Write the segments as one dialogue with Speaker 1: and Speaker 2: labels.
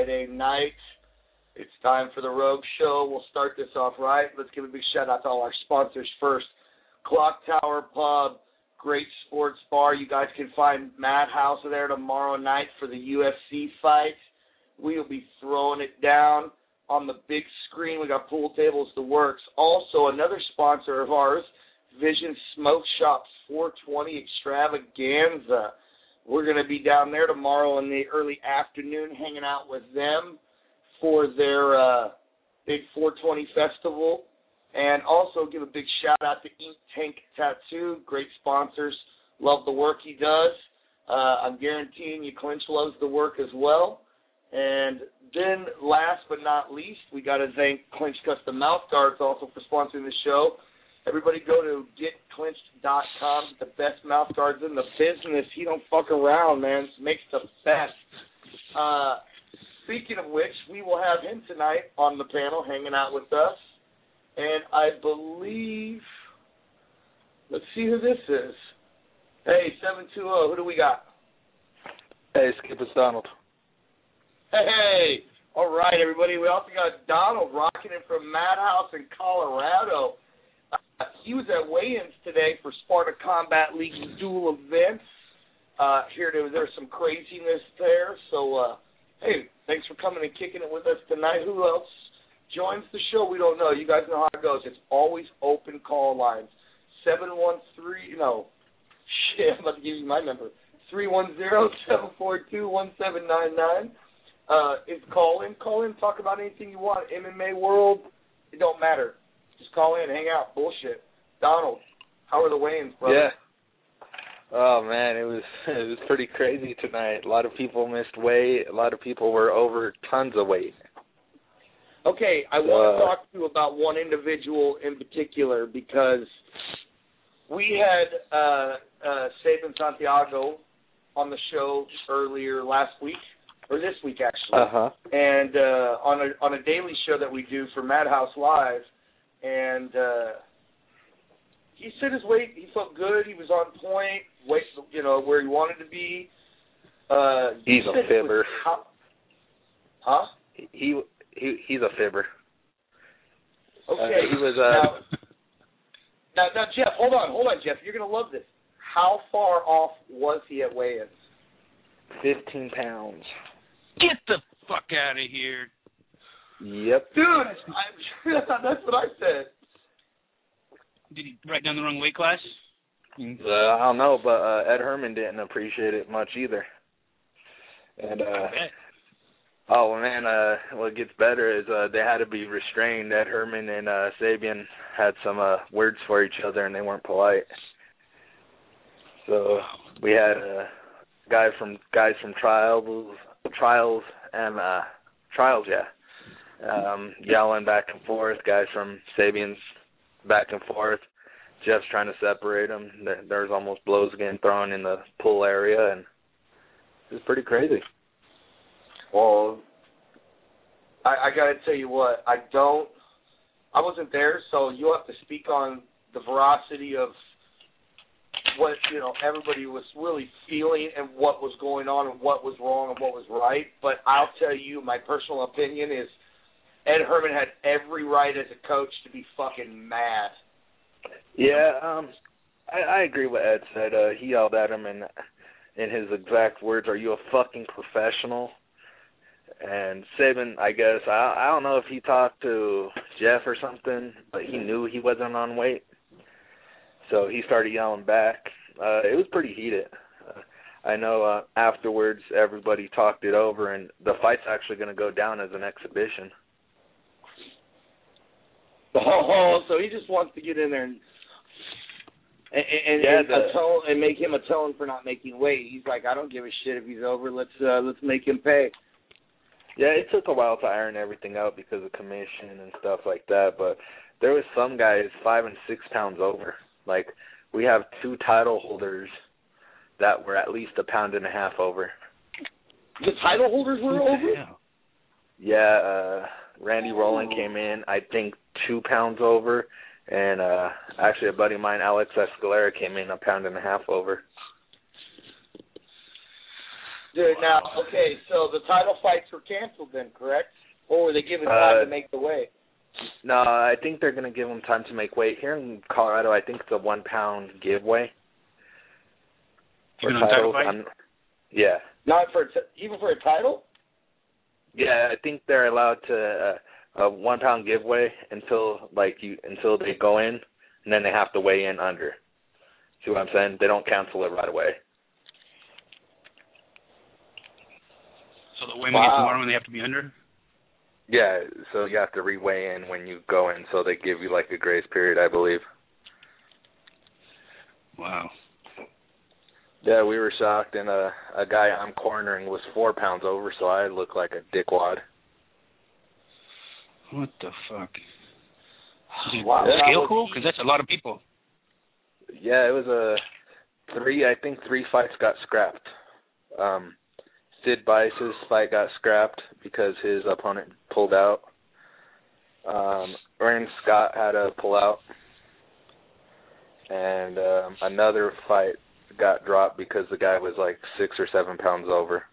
Speaker 1: Friday night. It's time for the Rogue Show. We'll start this off right. Let's give a big shout-out to all our sponsors first. Clock Tower Pub, great sports bar. You guys can find Madhouse there tomorrow night for the UFC fight. We will be throwing it down on the big screen. We got pool tables, the works. Also, another sponsor of ours, Vision Smoke Shop's 420 Extravaganza. We're going to be down there tomorrow in the early afternoon hanging out with them for their big 420 festival. And also give a big shout-out to Ink Tank Tattoo, great sponsors. Love the work he does. I'm guaranteeing you Clinch loves the work as well. And then last but not least, we got to thank Clinch Custom Mouth Guards also for sponsoring the show. Everybody go to getclinched.com, the best mouth guards in the business. He don't fuck around, man. Makes the best. Speaking of which, we will have him tonight on the panel hanging out with us. And I believe, let's see who this is. Hey, 720, who do we got?
Speaker 2: Hey, Skip, it's Donald.
Speaker 1: Hey, all right, everybody. We also got Donald rocking in from Madhouse in Colorado. He was at weigh-ins today for Sparta Combat League dual events. There's some craziness there. So, hey, thanks for coming and kicking it with us tonight. Who else joins the show? We don't know. You guys know how it goes. It's always open call lines. 713, I'm about to give you my number. 310-742-1799. It's call in, talk about anything you want. MMA world, it don't matter. Just call in, hang out, bullshit. Donald, how are the weigh-ins, brother?
Speaker 2: Yeah. Oh man, it was pretty crazy tonight. A lot of people missed weight. A lot of people were over tons of weight.
Speaker 1: Okay, I want to talk to you about one individual in particular because we had Sabin Santiago on the show earlier last week. Or this week, actually. And on a daily show that we do for Madhouse Live, and he said his weight, he felt good, he was on point, weight, where he wanted to be.
Speaker 2: He's a fibber.
Speaker 1: Huh?
Speaker 2: He's a fibber.
Speaker 1: Okay.
Speaker 2: He was.
Speaker 1: Now, Jeff, hold on, Jeff. You're gonna love this. How far off was he at weigh-ins?
Speaker 2: 15 pounds.
Speaker 3: Get the fuck out of here.
Speaker 2: Yep.
Speaker 1: Dude, that's what I said.
Speaker 3: Did he write down the wrong weight class?
Speaker 2: I don't know, but Ed Herman didn't appreciate it much either. And oh man, what gets better is they had to be restrained. Ed Herman and Sabian had some words for each other, and they weren't polite. So we had guys from Trials, yelling back and forth. Guys from Sabian's back and forth. Jeff's trying to separate them. There's almost blows getting thrown in the pool area, and it was pretty crazy.
Speaker 1: Well, I got to tell you what, I wasn't there, so you'll have to speak on the veracity of what, everybody was really feeling and what was going on and what was wrong and what was right. But I'll tell you, my personal opinion is Ed Herman had every right as a coach to be fucking mad.
Speaker 2: Yeah, I agree with Ed said. He yelled at him in his exact words, "Are you a fucking professional?" And Sabin, I guess, I don't know if he talked to Jeff or something, but he knew he wasn't on weight. So he started yelling back. It was pretty heated. I know afterwards everybody talked it over, and the fight's actually going to go down as an exhibition.
Speaker 1: Oh, so he just wants to get in there and make him atone for not making weight. He's like, I don't give a shit if he's over. Let's make him pay.
Speaker 2: Yeah, it took a while to iron everything out because of commission and stuff like that, but there was some guys 5 and 6 pounds over. Like, we have 2 title holders that were at least 1.5 pounds over.
Speaker 1: The title holders were over?
Speaker 2: Yeah, Randy Rowland came in, I think, 2 pounds over, and actually a buddy of mine, Alex Escalera, came in 1.5 pounds over.
Speaker 1: Dude, now, okay, so the title fights were canceled then, correct? Or were they given time to make the weight?
Speaker 2: No, I think they're going to give them time to make weight. Here in Colorado, I think it's a 1 pound giveaway.
Speaker 3: Even on title fight?
Speaker 2: Yeah.
Speaker 1: Not for even for a title?
Speaker 2: Yeah, I think they're allowed to a 1 pound giveaway until they go in, and then they have to weigh in under. See what I'm saying? They don't cancel it right away.
Speaker 3: So the women get tomorrow and they have to be under?
Speaker 2: Yeah, so you have to re-weigh in when you go in, so they give you like a grace period, I believe.
Speaker 3: Wow.
Speaker 2: Yeah, we were shocked, and a guy I'm cornering was 4 pounds over, so I look like a dickwad.
Speaker 3: What the fuck? Is
Speaker 1: Wow.
Speaker 3: the scale cool? Because that's a lot of people.
Speaker 2: Yeah, it was I think 3 fights got scrapped. Sid Bice's fight got scrapped because his opponent pulled out. Aaron Scott had to pull out. And another fight got dropped because the guy was like 6 or 7 pounds over.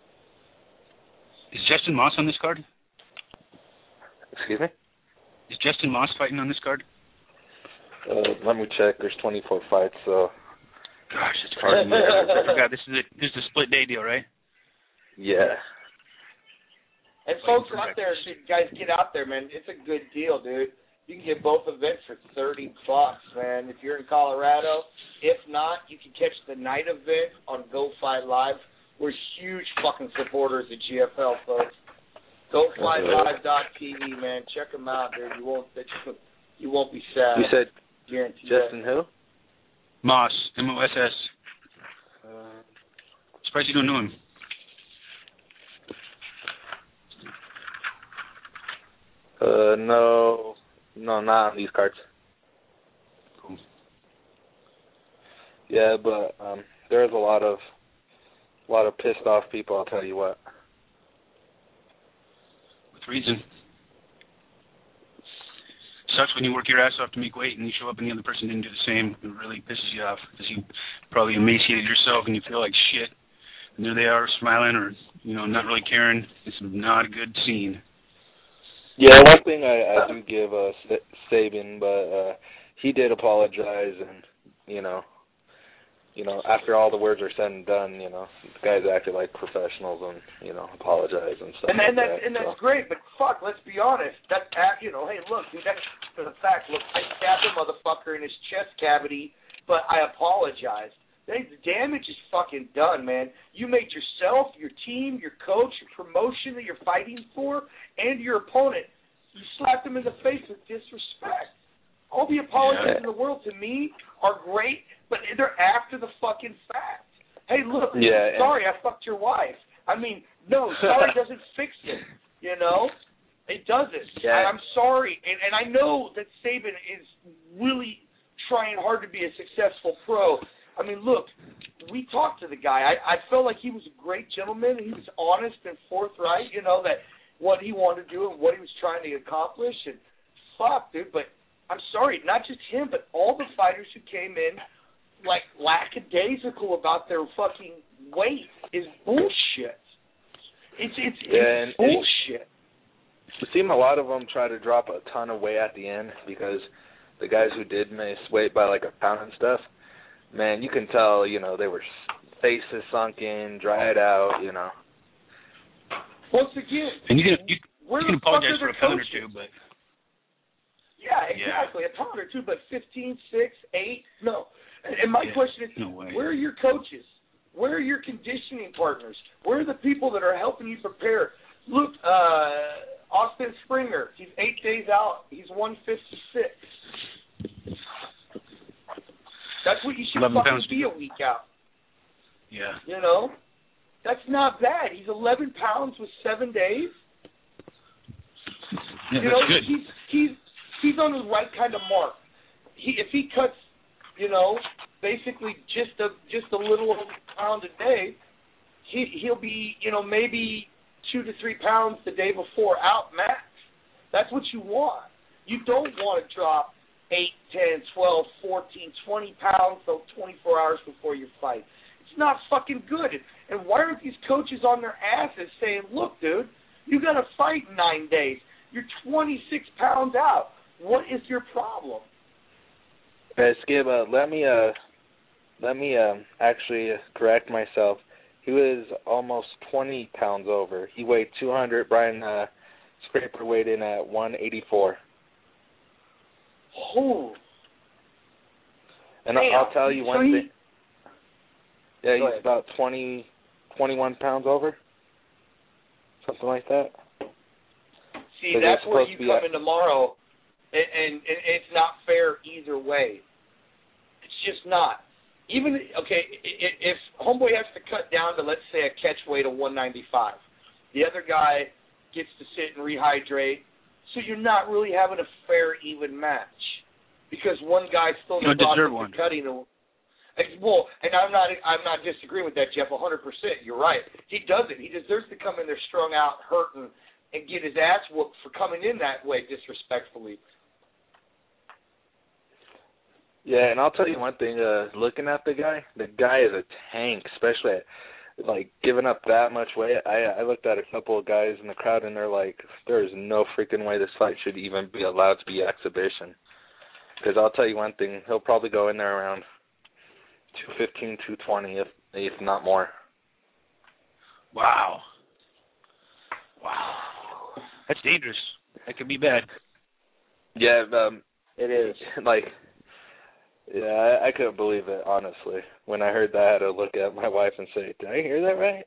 Speaker 3: Is Justin Moss on this card?
Speaker 2: Excuse me?
Speaker 3: Is Justin Moss fighting on this card?
Speaker 2: Let me check. There's 24 fights, so.
Speaker 3: Gosh, it's hard. I forgot. This is a split day deal, right?
Speaker 2: Yeah.
Speaker 1: And folks out there, guys, get out there, man. It's a good deal, dude. You can get both events for $30, man. If you're in Colorado, if not, you can catch the night event on Go Fight Live. We're huge fucking supporters of GFL, folks. GoFightLive.tv, man. Check them out, dude. You won't be sad.
Speaker 2: You said
Speaker 1: Guaranteed
Speaker 2: Justin who?
Speaker 3: Moss, M-O-S-S. Surprised you don't know him.
Speaker 2: No, not on these cards.
Speaker 3: Cool.
Speaker 2: Yeah, but there's a lot of pissed off people. I'll tell you what.
Speaker 3: With reason. Sucks when you work your ass off to make weight and you show up and the other person didn't do the same. It really pisses you off because you probably emaciated yourself and you feel like shit. And there they are smiling or not really caring. It's not a good scene.
Speaker 2: Yeah, one thing I do give Sabin, but he did apologize, and after all the words are said and done, the guys acted like professionals and apologize and stuff.
Speaker 1: That's great, but fuck, let's be honest. Hey, look, dude, that's the fact. Look, I stabbed a motherfucker in his chest cavity, but I apologized. The damage is fucking done, man. You made yourself, your team, your coach, your promotion that you're fighting for, and your opponent. You slapped them in the face with disrespect. All the apologies in the world to me are great, but they're after the fucking fact. Hey, look, sorry, I fucked your wife. I mean, no, sorry doesn't fix it, It doesn't.
Speaker 2: Yeah.
Speaker 1: I'm sorry, and I know that Sabin is really trying hard to be a successful pro. I mean, look, we talked to the guy. I felt like he was a great gentleman. He was honest and forthright, that what he wanted to do and what he was trying to accomplish. And fuck, dude, but I'm sorry, not just him, but all the fighters who came in like lackadaisical about their fucking weight is bullshit. It's bullshit.
Speaker 2: It seemed a lot of them try to drop a ton of weight at the end because the guys who did miss weight by like a pound and stuff, man, you can tell, they were faces sunk in, dried out,
Speaker 1: Once again,
Speaker 3: and you can apologize for a pound or two, but
Speaker 1: yeah, exactly, a pound or two, but 15, 6, 8, no. And my question is, where are your coaches? Where are your conditioning partners? Where are the people that are helping you prepare? Look, Austin Springer, he's 8 days out. He's 156. That's what you should fucking be a week out.
Speaker 3: Yeah.
Speaker 1: That's not bad. He's 11 pounds with 7 days.
Speaker 3: Yeah, that's good.
Speaker 1: He's on the right kind of mark. If he cuts, basically just a little over a pound a day, he'll be, maybe 2 to 3 pounds the day before out max. That's what you want. You don't want to drop 8, 10, 12, 14, 20 pounds, so 24 hours before your fight. It's It's not fucking good. And why aren't these coaches on their asses saying, look, dude, you got to fight in 9 days. You're 26 pounds out. What is your problem?
Speaker 2: Hey, Skip, let me actually correct myself. He was almost 20 pounds over. He weighed 200. Brian Scraper weighed in at 184.
Speaker 1: Oh.
Speaker 2: And I'll tell you one thing. Yeah, he's about 21 pounds over. Something like that.
Speaker 1: See, that's where you come in tomorrow, and it's not fair either way. It's just not. Even, okay, if Homeboy has to cut down to, let's say, a catch weight of 195, the other guy gets to sit and rehydrate, so you're not really having a fair, even match. Because one guy's still in the process of cutting. Well, and I'm not disagreeing with that, Jeff, 100%. You're right. He does it. He deserves to come in there strung out, hurting, and get his ass whooped for coming in that way disrespectfully.
Speaker 2: Yeah, and I'll tell you one thing. Looking at the guy is a tank, especially at, giving up that much weight. I looked at a couple of guys in the crowd, and they're like, there is no freaking way this fight should even be allowed to be exhibition. Because I'll tell you one thing, he'll probably go in there around 215, 220, if not more.
Speaker 3: Wow. That's dangerous. That could be bad.
Speaker 2: Yeah,
Speaker 1: it is.
Speaker 2: Yeah, I couldn't believe it, honestly. When I heard that, I had to look at my wife and say, did I hear that right?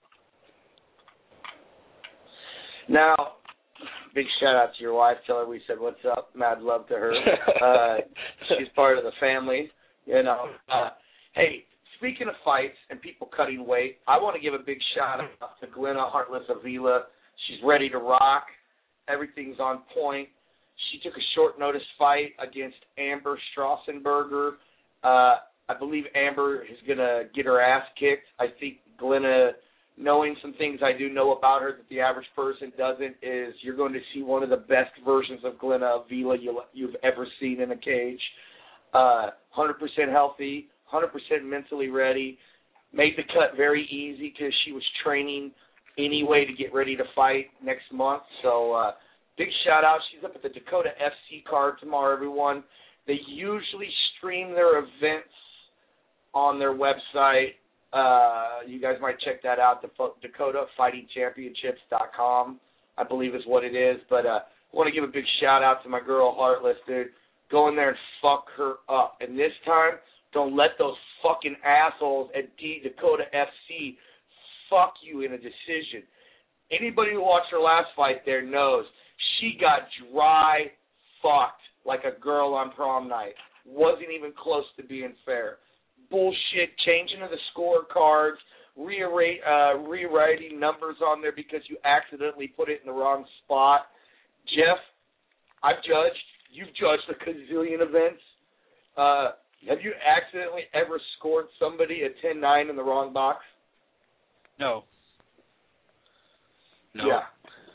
Speaker 1: Now, big shout-out to your wife. Tell her we said what's up. Mad love to her. She's part of the family. Hey, speaking of fights and people cutting weight, I want to give a big shout-out to Glenna Heartless Avila. She's ready to rock. Everything's on point. She took a short-notice fight against Amber Strassenberger. I believe Amber is going to get her ass kicked. I think Glenna, knowing some things I do know about her that the average person doesn't, is you're going to see one of the best versions of Glenna Avila you've ever seen in a cage. 100% healthy, 100% mentally ready. Made the cut very easy because she was training anyway to get ready to fight next month. So big shout-out. She's up at the Dakota FC card tomorrow, everyone. They usually stream their events on their website. You guys might check that out, DakotaFightingChampionships.com, I believe is what it is. But I want to give a big shout-out to my girl, Heartless, dude. Go in there and fuck her up. And this time, don't let those fucking assholes at Dakota FC fuck you in a decision. Anybody who watched her last fight there knows she got dry fucked like a girl on prom night. Wasn't even close to being fair. Bullshit, changing of the scorecards, rewriting numbers on there because you accidentally put it in the wrong spot. Jeff, I've judged. You've judged a gazillion events. Have you accidentally ever scored somebody a 10-9 in the wrong box?
Speaker 3: No.
Speaker 1: Yeah.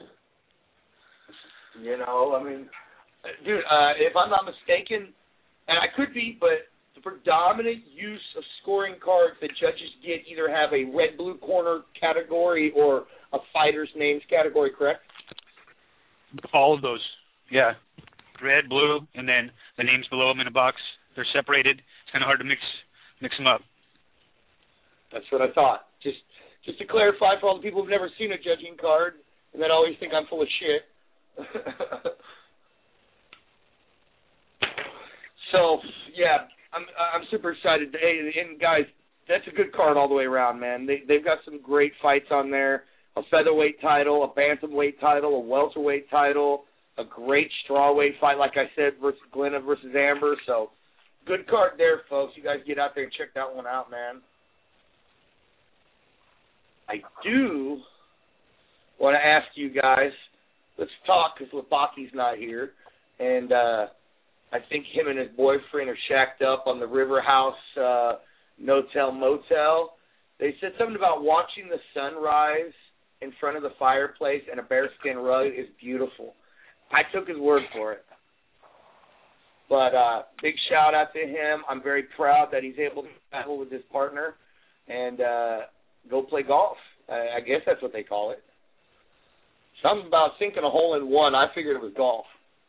Speaker 1: Dude, if I'm not mistaken, and I could be, but the predominant use of scoring cards that judges get either have a red-blue corner category or a fighter's names category, correct?
Speaker 3: All of those, yeah. Red, blue, and then the names below them in a box. They're separated. It's kind of hard to mix them up.
Speaker 1: That's what I thought. Just to clarify for all the people who've never seen a judging card and that always think I'm full of shit. So, yeah, I'm super excited. Hey, and guys, that's a good card all the way around, man. They've got some great fights on there. A featherweight title, a bantamweight title, a welterweight title, a great strawweight fight, like I said, versus Glenna versus Amber. So, good card there, folks. You guys get out there and check that one out, man. I do want to ask you guys, let's talk because Lebaki's not here, and I think him and his boyfriend are shacked up on the River House No-Tell Motel. They said something about watching the sunrise in front of the fireplace and a bearskin rug is beautiful. I took his word for it. But big shout out to him. I'm very proud that he's able to battle with his partner. and go play golf. I guess that's what they call it. Something about sinking a hole in one. I figured it was golf.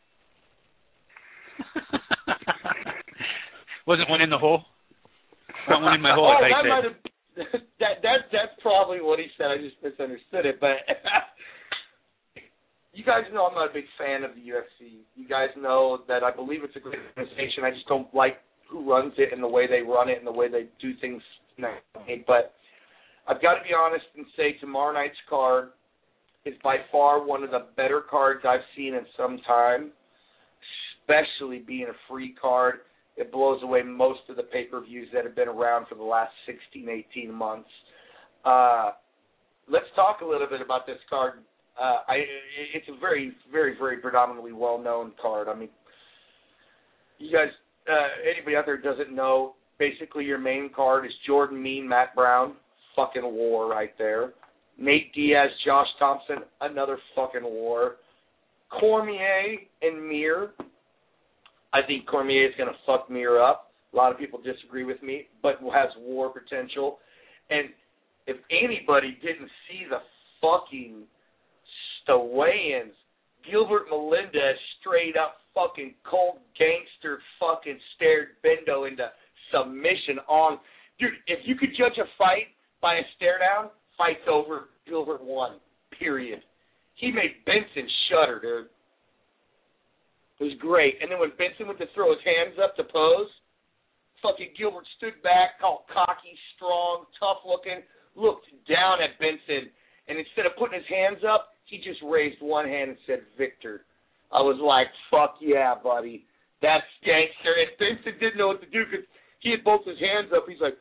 Speaker 3: Wasn't one in the hole? Not one in my hole.
Speaker 1: That might have. That's probably what he said. I just misunderstood it. But you guys know I'm not a big fan of the UFC. You guys know that I believe it's a great organization. I just don't like who runs it and the way they run it and the way they do things. But I've got to be honest and say tomorrow night's card is by far one of the better cards I've seen in some time, especially being a free card. It blows away most of the pay-per-views that have been around for the last 16, 18 months. Let's talk a little bit about this card. It's a very, very, very predominantly well-known card. I mean, you guys, anybody out there who doesn't know, basically your main card is Jordan Mean, Matt Brown, fucking war right there. Nate Diaz, Josh Thompson, another fucking war. Cormier and Mir. I think Cormier is going to fuck Mir up. A lot of people disagree with me, but has war potential. And if anybody didn't see the fucking weigh-ins, Gilbert Melendez straight up fucking cold gangster fucking stared Bendo into submission on. Dude, if you could judge a fight by a stare down, fight's over. Gilbert won. Period. He made Benson shudder, dude. It was great. And then when Benson went to throw his hands up to pose, fucking Gilbert stood back, all cocky, strong, tough-looking, looked down at Benson, and instead of putting his hands up, he just raised one hand and said, Victor. I was like, fuck yeah, buddy. That's gangster. And Benson didn't know what to do because he had both his hands up. He's like,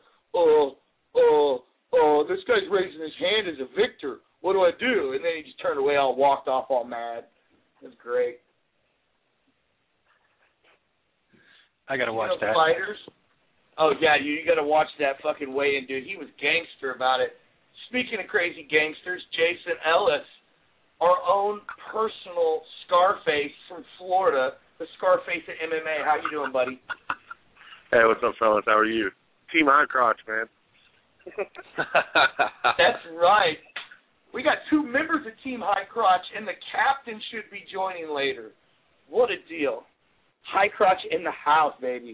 Speaker 1: this guy's raising his hand as a victor. What do I do? And then he just turned away, all walked off all mad. It was great.
Speaker 3: I got to watch that.
Speaker 1: Fighters? Oh, yeah, you got to watch that fucking weigh-in, dude. He was gangster about it. Speaking of crazy gangsters, Jason Ellis, our own personal Scarface from Florida, the Scarface at MMA. How you doing, buddy?
Speaker 4: Hey, what's up, fellas? How are you? Team High Crotch, man.
Speaker 1: That's right. We got 2 members of Team High Crotch, and the captain should be joining later. What a deal. High Crotch in the house, baby.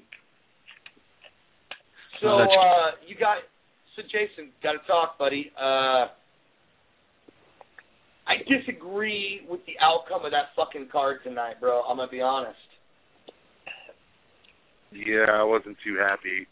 Speaker 1: So, Jason, got to talk, buddy. I disagree with the outcome of that fucking card tonight, bro. I'm going to be honest.
Speaker 4: Yeah, I wasn't too happy.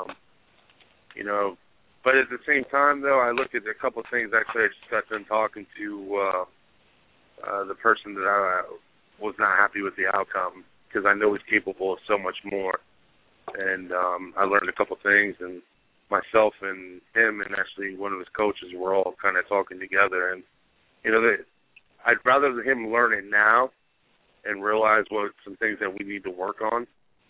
Speaker 4: But at the same time, though, I looked at a couple of things. Actually, I just got done talking to the person that I was not happy with the outcome because I know he's capable of so much more. And I learned a couple of things, and myself and him and actually one of his coaches were all kind of talking together. And, I'd rather him learn it now and realize what some things that we need to work on,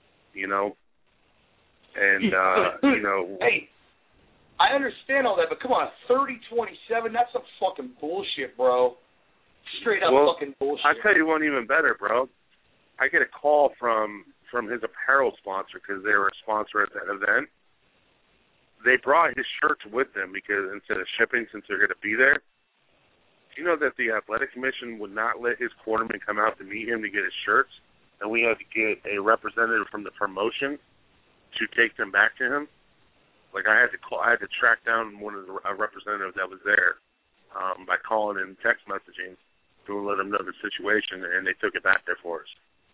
Speaker 4: And,
Speaker 1: Hey, I understand all that, but come on, 30-27, that's some fucking bullshit, bro. Straight up fucking bullshit.
Speaker 4: I tell you one even better, bro. I get a call from his apparel sponsor because they were a sponsor at that event. They brought his shirts with them because instead of shipping, since they're going to be there. Do you know that the athletic commission would not let his quarterman come out to meet him to get his shirts, and we had to get a representative from the promotion to take them back to him? Like I had to track down a representative that was there by calling and text messaging to let them know the situation, and they took it back there for us.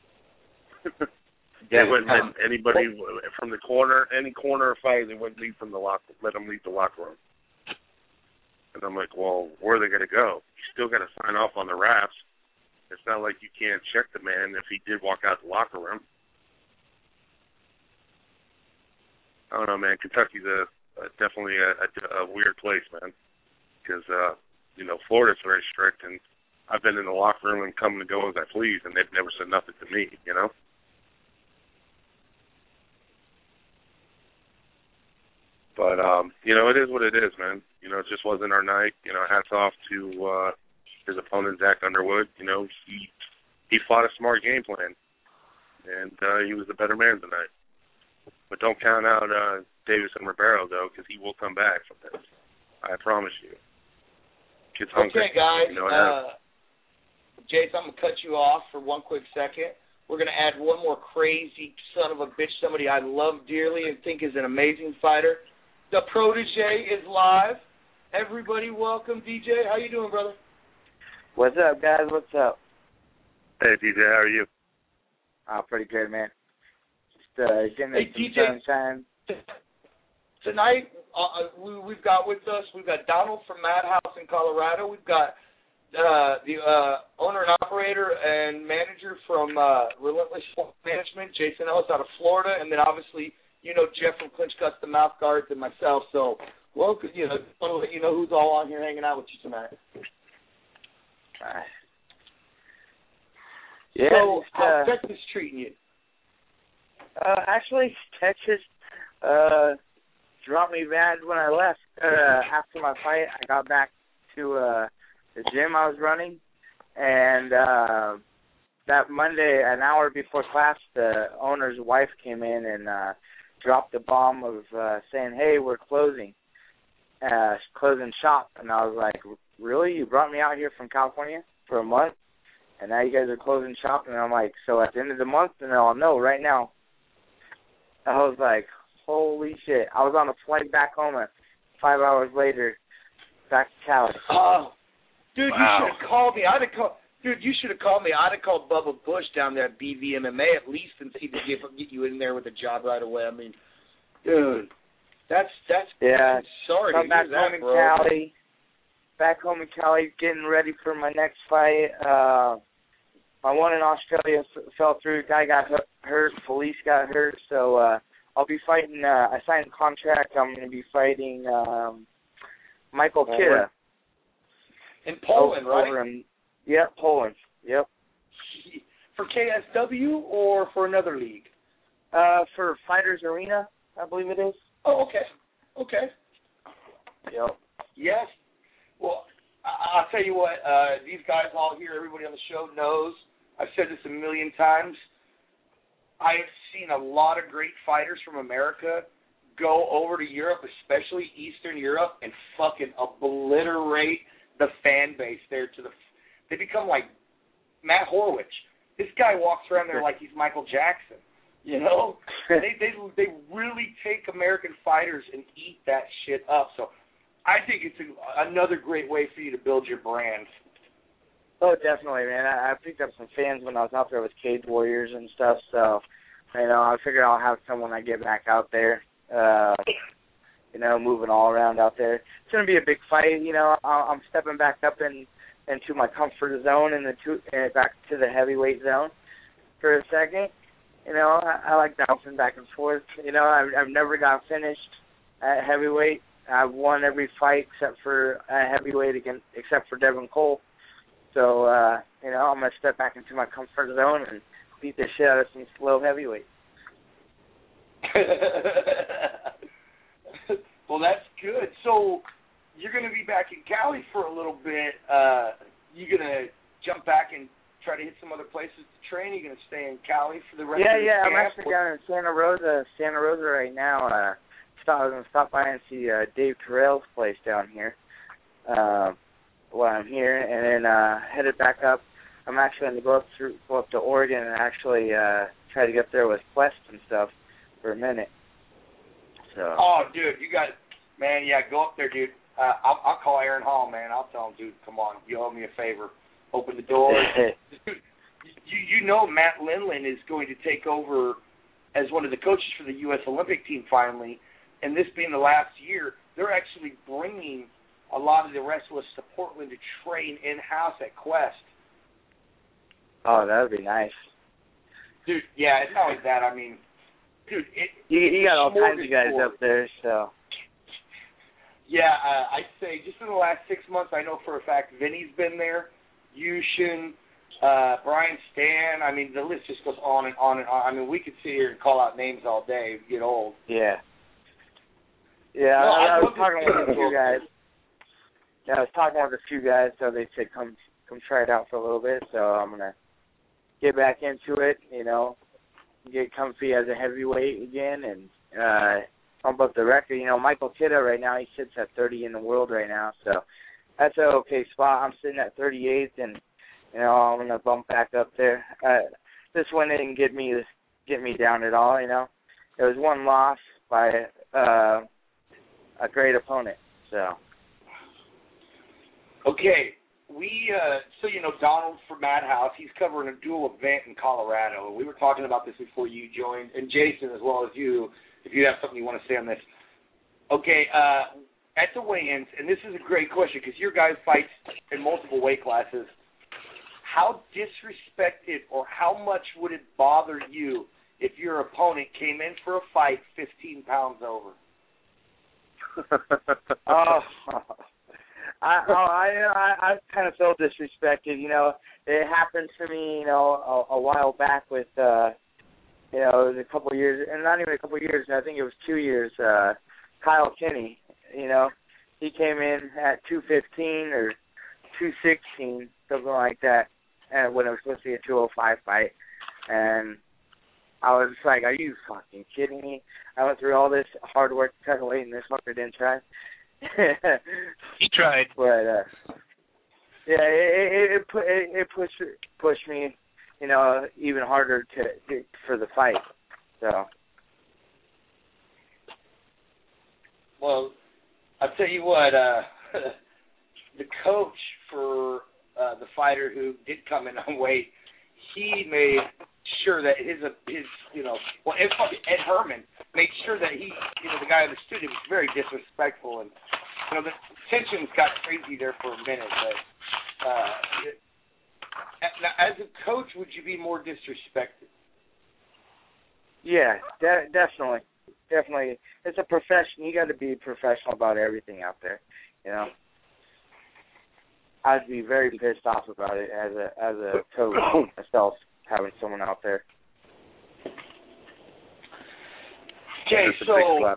Speaker 4: They wouldn't let anybody from the corner, any corner fight, they wouldn't leave from let them leave the locker room. And I'm like, well, where are they going to go? You still got to sign off on the wraps. It's not like you can't check the man if he did walk out the locker room. I don't know, man. Kentucky's definitely a weird place, man. Because, Florida's very strict, and I've been in the locker room and come and go as I please, and they've never said nothing to me, But, it is what it is, man. It just wasn't our night. Hats off to his opponent, Zach Underwood. He fought a smart game plan, and he was the better man tonight. But don't count out Davison Ribeiro, though, because he will come back from this. I promise you. Kid's hungry.
Speaker 1: Okay, guys.
Speaker 4: You know
Speaker 1: Jason, I'm going to cut you off for one quick second. We're going to add one more crazy son of a bitch, somebody I love dearly and think is an amazing fighter. The Protege is live. Everybody welcome, DJ. How you doing, brother?
Speaker 5: What's up, guys? What's up?
Speaker 4: Hey, DJ, how are you?
Speaker 5: Oh, pretty good, man. Just getting
Speaker 1: Hey,
Speaker 5: some
Speaker 1: DJ,
Speaker 5: sunshine.
Speaker 1: tonight we've got with us, we've got Donald from Madhouse in Colorado. We've got the owner and operator and manager from Relentless Sports Management, Jason Ellis out of Florida, and then obviously, you know, Jeff from Clinch Custom Mouth Guards and myself. So, well, you know, just want to let you know who's all on here hanging out with you tonight.
Speaker 5: Yeah.
Speaker 1: So, how's Texas treating you?
Speaker 5: Actually, Texas dropped me bad when I left. After my fight, I got back to the gym I was running, and that Monday, an hour before class, the owner's wife came in and dropped a bomb of saying, "Hey, we're closing shop." And I was like, "Really? You brought me out here from California for a month, and now you guys are closing shop?" And I'm like, "So at the end of the month?" And I'll know right now. I was like, holy shit. I was on a flight back home at 5 hours later, back to Cali.
Speaker 1: Oh, dude,
Speaker 3: Wow.
Speaker 1: You should have called me. You should have called me. I'd have called Bubba Bush down there at BVMMA at least and see if he could get you in there with a job right away. I mean, dude, that's
Speaker 5: yeah.
Speaker 1: sorry
Speaker 5: I'm
Speaker 1: to
Speaker 5: back
Speaker 1: hear
Speaker 5: home
Speaker 1: that,
Speaker 5: in
Speaker 1: bro.
Speaker 5: Cali. Back home in Cali, getting ready for my next fight. My one in Australia fell through. Guy got hurt. Police got hurt. So I'll be fighting. I signed a contract. I'm going to be fighting Michael Kitta.
Speaker 1: In Poland, right?
Speaker 5: Yep, Poland. Yep.
Speaker 1: For KSW or for another league?
Speaker 5: For Fighters Arena, I believe it is.
Speaker 1: Oh, okay. Okay.
Speaker 5: Yep.
Speaker 1: Yes. Well, I'll tell you what, these guys all here, everybody on the show knows, I've said this a million times, I've seen a lot of great fighters from America go over to Europe, especially Eastern Europe, and fucking obliterate the fan base there they become like Matt Horwich. This guy walks around there like he's Michael Jackson, you know? They really take American fighters and eat that shit up. So I think it's another great way for you to build your brand.
Speaker 5: Oh, definitely, man. I picked up some fans when I was out there with Cage Warriors and stuff, so, you know, I figured I'll have some when I get back out there, you know, moving all around out there. It's going to be a big fight, you know. I'm stepping back up into my comfort zone and back to the heavyweight zone for a second. You know, I like bouncing back and forth. You know, I've never got finished at heavyweight. I've won every fight except for heavyweight except for Devin Cole. So, you know, I'm going to step back into my comfort zone and beat the shit out of some slow heavyweight.
Speaker 1: Well, that's good. So you're going to be back in Cali for a little bit. You going to jump back and try to hit some other places to train? Are you going to stay in Cali for the rest of the camp?
Speaker 5: Yeah, I'm actually down in Santa Rosa right now. I was going to stop by and see Dave Terrell's place down here while I'm here, and then headed back up. I'm actually going to go up to Oregon and actually try to get there with Quest and stuff for a minute. So.
Speaker 1: Oh, dude, you got, man, yeah, go up there, dude. I'll call Aaron Hall, man. I'll tell him, dude, come on, you owe me a favor. Open the door. Dude, you know Matt Lindland is going to take over as one of the coaches for the U.S. Olympic team finally, and this being the last year, they're actually bringing a lot of the wrestlers to Portland to train in-house at Quest.
Speaker 5: Oh, that would be nice.
Speaker 1: Dude, yeah, it's not only that. I mean, dude,
Speaker 5: you got all kinds of guys up there, so.
Speaker 1: Yeah, I'd say just in the last 6 months, I know for a fact Vinny's been there, Yushin, Brian Stan. I mean, the list just goes on and on and on. I mean, we could sit here and call out names all day and get old.
Speaker 5: Yeah. Yeah,
Speaker 1: no,
Speaker 5: I was talking with a few guys. Yeah, I was talking with a few guys, so they said come try it out for a little bit. So I'm gonna get back into it, you know, get comfy as a heavyweight again and bump up the record. You know, Michael Chitta right now, he sits at 30 in the world right now, so that's an okay spot. I'm sitting at 38th, and you know, I'm gonna bump back up there. This one didn't get me down at all. You know, it was one loss by a great opponent. So.
Speaker 1: Okay, so you know Donald from Madhouse, he's covering a dual event in Colorado. We were talking about this before you joined, and Jason as well as you, if you have something you want to say on this. Okay, at the weigh-ins, and this is a great question because your guy fights in multiple weight classes. How disrespected or how much would it bother you if your opponent came in for a fight 15 pounds over?
Speaker 5: I kind of felt disrespected. You know, it happened to me, you know, a while back with, you know, it was a couple of years, and not even a couple of years, I think it was 2 years, Kyle Kinney, you know, he came in at 215 or 216, something like that, and when it was supposed to be a 205 fight, and I was just like, are you fucking kidding me? I went through all this hard work to cut weight, and this fucker didn't try.
Speaker 3: He tried.
Speaker 5: But, yeah, it pushed me, you know, even harder for the fight. So.
Speaker 1: Well, I'll tell you what, the coach for the fighter who did come in on weight, he made sure that his you know, well, Ed Herman made sure that he, you know, the guy understood it was very disrespectful, and you know the tensions got crazy there for a minute. But now, as a coach, would you be more disrespected?
Speaker 5: Yeah, definitely. It's a profession. You got to be professional about everything out there. You know, I'd be very pissed off about it as a coach myself, having someone out there.
Speaker 1: Okay, so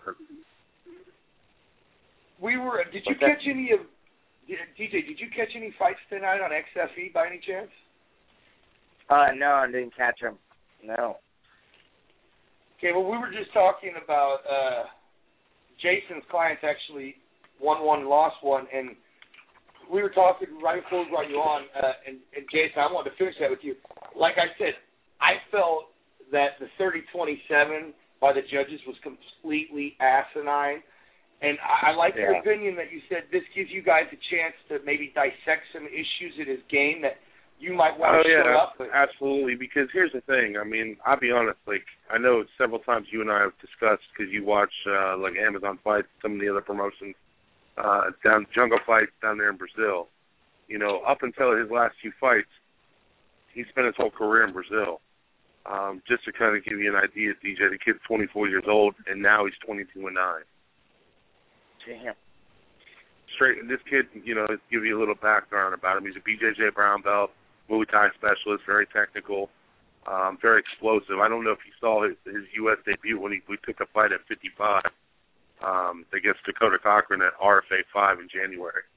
Speaker 1: we were. Did you catch any of DJ? Did you catch any fights tonight on XFE by any chance?
Speaker 5: No, I didn't catch them. No.
Speaker 1: Okay, well, we were just talking about Jason's clients actually won one, lost one, and we were talking right before we brought you on, and Jason, I wanted to finish that with you. Like I said, I felt that the 30-27 by the judges was completely asinine, and I like your opinion that you said this gives you guys a chance to maybe dissect some issues in his game that you might want to show up with.
Speaker 4: Absolutely, because here's the thing. I mean, I'll be honest, like, I know several times you and I have discussed, because you watch, like, Amazon Fights, some of the other promotions, Jungle Fights down there in Brazil. You know, up until his last few fights, he spent his whole career in Brazil. Just to kind of give you an idea, DJ, the kid's 24 years old, and now he's 22-9.
Speaker 5: Damn.
Speaker 4: Straight, this kid, you know, to give you a little background about him, he's a BJJ brown belt, Muay Thai specialist, very technical, very explosive. I don't know if you saw his U.S. debut when we took a fight at 55 against Dakota Cochran at RFA 5 in January.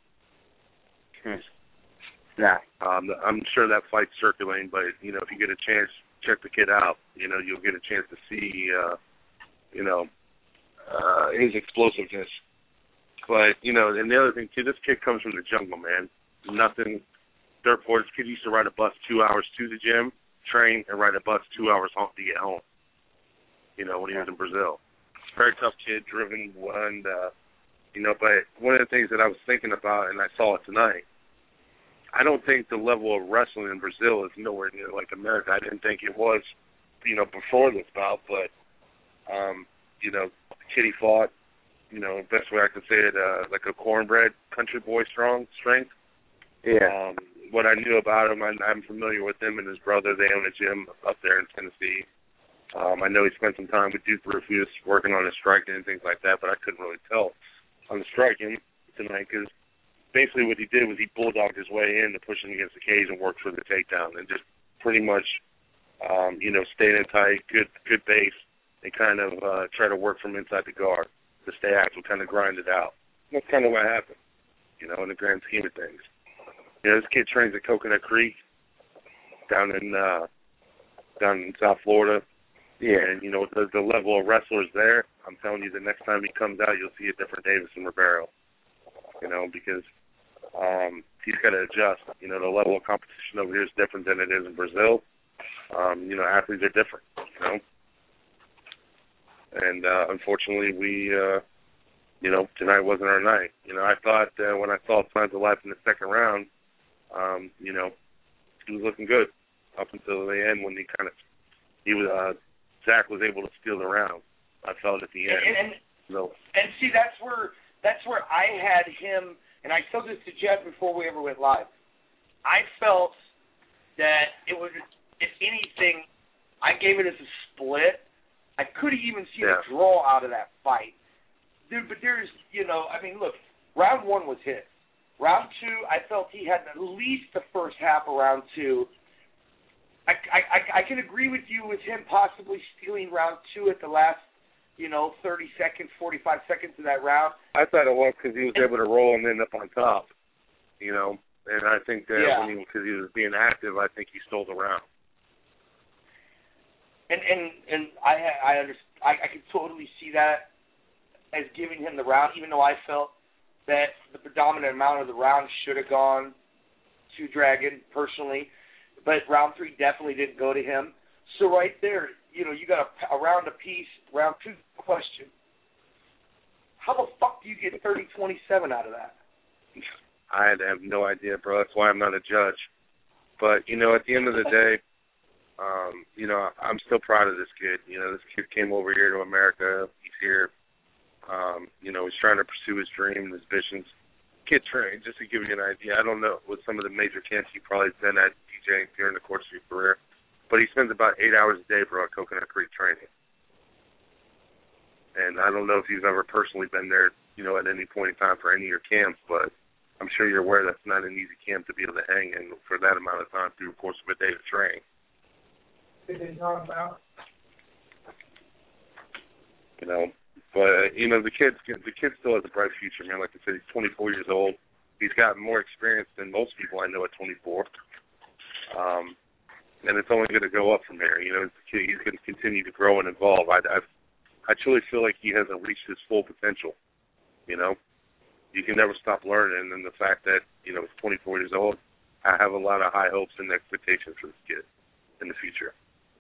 Speaker 5: Nah.
Speaker 4: I'm sure that fight's circulating, but, you know, if you get a chance, check the kid out. You know, you'll get a chance to see, you know, his explosiveness. But, you know, and the other thing, too, this kid comes from the jungle, man. Nothing. Dirt poor. This kid used to ride a bus 2 hours to the gym, train, and ride a bus 2 hours home to get home, you know, when he was in Brazil. Very tough kid, driven, and, you know, but one of the things that I was thinking about, and I saw it tonight, I don't think the level of wrestling in Brazil is nowhere near like America. I didn't think it was, you know, before this bout, but, you know, the kid he fought, you know, best way I could say it, like a cornbread country boy strength.
Speaker 5: Yeah.
Speaker 4: What I knew about him, I'm familiar with him and his brother. They own a gym up there in Tennessee. I know he spent some time with Duke Rufus working on his striking and things like that, but I couldn't really tell on the striking tonight because basically what he did was he bulldogged his way in to push him against the cage and worked for the takedown and just pretty much, you know, stayed in tight, good base, and kind of try to work from inside the guard to stay active, kind of grind it out. That's kind of what happened, you know, in the grand scheme of things. You know, this kid trains at Coconut Creek down in South Florida. Yeah, and, the level of wrestlers there, I'm telling you, the next time he comes out, you'll see a different Davison Ribeiro, because he's got to adjust. The level of competition over here is different than it is in Brazil. Athletes are different, And unfortunately, we, tonight wasn't our night. I thought when I saw signs of life in the second round, he was looking good up until the end when Zach was able to steal the round. I felt at the end.
Speaker 1: And see, that's where I had him, and I told this to Jeff before we ever went live. I felt that it was, if anything, I gave it as a split. I could have even seen a draw out of that fight. Dude, but there's, look, round one was his. Round two, I felt he had at least the first half of round two. I can agree with you with him possibly stealing round two at the last, 30 seconds, 45 seconds of that round.
Speaker 4: I thought it was because he was able to roll and end up on top, and I think that because he was being active, I think he stole the round.
Speaker 1: And I understand. I can totally see that as giving him the round, even though I felt that the predominant amount of the round should have gone to Dragon personally. But round three definitely didn't go to him. So right there, you got a round apiece. Round two, question. How the fuck do you get 30-27 out of that?
Speaker 4: I have no idea, bro. That's why I'm not a judge. But, at the end of the day, I'm still proud of this kid. This kid came over here to America. He's here. He's trying to pursue his dream and his visions. Kid trained, just to give you an idea. I don't know what some of the major camps he probably has been at DJing during the course of his career, but he spends about 8 hours a day, bro, at Coconut Creek training. And I don't know if you've ever personally been there, at any point in time for any of your camps, but I'm sure you're aware that's not an easy camp to be able to hang in for that amount of time through the course of a day of training. But the kid still has a bright future, man. Like I said, he's 24 years old. He's got more experience than most people I know at 24. And it's only going to go up from there. He's going to continue to grow and evolve. I truly feel like he hasn't reached his full potential. You can never stop learning, and the fact that he's 24 years old, I have a lot of high hopes and expectations for this kid in the future.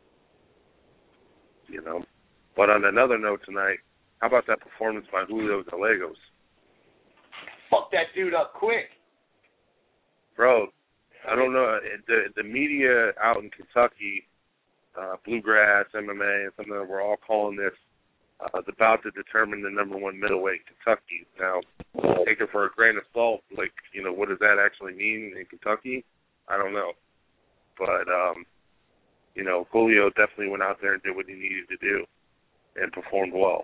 Speaker 4: But on another note tonight, how about that performance by Julio Gallegos?
Speaker 1: Fuck that dude up quick.
Speaker 4: Bro, I don't know. The media out in Kentucky, Bluegrass, MMA, and something, we're all calling this the bout to determine the number one middleweight in Kentucky. Now, take it for a grain of salt. Like, what does that actually mean in Kentucky? I don't know. But, Julio definitely went out there and did what he needed to do and performed well.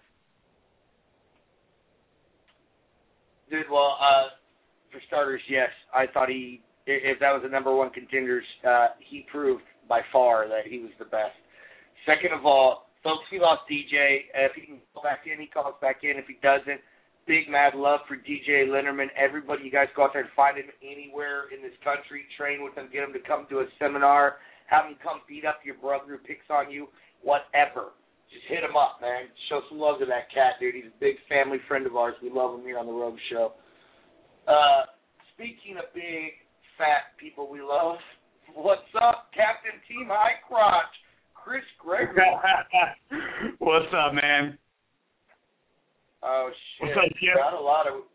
Speaker 1: Dude, well, for starters, yes. I thought if that was the number one contenders, he proved by far that he was the best. Second of all, folks, we lost DJ. If he can call back in, he calls back in. If he doesn't, big mad love for DJ Linderman. Everybody, you guys go out there and find him anywhere in this country. Train with him, get him to come to a seminar, have him come beat up your brother who picks on you, whatever. Just hit him up, man. Show some love to that cat, dude. He's a big family friend of ours. We love him here on the Rogue Show. Speaking of big, fat people we love, what's up, Captain Team High Crotch, Chris Gregory?
Speaker 6: What's up, man?
Speaker 1: Oh, shit.
Speaker 6: What's up, Jeff?
Speaker 1: Got a lot of...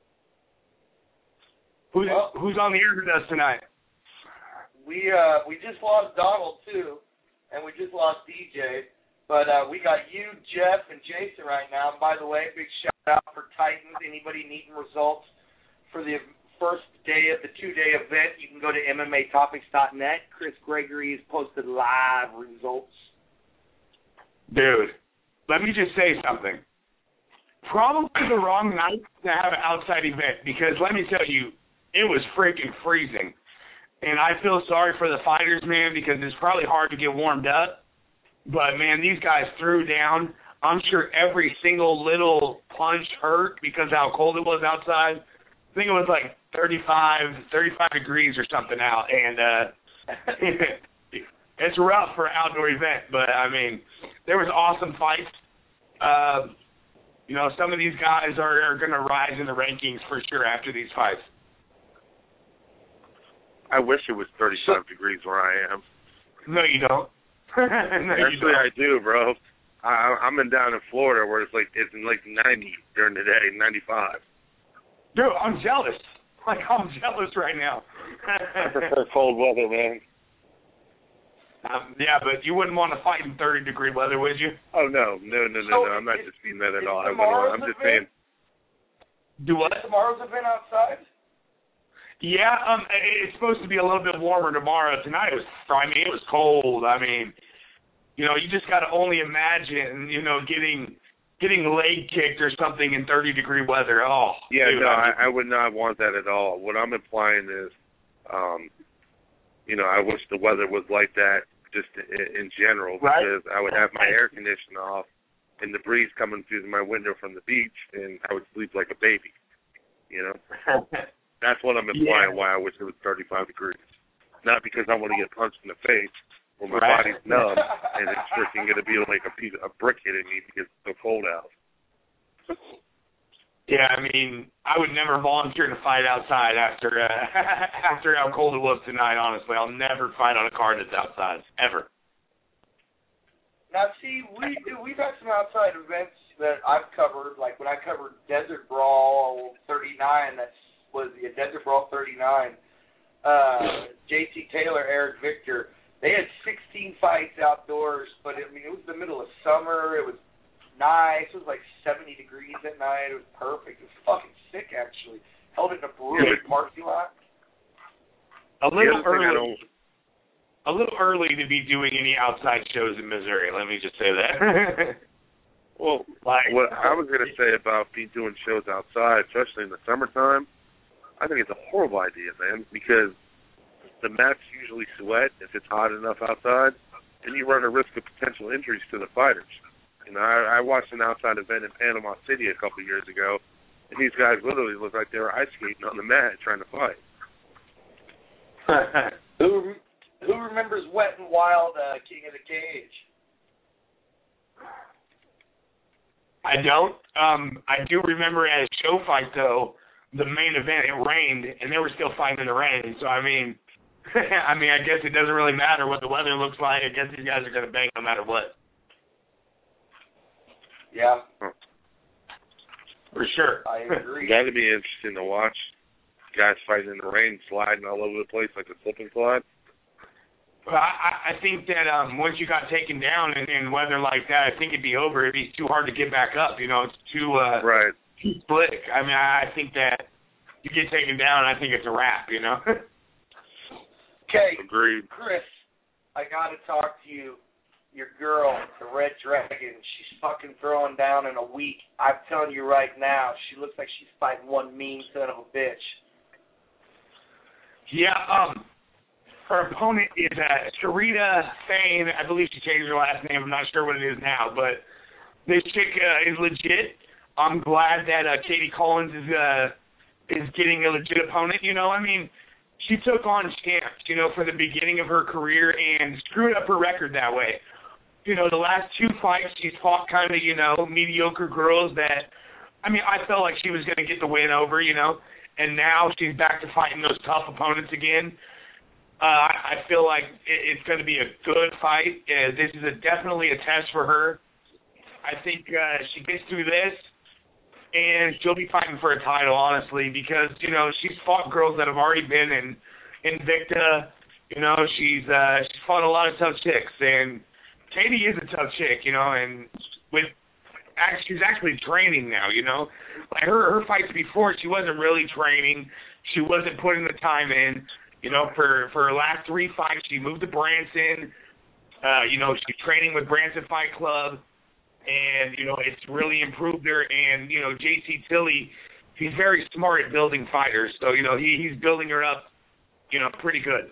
Speaker 6: Who's on the air with us tonight?
Speaker 1: We just lost Donald, too, and we just lost DJ. But we got you, Jeff, and Jason right now. And by the way, big shout-out for Titans. Anybody needing results for the first day of the two-day event, you can go to MMAtopics.net. Chris Gregory has posted live results.
Speaker 6: Dude, let me just say something. Probably the wrong night to have an outside event because let me tell you, it was freaking freezing. And I feel sorry for the fighters, man, because it's probably hard to get warmed up. But, man, these guys threw down. I'm sure every single little punch hurt because of how cold it was outside. I think it was like 35 degrees or something out. And it's rough for an outdoor event. But, I mean, there was awesome fights. You know, some of these guys are going to rise in the rankings for sure after these fights.
Speaker 4: I wish it was 35 degrees where I am.
Speaker 6: No, you don't. No,
Speaker 4: Actually, I do, bro. I'm down in Florida where it's like 90 during the day, 95.
Speaker 6: Dude, I'm jealous. Like, I'm jealous right now.
Speaker 4: I prefer cold weather, man.
Speaker 6: Yeah, but you wouldn't want to fight in 30-degree weather, would you?
Speaker 4: Oh, no. I'm not just being that at all. I'm just saying.
Speaker 6: Do what?
Speaker 1: Tomorrow's event outside?
Speaker 6: Yeah, it's supposed to be a little bit warmer tomorrow. Tonight it was cold. I mean, you know, you just got to only imagine, you know, getting leg kicked or something in 30-degree weather. Oh,
Speaker 4: yeah,
Speaker 6: dude,
Speaker 4: no, I would not want that at all. What I'm implying is, you know, I wish the weather was like that just in general, because I would have my air conditioner off and the breeze coming through my window from the beach, and I would sleep like a baby. You know. That's what I'm implying, why I wish it was 35 degrees. Not because I want to get punched in the face or my body's numb and it's freaking going to be like a brick hitting me because it's so cold out.
Speaker 6: Yeah, I mean, I would never volunteer to fight outside after how cold it was tonight, honestly. I'll never fight on a card that's outside, ever.
Speaker 1: Now, see, we've had some outside events that I've covered, like when I covered Desert Brawl 39, was the Desert Brawl 39, J.C. Taylor, Eric Victor. They had 16 fights outdoors, but I mean, it was the middle of summer. It was nice. It was like 70 degrees at night. It was perfect. It was fucking sick, actually. Held it in a brewery parking lot.
Speaker 6: A little early to be doing any outside shows in Missouri. Let me just say that.
Speaker 4: Well, what I was going to say about me doing shows outside, especially in the summertime, I think it's a horrible idea, man, because the mats usually sweat if it's hot enough outside, and you run a risk of potential injuries to the fighters. You know, I watched an outside event in Panama City a couple of years ago, and these guys literally looked like they were ice skating on the mat trying to fight.
Speaker 1: Who remembers Wet and Wild, King of the Cage?
Speaker 6: I don't. I do remember at a show fight, though, the main event, it rained, and they were still fighting in the rain. So, I mean, I guess it doesn't really matter what the weather looks like. I guess these guys are going to bang no matter what.
Speaker 1: Yeah.
Speaker 6: For sure.
Speaker 1: I agree.
Speaker 4: That'd be interesting to watch. Guys fighting in the rain, sliding all over the place like a slip and slide.
Speaker 6: Well, I think that once you got taken down in weather like that, I think it'd be over. It'd be too hard to get back up. You know, it's too too slick. I mean, I think that you get taken down, I think it's a wrap. You know.
Speaker 1: Okay.
Speaker 4: Agreed.
Speaker 1: Chris, I got to talk to you. Your girl, the Red Dragon, she's fucking throwing down in a week. I'm telling you right now, she looks like she's fighting one mean son of a bitch.
Speaker 6: Yeah. Her opponent is Sharita Fane. I believe she changed her last name. I'm not sure what it is now, but this chick is legit. I'm glad that Katie Collins is getting a legit opponent. You know, I mean, she took on champs, you know, for the beginning of her career and screwed up her record that way. You know, the last two fights she's fought kind of, you know, mediocre girls that, I mean, I felt like she was going to get the win over, you know, and now she's back to fighting those tough opponents again. I feel like it's going to be a good fight. This is definitely a test for her. I think she gets through this, and she'll be fighting for a title, honestly, because, you know, she's fought girls that have already been in Invicta. You know, she's fought a lot of tough chicks, and Katie is a tough chick, you know, and she's actually training now, you know. Like her fights before, she wasn't really training. She wasn't putting the time in. You know, for her last three fights, she moved to Branson. You know, she's training with Branson Fight Club. And, you know, it's really improved her. And, you know, J.C. Tilly, he's very smart at building fighters. So, you know, he's building her up, you know, pretty good.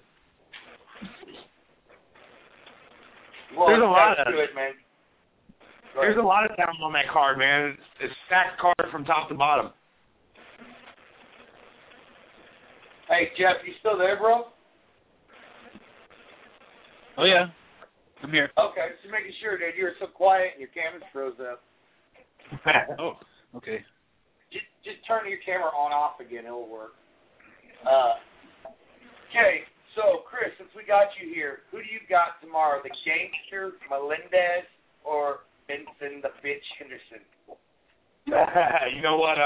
Speaker 1: Well,
Speaker 6: there's a lot of
Speaker 1: good, man.
Speaker 6: There's a lot of talent on that card, man. It's a stacked card from top to bottom.
Speaker 1: Hey, Jeff, you still there, bro?
Speaker 2: Oh, yeah.
Speaker 3: I'm here.
Speaker 1: Okay, just making sure, dude. You were so quiet and your camera's froze up.
Speaker 3: Oh, okay.
Speaker 1: Just turn your camera on off again. It'll work. Okay, so Chris, since we got you here, who do you got tomorrow? The Gangster, Melendez, or Benson the Bitch Henderson?
Speaker 6: You know what?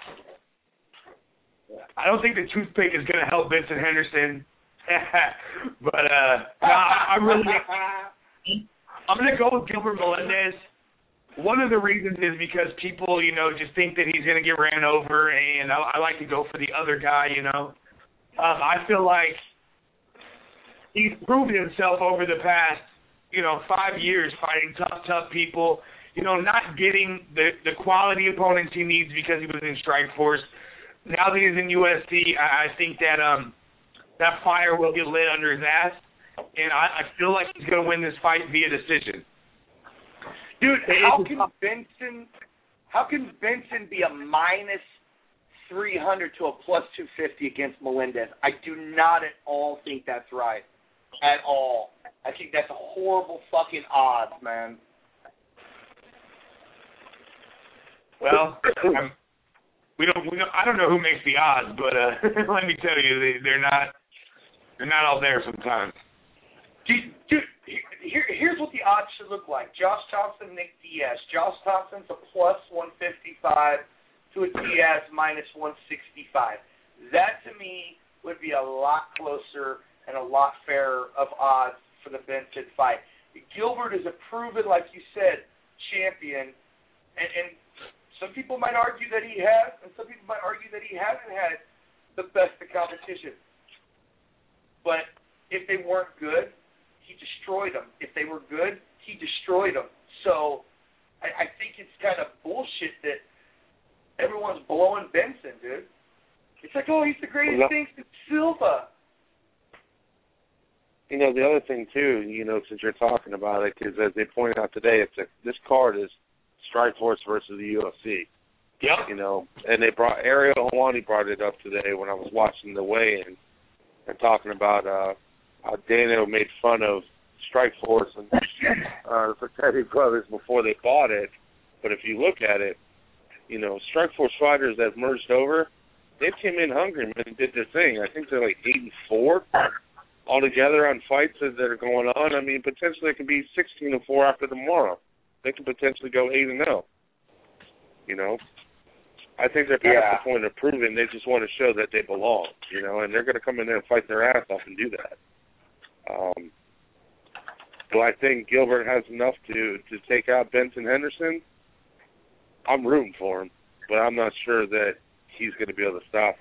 Speaker 6: I don't think the toothpick is going to help Benson Henderson. But I'm going to go with Gilbert Melendez. One of the reasons is because people, just think that he's going to get ran over, and I like to go for the other guy, I feel like he's proven himself over the past, 5 years fighting tough people, not getting the quality opponents he needs because he was in Strikeforce. Now that he's in UFC, I think that that fire will get lit under his ass, and I feel like he's going to win this fight via decision.
Speaker 1: Dude, how can Benson be a minus 300 to a plus 250 against Melendez? I do not at all think that's right. At all. I think that's a horrible fucking odds, man.
Speaker 6: Well, I don't know who makes the odds, but let me tell you, they're not all there sometimes.
Speaker 1: Dude, here's what the odds should look like. Josh Thompson, Nick Diaz. Josh Thompson's a plus 155 to a Diaz minus 165. That, to me, would be a lot closer and a lot fairer of odds for the Benson fight. Gilbert is a proven, like you said, champion, and some people might argue that he has, and some people might argue that he hasn't had the best of competition. But if they weren't good, he destroyed them. If they were good, he destroyed them. So I think it's kind of bullshit that everyone's blowing Benson, dude. It's like, oh, he's the greatest thing since Silva.
Speaker 4: The other thing, too, since you're talking about it, because as they pointed out today, this card is Strikeforce versus the UFC.
Speaker 6: Yep.
Speaker 4: And they brought Ariel Helwani brought it up today when I was watching the weigh-in and talking about how Dana made fun of Strikeforce and the Fraternity Brothers before they bought it. But if you look at it, Strikeforce fighters that merged over, they came in hungry, man, and did their thing. I think they're like 8-4 altogether on fights that are going on. I mean, potentially it could be 16-4 after tomorrow. They could potentially go 8-0. I think they're past the point of proving. They just want to show that they belong, and they're going to come in there and fight their ass off and do that. Do I think Gilbert has enough to take out Benson Henderson? I'm rooting for him, but I'm not sure that he's going to be able to stop him.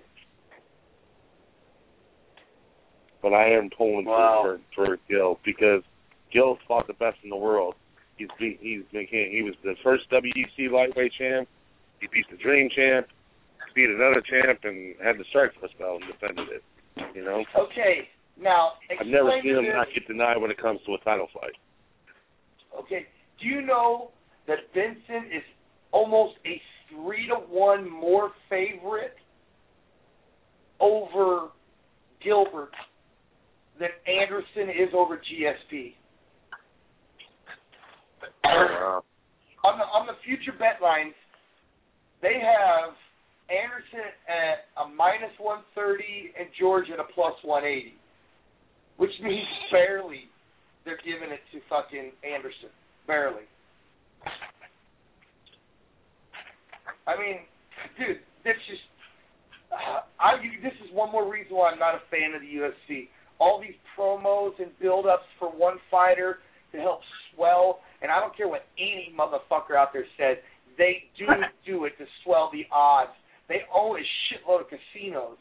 Speaker 4: But I am pulling for Gil because Gil fought the best in the world. He was the first WEC lightweight champ. He beat the Dream champ, beat another champ, and had the Strikeforce belt and defended it.
Speaker 1: Okay, now
Speaker 4: I've never seen him not get denied when it comes to a title fight.
Speaker 1: Okay, do you know that Benson is almost a 3-1 more favorite over Gilbert than Anderson is over GSP? On the future bet lines, they have Anderson at a minus 130 and George at a plus 180, which means barely they're giving it to fucking Anderson. Barely. I mean, dude, that's just... this is one more reason why I'm not a fan of the UFC. All these promos and build-ups for one fighter to help swell, and I don't care what any motherfucker out there says, they do it to swell the odds. They own a shitload of casinos.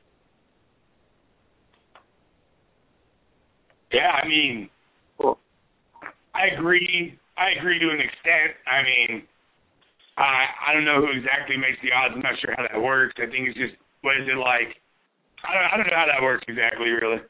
Speaker 6: Yeah, I mean, I agree to an extent. I mean, I don't know who exactly makes the odds. I'm not sure how that works. I think it's just, what is it like? I don't know how that works exactly, really.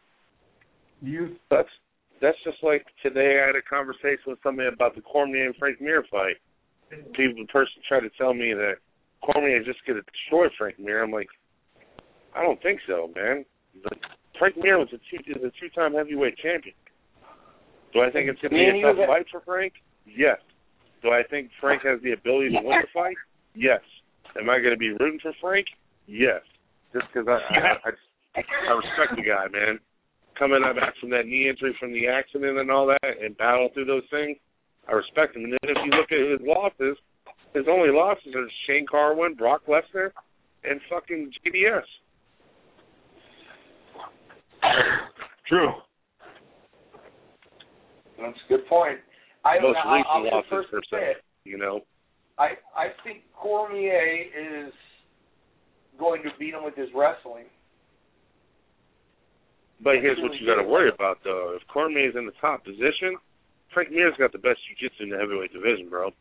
Speaker 4: That's just like today I had a conversation with somebody about the Cormier and Frank Mir fight. The person tried to tell me that Cormier just going to destroy Frank Mir. I'm like, I don't think so, man. Frank Mir was a two-time heavyweight champion. Do I think it's going to be a tough fight for Frank? Yes. Do I think Frank has the ability to win the fight? Yes. Am I going to be rooting for Frank? Yes. Just because I respect the guy, man. Coming back from that knee injury from the accident and all that and battle through those things, I respect him. And then if you look at his losses, his only losses are Shane Carwin, Brock Lesnar, and fucking JDS.
Speaker 6: True.
Speaker 1: That's a good point. I'll be the first to say it.
Speaker 4: You know?
Speaker 1: I think Cormier is going to beat him with his wrestling.
Speaker 4: But here's what you got to worry about, though. If Cormier's in the top position, Frank Mir's got the best jiu-jitsu in the heavyweight division, bro.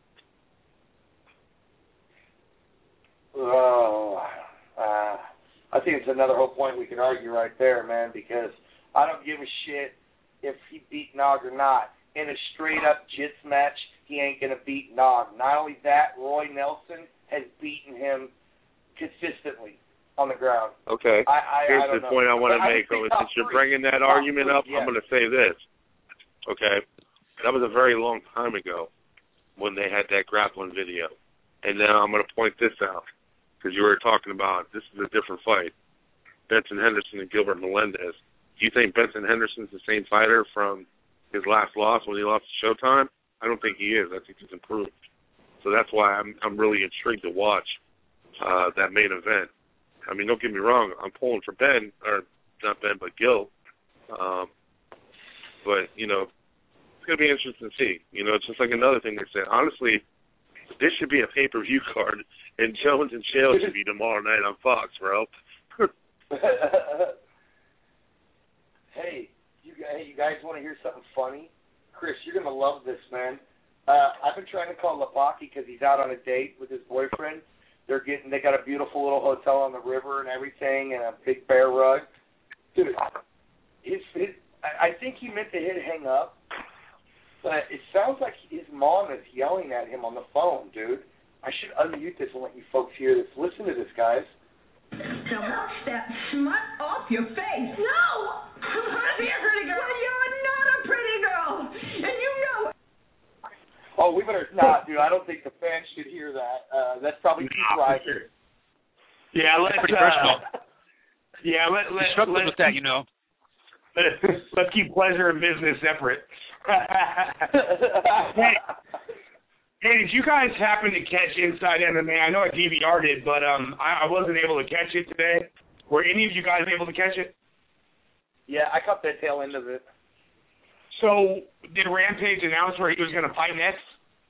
Speaker 1: Oh, I think it's another whole point we can argue right there, man, because I don't give a shit if he beat Nog or not. In a straight-up jits match, he ain't going to beat Nog. Not only that, Roy Nelson has beaten him consistently on the ground.
Speaker 4: Okay. Here's the point I want to make. Since you're bringing that argument up, I'm going to say this. Okay. That was a very long time ago when they had that grappling video. And now I'm going to point this out because you were talking about this is a different fight. Benson Henderson and Gilbert Melendez. Do you think Benson Henderson's the same fighter from his last loss when he lost to Showtime? I don't think he is. I think he's improved. So that's why I'm really intrigued to watch that main event. I mean, don't get me wrong. I'm pulling for Ben, or not Ben, but Gil. But, you know, it's going to be interesting to see. You know, it's just like another thing they said. Honestly, this should be a pay-per-view card, and Jones and Chael should be tomorrow night on Fox, bro.
Speaker 1: Hey, you guys want to hear something funny? Chris, you're going to love this, man. I've been trying to call Lapaki because he's out on a date with his boyfriend. They got a beautiful little hotel on the river and everything, and a big bear rug. Dude, I think he meant to hit hang up, but it sounds like his mom is yelling at him on the phone, dude. I should unmute this and let you folks hear this. Listen to this, guys.
Speaker 7: Now wash that smut off your face. No! Be a pretty girl. You're not a pretty girl, and you know it.
Speaker 1: Oh, we better not, dude. I don't think the fans should hear that. That's probably too private.
Speaker 6: Yeah, let's. Let's
Speaker 3: struggle with that, you know.
Speaker 6: Let's keep pleasure and business separate. Hey, did you guys happen to catch Inside MMA? I know I DVR'd it, but I wasn't able to catch it today. Were any of you guys able to catch it?
Speaker 1: Yeah, I caught that tail end of it.
Speaker 6: So, did Rampage announce where he was going to fight next?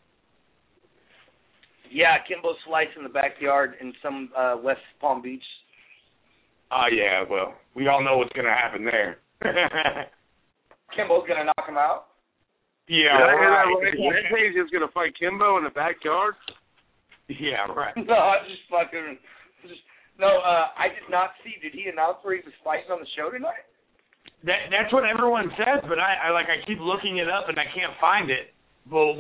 Speaker 1: Yeah, Kimbo Slice in the backyard in some West Palm Beach.
Speaker 6: Yeah, well, we all know what's going to happen there.
Speaker 1: Kimbo's going to knock him out?
Speaker 6: Yeah,
Speaker 4: right. Rampage is going to fight Kimbo in the backyard?
Speaker 6: Yeah, right.
Speaker 1: No, I just fucking... I did not see. Did he announce where he was fighting on the show tonight?
Speaker 6: That's what everyone says, but I keep looking it up and I can't find it. So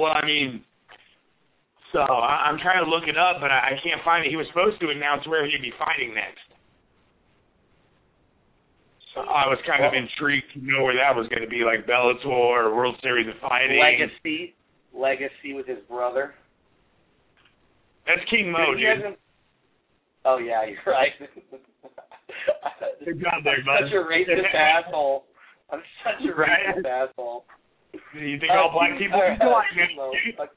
Speaker 6: I'm trying to look it up, but I can't find it. He was supposed to announce where he'd be fighting next. So I was kind of intrigued to know where that was going to be, like Bellator or World Series of Fighting.
Speaker 1: Legacy with his brother.
Speaker 6: That's King Mo, dude.
Speaker 1: Oh yeah, you're right.
Speaker 6: Good job there,
Speaker 1: bud. Such a racist asshole. I'm such a racist asshole.
Speaker 6: You think all black people are like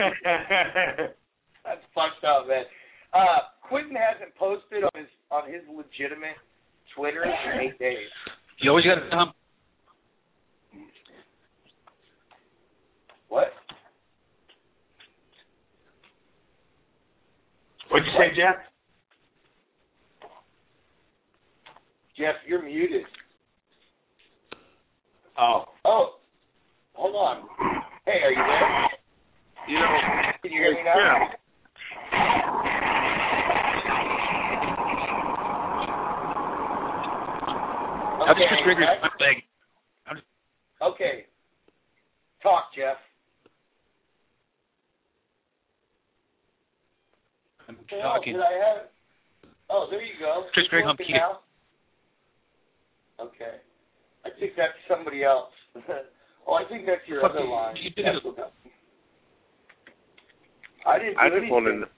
Speaker 1: That's fucked up, man. Quentin hasn't posted on his legitimate Twitter in 8 days.
Speaker 3: You always got to come.
Speaker 1: What?
Speaker 6: What'd you say, Jeff?
Speaker 1: Jeff, you're muted.
Speaker 6: Oh,
Speaker 1: hold on. Hey, are you there? Can you hear me now?
Speaker 4: Yeah.
Speaker 3: Okay, Chris Gregory's my leg.
Speaker 1: Okay. Talk, Jeff.
Speaker 3: I'm talking.
Speaker 1: Did I have... Oh, there you go.
Speaker 3: Chris Gregory, I'm Peter.
Speaker 1: Okay. I think that's somebody else. Oh, I think that's your other line. I didn't do
Speaker 4: I just
Speaker 1: anything.
Speaker 4: want to.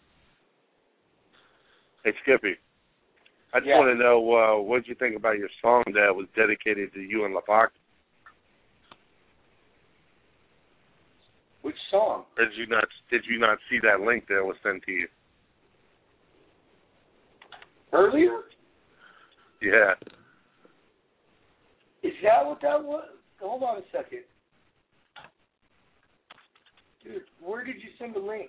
Speaker 4: Hey, Skippy. I just
Speaker 1: Yeah.
Speaker 4: want to know what did you think about your song that was dedicated to you and LaFox?
Speaker 1: Which song?
Speaker 4: Or did you not see that link that was sent to you?
Speaker 1: Earlier?
Speaker 4: Yeah.
Speaker 1: Is that what that was? Hold on a second. Dude, where did you send the link?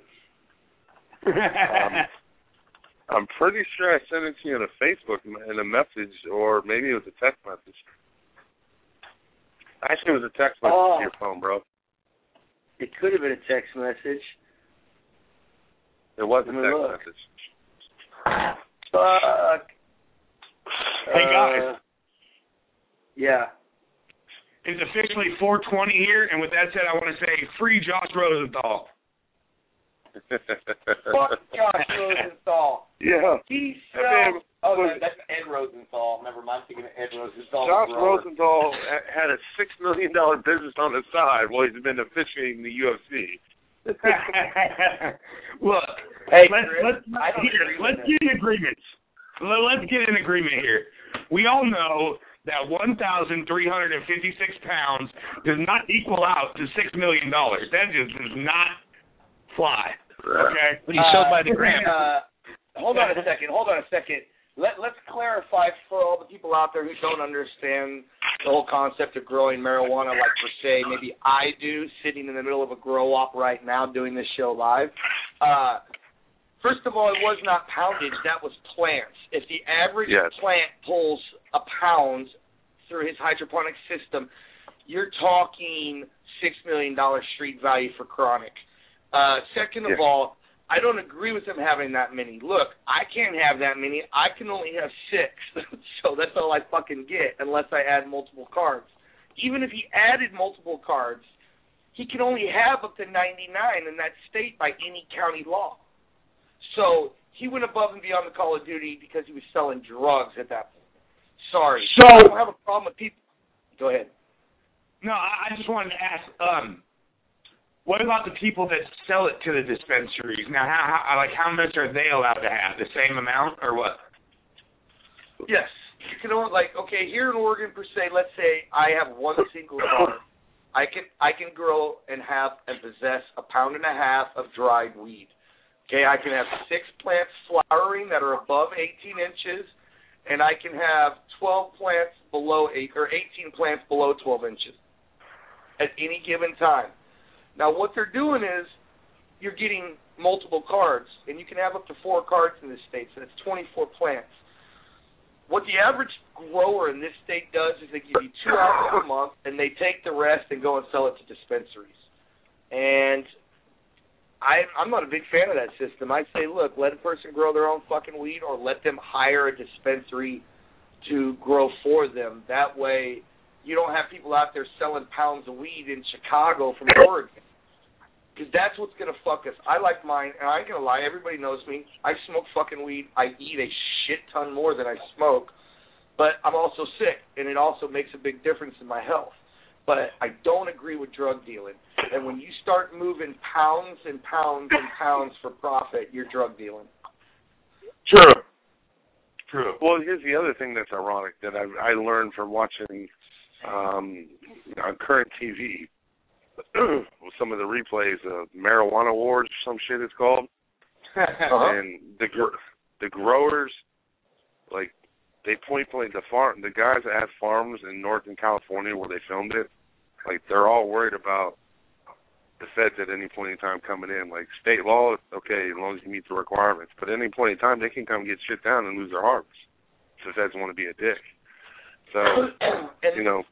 Speaker 4: I'm pretty sure I sent it to you in a Facebook in a message, or maybe it was a text message. Actually, it was a text message to your phone, bro.
Speaker 1: It could have been a text message.
Speaker 4: It was a
Speaker 1: Let me
Speaker 4: text
Speaker 1: look.
Speaker 4: message.
Speaker 1: Fuck.
Speaker 6: Hey, guys.
Speaker 1: Yeah.
Speaker 6: It's officially 4:20 here, and with that said, I want to say free Josh Rosenthal.
Speaker 1: Fuck Josh Rosenthal.
Speaker 4: Yeah.
Speaker 1: He
Speaker 4: That
Speaker 1: sells.
Speaker 4: man
Speaker 1: Oh, that's Ed Rosenthal. Never mind, I'm thinking of Ed Rosenthal.
Speaker 4: Josh Rosenthal had a $6 million business on the side while he's been officiating the UFC.
Speaker 6: Look,
Speaker 1: Hey,
Speaker 6: let's get in agreements. Let's get in agreement here. We all know that 1,356 pounds does not equal out to $6 million. That just does not fly. Okay?
Speaker 3: But he's sold by the gram.
Speaker 1: Hold on a second. Let's clarify for all the people out there who don't understand the whole concept of growing marijuana, like per se, maybe I do, sitting in the middle of a grow op right now doing this show live. First of all, it was not poundage, that was plants. If the average plant pulls a pound through his hydroponic system, you're talking $6 million street value for chronic. Second of all, I don't agree with him having that many. Look, I can't have that many. I can only have 6. So that's all I fucking get unless I add multiple cards. Even if he added multiple cards, he can only have up to 99 in that state by any county law. So he went above and beyond the Call of Duty because he was selling drugs at that point. Sorry.
Speaker 6: So
Speaker 1: I don't have a problem with people. Go ahead.
Speaker 6: No, I just wanted to ask, what about the people that sell it to the dispensaries? Now, how much are they allowed to have? The same amount or what?
Speaker 1: Yes. You can only, here in Oregon per se, let's say I have one single farm. I can grow and have and possess 1.5 pounds of dried weed. Okay, I can have 6 plants flowering that are above 18 inches, and I can have 12 plants below 8 or 18 plants below 12 inches at any given time. Now, what they're doing is you're getting multiple cards, and you can have up to 4 cards in this state, so that's 24 plants. What the average grower in this state does is they give you 2 ounces a month, and they take the rest and go and sell it to dispensaries. And I'm not a big fan of that system. I say, look, let a person grow their own fucking weed or let them hire a dispensary to grow for them. That way you don't have people out there selling pounds of weed in Chicago from Oregon. Because that's what's going to fuck us. I like mine, and I ain't going to lie, everybody knows me. I smoke fucking weed. I eat a shit ton more than I smoke. But I'm also sick, and it also makes a big difference in my health. But I don't agree with drug dealing. And when you start moving pounds and pounds and pounds for profit, you're drug dealing.
Speaker 6: True.
Speaker 4: Well, here's the other thing that's ironic that I learned from watching on current TV with some of the replays of Marijuana Wars or some shit it's called. And the growers, like, they point the guys that have farms in Northern California where they filmed it, like, they're all worried about the feds at any point in time coming in. Like, state law, okay, as long as you meet the requirements. But at any point in time, they can come get shit down and lose their harvest if the feds want to be a dick. So, you know.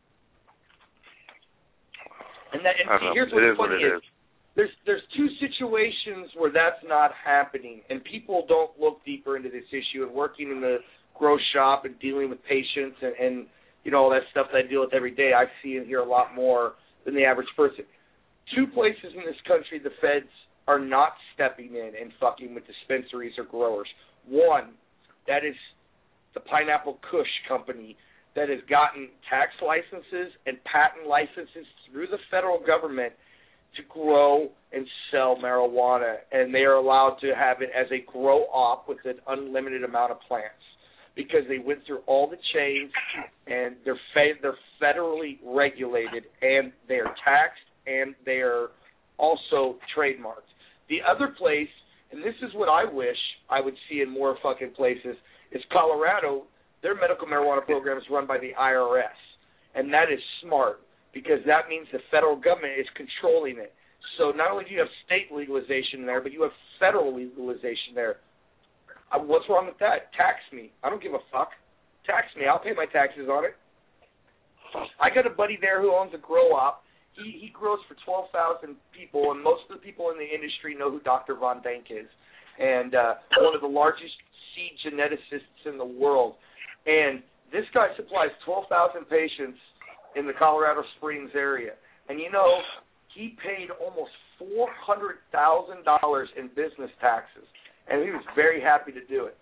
Speaker 1: And here's what's funny is there's 2 situations where that's not happening, and people don't look deeper into this issue. And working in the grow shop and dealing with patients and you know, all that stuff that I deal with every day, I see and hear a lot more than the average person. 2 places in this country the feds are not stepping in and fucking with dispensaries or growers. One, that is the Pineapple Kush Company that has gotten tax licenses and patent licenses through the federal government to grow and sell marijuana, and they are allowed to have it as a grow op with an unlimited amount of plants because they went through all the chains, and they're federally regulated, and they are taxed, and they are also trademarked. The other place, and this is what I wish I would see in more fucking places, is Colorado. Their medical marijuana program is run by the IRS, and that is smart because that means the federal government is controlling it. So not only do you have state legalization there, but you have federal legalization there. What's wrong with that? Tax me. I don't give a fuck. Tax me. I'll pay my taxes on it. I got a buddy there who owns a grow op. He grows for 12,000 people, and most of the people in the industry know who Dr. Von Dank is, and one of the largest seed geneticists in the world. And this guy supplies 12,000 patients in the Colorado Springs area. And, you know, he paid almost $400,000 in business taxes, and he was very happy to do it.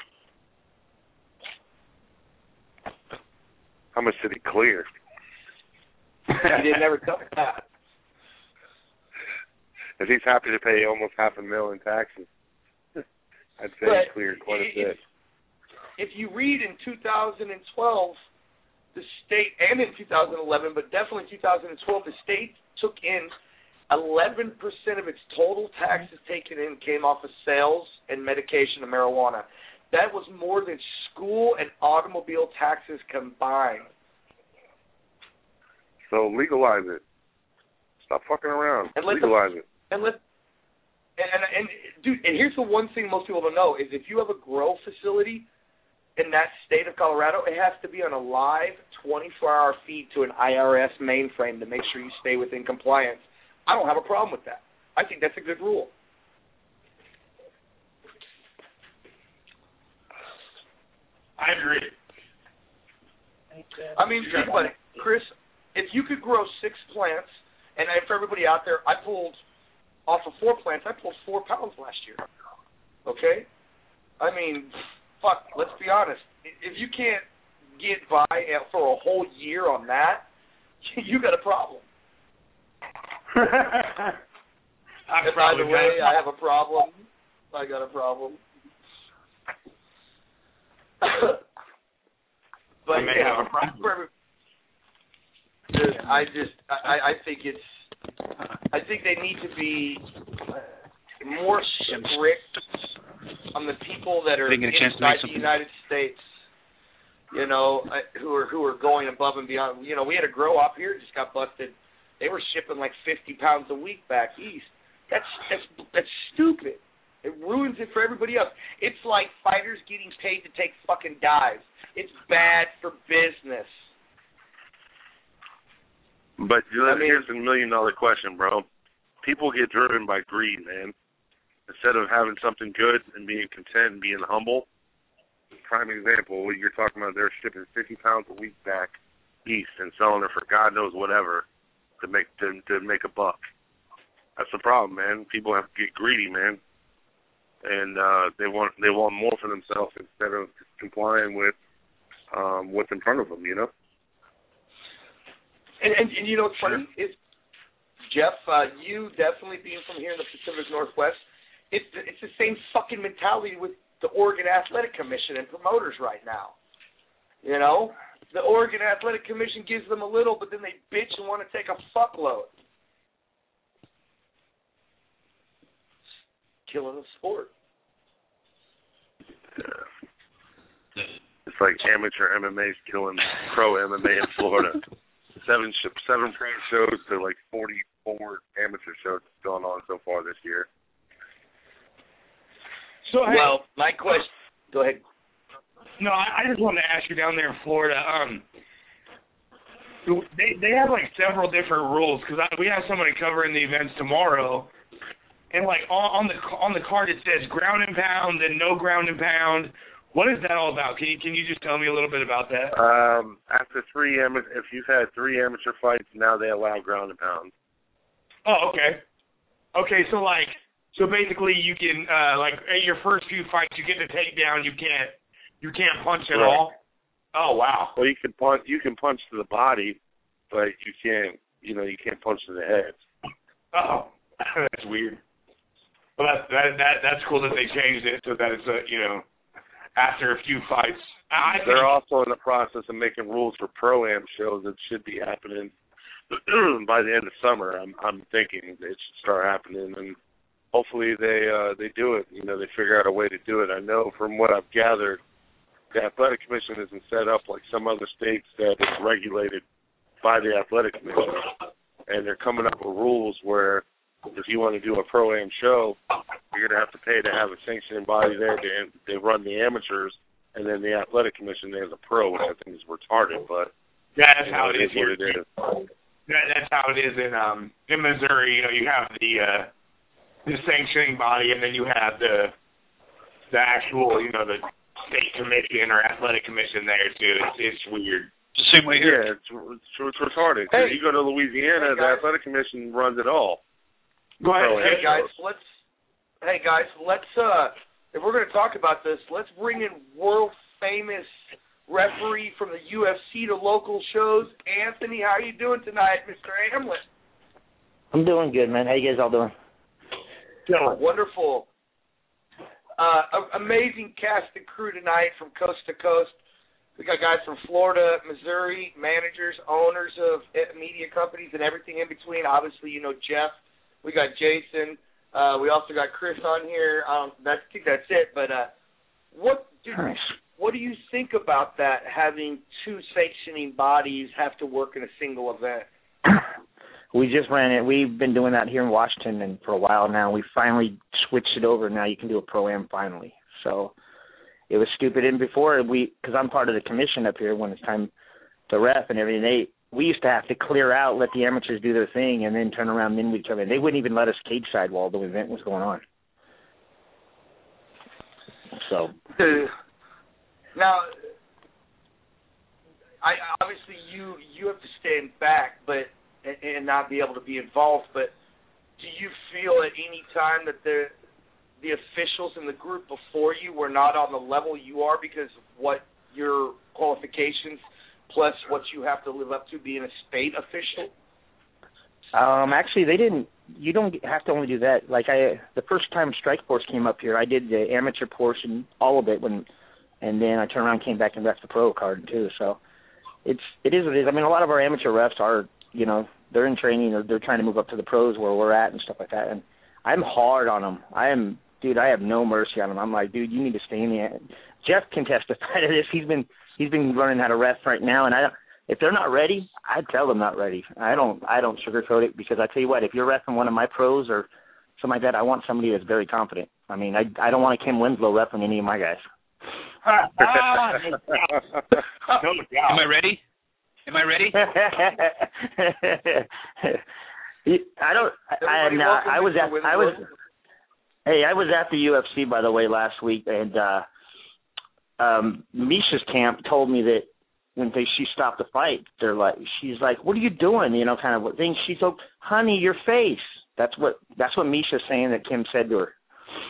Speaker 4: How much did he clear?
Speaker 1: He didn't ever tell me that.
Speaker 4: If he's happy to pay almost $500,000 in taxes, I'd say he cleared quite a bit.
Speaker 1: If you read in 2012, the state, and in 2011, but definitely 2012, the state took in 11% of its total taxes taken in came off of sales and medication of marijuana. That was more than school and automobile taxes combined.
Speaker 4: So legalize it. Stop fucking around.
Speaker 1: And
Speaker 4: legalize it.
Speaker 1: And dude, and here's the one thing most people don't know is if you have a grow facility in that state of Colorado, it has to be on a live 24-hour feed to an IRS mainframe to make sure you stay within compliance. I don't have a problem with that. I think that's a good rule.
Speaker 6: I agree.
Speaker 1: I mean, think about it, Chris. If you could grow 6 plants, and for everybody out there, I pulled off of 4 plants. I pulled 4 pounds last year. Okay, I mean, fuck. Let's be honest. If you can't get by for a whole year on that, you got a problem. And by the way, I have a problem. I got a problem. But yeah, I think they need to be more strict on the people that are inside the United States. You know, who are going above and beyond. You know, we had a grow up here, just got busted. They were shipping like 50 pounds a week back east. That's stupid. It ruins it for everybody else. It's like fighters getting paid to take fucking dives. It's bad for business.
Speaker 4: But here's a $1 million question, bro. People get driven by greed, man. Instead of having something good and being content and being humble. Prime example, what you're talking about, they're shipping 50 pounds a week back east and selling it for God knows whatever to make a buck. That's the problem, man. People have to get greedy, man. And they want more for themselves instead of complying with what's in front of them, you know?
Speaker 1: And you know what's funny is, Jeff, you definitely being from here in the Pacific Northwest, it's the same fucking mentality with the Oregon Athletic Commission and promoters right now. You know? The Oregon Athletic Commission gives them a little, but then they bitch and want to take a fuckload. Killing the sport.
Speaker 4: It's like amateur MMA's killing pro MMA in Florida. 7 pro shows to like 44 amateur shows going on so far this year.
Speaker 6: So,
Speaker 1: well, my question. Go ahead.
Speaker 6: No, I just wanted to ask you down there in Florida. They have like several different rules because we have somebody covering the events tomorrow, and like on the card it says ground and pound and no ground and pound. What is that all about? Can you just tell me a little bit about that?
Speaker 4: After if you've had 3 amateur fights, now they allow ground and pound.
Speaker 6: Oh, okay. Okay, so basically you can like at your first few fights you get the takedown, you can't punch at all. Oh wow.
Speaker 4: Well, you can punch to the body, but you can't punch to the head.
Speaker 6: Oh, that's weird. Well, that's cool that they changed it so that it's after a few fights.
Speaker 4: They're also in the process of making rules for pro-am shows that should be happening by the end of summer. I'm thinking it should start happening, and hopefully they do it. They figure out a way to do it. I know from what I've gathered, the athletic commission isn't set up like some other states that it's regulated by the athletic commission, and they're coming up with rules where if you want to do a pro-am show, you're going to have to pay to have a sanctioning body there. They run the amateurs, and then the athletic commission there's a pro, which I think is retarded, but
Speaker 6: that's how it is
Speaker 4: what
Speaker 6: here.
Speaker 4: it is.
Speaker 6: That's how it is in Missouri. You have the sanctioning body, and then you have the actual the state commission or athletic commission there too. It's weird.
Speaker 3: It's the same way here.
Speaker 4: Yeah, it's retarded. Hey. You go to Louisiana, the athletic commission runs it all.
Speaker 6: Go ahead.
Speaker 1: Hey guys, let's if we're going to talk about this, let's bring in world famous referee from the UFC to local shows. Anthony, how are you doing tonight, Mr. Hamlet?
Speaker 8: I'm doing good, man. How you guys all doing?
Speaker 1: Wonderful. Amazing cast and crew tonight from coast to coast. We got guys from Florida, Missouri, managers, owners of media companies, and everything in between. Obviously, Jeff. We got Jason. We also got Chris on here. I think that's it. But what do you think about that, having two sanctioning bodies have to work in a single event?
Speaker 8: We just ran it. We've been doing that here in Washington and for a while now. We finally switched it over. Now you can do a pro-am finally. So it was stupid. And before because I'm part of the commission up here when it's time to ref and everything, we used to have to clear out, let the amateurs do their thing, and then turn around, and then we'd come in. They wouldn't even let us cage side while the event was going on. So
Speaker 1: now, obviously you have to stand back, and not be able to be involved. But do you feel at any time that the officials in the group before you were not on the level you are because of what your qualifications plus what you have to live up to being a state official?
Speaker 8: Actually, they didn't. You don't have to only do that. Like the first time Strikeforce came up here, I did the amateur portion, all of it, and then I turned around, and came back and refed the pro card too. So it is what it is. I mean, a lot of our amateur refs are, they're in training or they're trying to move up to the pros where we're at and stuff like that. And I'm hard on them. I have no mercy on them. I'm like, dude, you need to stay in the. Jeff can testify to this. He's been learning how to ref right now, and if they're not ready, I tell them not ready. I don't sugarcoat it, because I tell you what, if you're refing one of my pros or something like that, I want somebody that's very confident. I mean, I don't want a Kim Winslow refing any of my guys.
Speaker 3: Am I ready?
Speaker 8: I was at the UFC, by the way, last week, and Misha's camp told me that when she stopped the fight, she's like, "What are you doing?" Kind of thing. She's like, "Honey, your face." That's what Misha's saying that Kim said to her.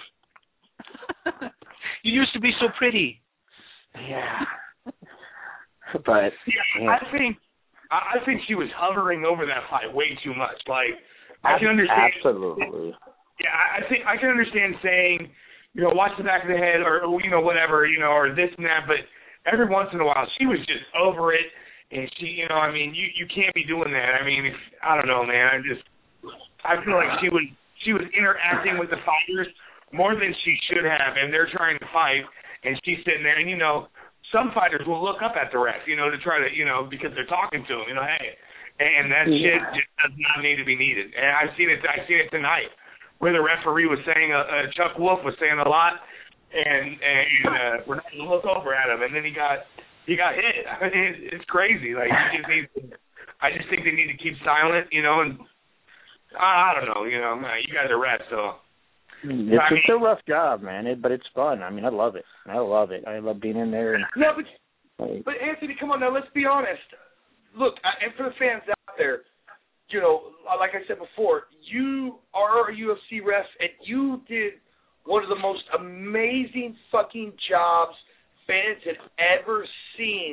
Speaker 3: You used to be so pretty.
Speaker 8: Yeah. But
Speaker 6: yeah. I think she was hovering over that fight way too much. Like, I can understand.
Speaker 8: Absolutely.
Speaker 6: Yeah, I think I can understand saying, watch the back of the head or whatever, or this and that. But every once in a while, she was just over it, and she, you can't be doing that. I mean, I don't know, man. I feel like she was interacting with the fighters more than she should have, and they're trying to fight, and she's sitting there, and some fighters will look up at the ref, to try to, because they're talking to him, hey, and that shit just does not need to be needed. And I seen it tonight, where the referee was saying, Chuck Wolf was saying a lot, and we're not going to look over at him, and then he got hit. I mean, it's crazy. Like, I just think they need to keep silent, and I don't know, you guys are refs, so.
Speaker 8: It's a rough job, man, but it's fun. I mean, I love it. I love being in there.
Speaker 1: No, but Anthony, come on now, let's be honest. Look, and for the fans out there, like I said before, you are a UFC ref, and you did one of the most amazing fucking jobs fans had ever seen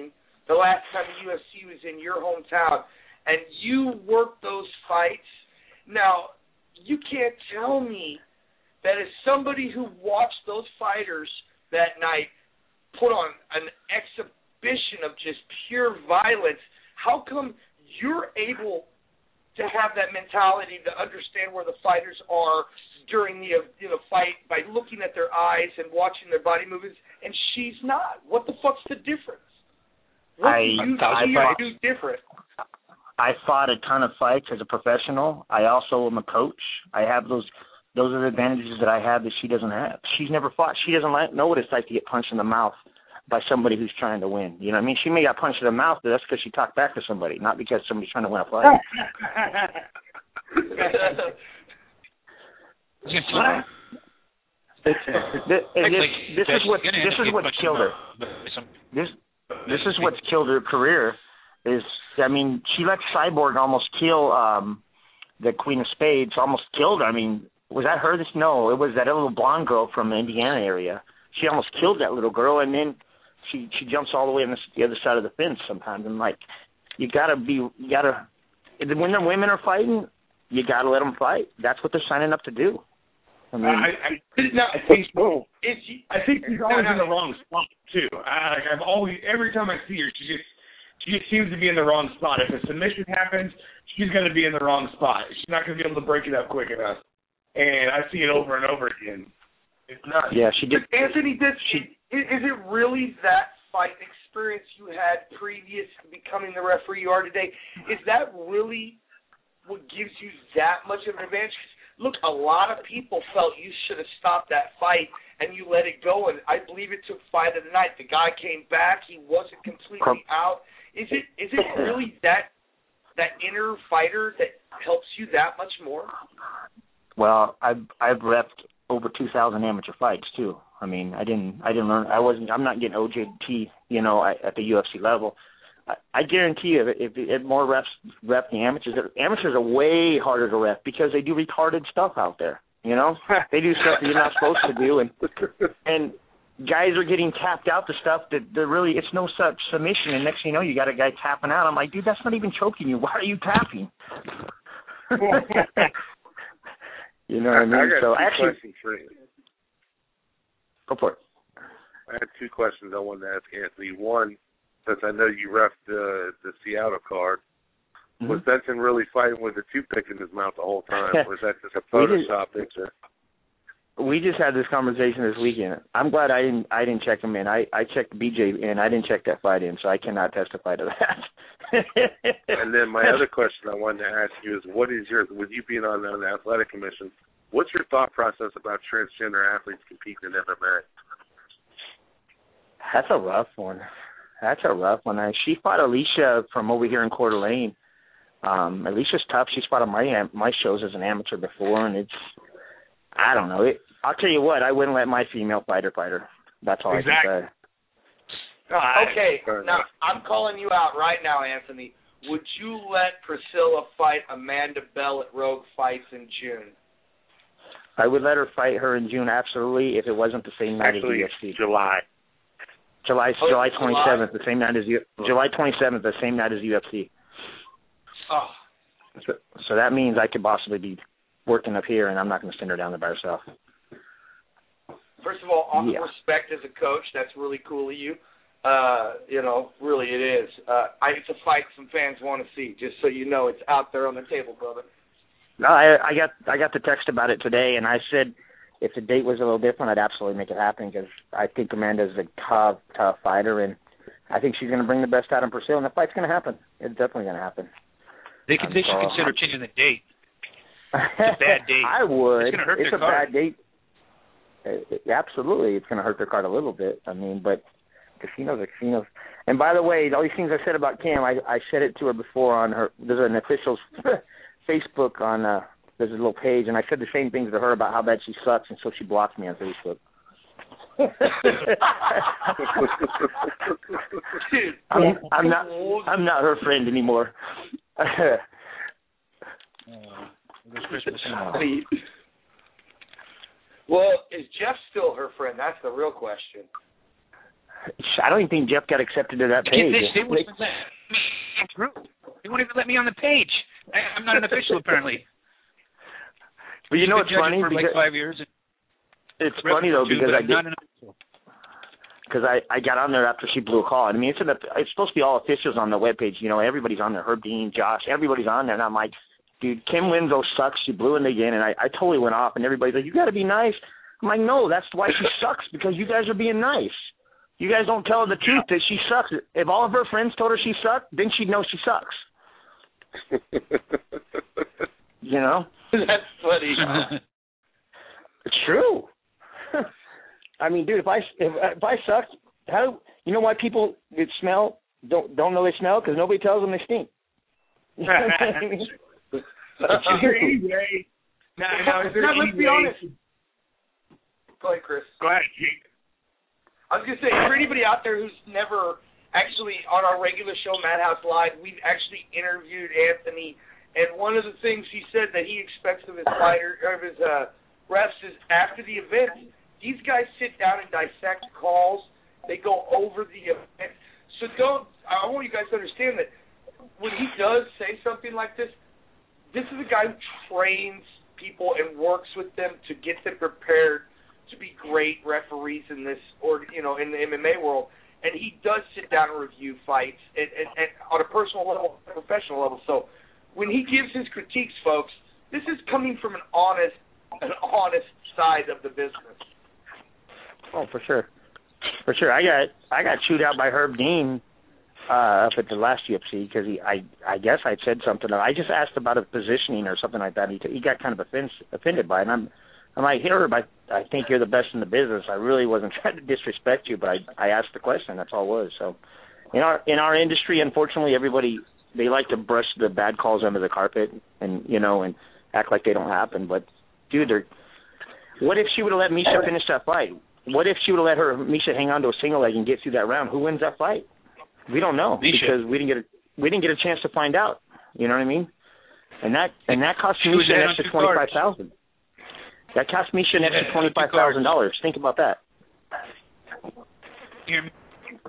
Speaker 1: the last time the UFC was in your hometown, and you worked those fights. Now, you can't tell me that as somebody who watched those fighters that night put on an exhibition of just pure violence, how come you're able to have that mentality to understand where the fighters are during the fight by looking at their eyes and watching their body movements, and she's not? What the fuck's the difference? What do you do different?
Speaker 8: I fought a ton of fights as a professional. I also am a coach. I have those are the advantages that I have that she doesn't have. She's never fought. She doesn't know what it's like to get punched in the mouth by somebody who's trying to win. You know what I mean? She may got punched in the mouth, but that's because she talked back to somebody, not because somebody's trying to win a fight. This is what's killed her. This is what's killed her career. She let Cyborg almost kill the Queen of Spades. Almost killed her. I mean, was that her? No, it was that little blonde girl from the Indiana area. She almost killed that little girl, and then she jumps all the way on the other side of the fence sometimes. And when the women are fighting, you gotta let them fight. That's what they're signing up to do. I think she's always in the wrong spot too.
Speaker 6: Every time I see her, she just seems to be in the wrong spot. If a submission happens, she's going to be in the wrong spot. She's not going to be able to break it up quick enough. And I see it over and over again. It's not.
Speaker 8: Yeah, she did.
Speaker 1: Anthony, is it really that fight experience you had previous to becoming the referee you are today? Is that really what gives you that much of an advantage? Look, a lot of people felt you should have stopped that fight and you let it go, and I believe it took fight of the night. The guy came back; he wasn't completely out. Is it really that inner fighter that helps you that much more?
Speaker 8: Well, I've repped over 2,000 amateur fights too. I mean, I didn't learn. I'm not getting OJT, at the UFC level. I guarantee you, if more refs rep the amateurs are way harder to rep because they do retarded stuff out there. They do stuff that you're not supposed to do, and guys are getting tapped out to stuff that it's no such submission. And next thing you know, you got a guy tapping out. I'm like, dude, that's not even choking you. Why are you tapping? You know what I mean?
Speaker 4: I got two questions for you.
Speaker 8: Go for it.
Speaker 4: I had two questions I wanted to ask Anthony. One, since I know you ref the Seattle card, was Benson really fighting with a toothpick in his mouth the whole time, or is that just a Photoshop picture?
Speaker 8: We just had this conversation this weekend. I'm glad I didn't check him in. I checked BJ in. I didn't check that fight in, so I cannot testify to that.
Speaker 4: And then my other question I wanted to ask you is, with you being on the athletic commission, what's your thought process about transgender athletes competing in MMA?
Speaker 8: That's a rough one. She fought Alicia from over here in Coeur d'Alene. Alicia's tough. She's fought on my shows as an amateur before, and I don't know. I'll tell you what, I wouldn't let my female fighter fight her. That's all I can say.
Speaker 1: Okay, now I'm calling you out right now, Anthony. Would you let Priscilla fight Amanda Bell at Rogue Fights in June?
Speaker 8: I would let her fight her in June, absolutely, if it wasn't the same night as UFC.
Speaker 4: July
Speaker 8: 27th, the same night as July 27th, the same night as UFC.
Speaker 1: Oh.
Speaker 8: So that means I could possibly be working up here, and I'm not going to send her down there by herself.
Speaker 1: First of all, respect as a coach. That's really cool of you. Really it is. It's a fight some fans want to see, just so you know it's out there on the table, brother.
Speaker 8: No, I got the text about it today, and I said if the date was a little different, I'd absolutely make it happen because I think Amanda's a tough fighter, and I think she's going to bring the best out in Priscilla, and the fight's going to happen. It's definitely going to happen.
Speaker 3: They should consider changing the date. It's a bad date.
Speaker 8: I would.
Speaker 3: It's going to hurt
Speaker 8: their
Speaker 3: card.
Speaker 8: Bad date. Absolutely, it's going to hurt their card a little bit. I mean, but casinos. And by the way, all these things I said about Cam, I said it to her before on her. There's an official Facebook on. There's a little page, and I said the same things to her about how bad she sucks, and so she blocked me on Facebook.
Speaker 1: Dude,
Speaker 8: I'm not her friend anymore.
Speaker 1: Well, is Jeff still her friend? That's the real question.
Speaker 8: I don't even think Jeff got accepted to that page.
Speaker 3: They won't even let me through. They won't even let me on the page. I'm not an official, apparently.
Speaker 8: But you know what's funny?
Speaker 3: For like 5 years.
Speaker 8: It's funny, though, because I got on there after she blew a call. I mean, it's supposed to be all officials on the webpage. You know, everybody's on there. Herb Dean, Josh, everybody's on there. And I'm like, dude, Kim Winslow sucks. She blew it again. And I totally went off. And everybody's like, you got to be nice. I'm like, no, that's why she sucks, because you guys are being nice. You guys don't tell her the truth that she sucks. If all of her friends told her she sucked, then she'd know she sucks. You know?
Speaker 1: That's funny.
Speaker 8: It's true. I mean, dude, if I sucked, you know why people that smell don't know they smell? Because nobody tells them they stink. You know what I mean?
Speaker 6: Now, let's be honest.
Speaker 1: Go ahead, Chris.
Speaker 6: Go ahead, Jake.
Speaker 1: I was going to say, for anybody out there who's never actually on our regular show, Madhouse Live, we've actually interviewed Anthony, and one of the things he said that he expects of his refs is after the event, these guys sit down and dissect calls. They go over the event. So I want you guys to understand that when he does say something like this is a guy who trains people and works with them to get them prepared to be great referees in this, or in the MMA world. And he does sit down and review fights and on a personal level, a professional level. So when he gives his critiques, folks, this is coming from an honest side of the business.
Speaker 8: Oh, for sure. For sure. I got chewed out by Herb Dean up at the last UFC because I guess I'd said something. I just asked about a positioning or something like that. He got kind of offended by it. And I'm like, hey, Herb, I think you're the best in the business. I really wasn't trying to disrespect you, but I asked the question. That's all it was. So in our industry, unfortunately, everybody, they like to brush the bad calls under the carpet and act like they don't happen. But, dude, what if she would have let Misha finish that fight? What if she would have let Misha hang on to a single leg and get through that round? Who wins that fight? We don't know because we didn't get a chance to find out. You know what I mean? And that cost Misha an extra $25,000. That cost Misha an extra $25,000. Think about that.
Speaker 3: Hear me?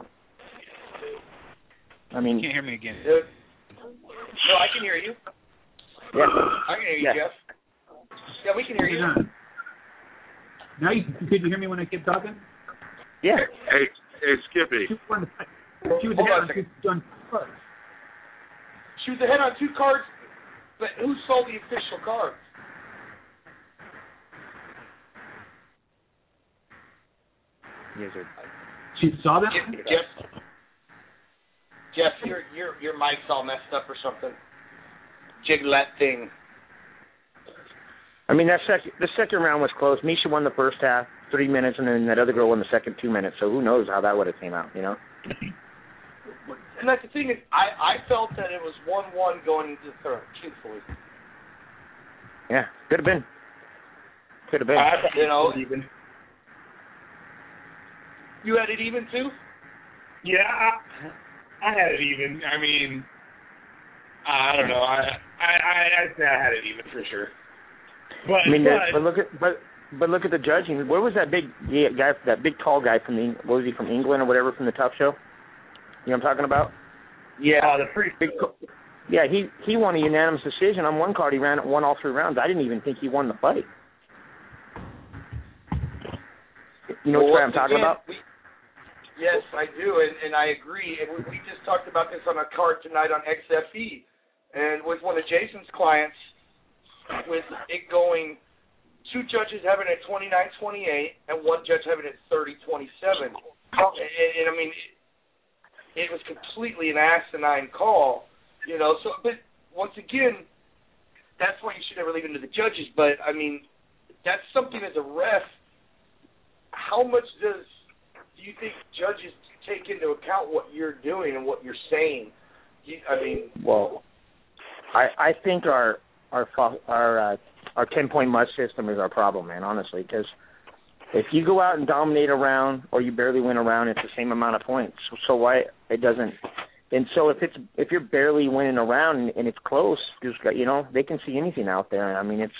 Speaker 8: I mean,
Speaker 3: you can't hear me again.
Speaker 1: No, I can hear you.
Speaker 8: Yeah,
Speaker 1: I can hear you, Jeff. Yeah, we can hear you.
Speaker 9: Now could you hear me when I keep talking?
Speaker 8: Yeah.
Speaker 4: Hey, Skippy.
Speaker 9: She was ahead on 2 cards.
Speaker 1: She was ahead on 2 cards, but who sold the official cards?
Speaker 8: Yes, sir.
Speaker 9: She saw that?
Speaker 1: Jeff, your mic's all messed up or something. Jiggle that thing.
Speaker 8: I mean, the second round was close. Misha won the first half, 3 minutes, and then that other girl won the second 2 minutes. So who knows how that would have came out, you know?
Speaker 1: And that's the thing is, I felt that it was 1-1 going into the third, truthfully.
Speaker 8: Yeah, could have been.
Speaker 6: Even.
Speaker 1: You had it even too?
Speaker 6: Yeah, I had it even. I mean, I don't know. I'd say I had it even for sure. But look at the judging. Where was that big guy, that big tall guy from from England or whatever, from the Tough Show? You know what I'm talking about?
Speaker 1: Yeah,
Speaker 6: the pretty big.
Speaker 8: Yeah, he won a unanimous decision on one card. He won all 3 rounds. I didn't even think he won the fight. You know what I'm talking about?
Speaker 1: Yes, I do, and I agree. And we just talked about this on a card tonight on XFE, and with one of Jason's clients, with it going 2 judges having it 29-28 and 1 judge having it 30-27. And I mean, it was completely an asinine call, So, but once again, that's why you should never leave it to the judges. But I mean, that's something as a ref. How much do you think judges take into account what you're doing and what you're saying?
Speaker 8: Well, I think our 10-point must system is our problem, man. Honestly, because if you go out and dominate a round or you barely win a round, it's the same amount of points. So why it doesn't? And so if you're barely winning a round and it's close, they can see anything out there. I mean,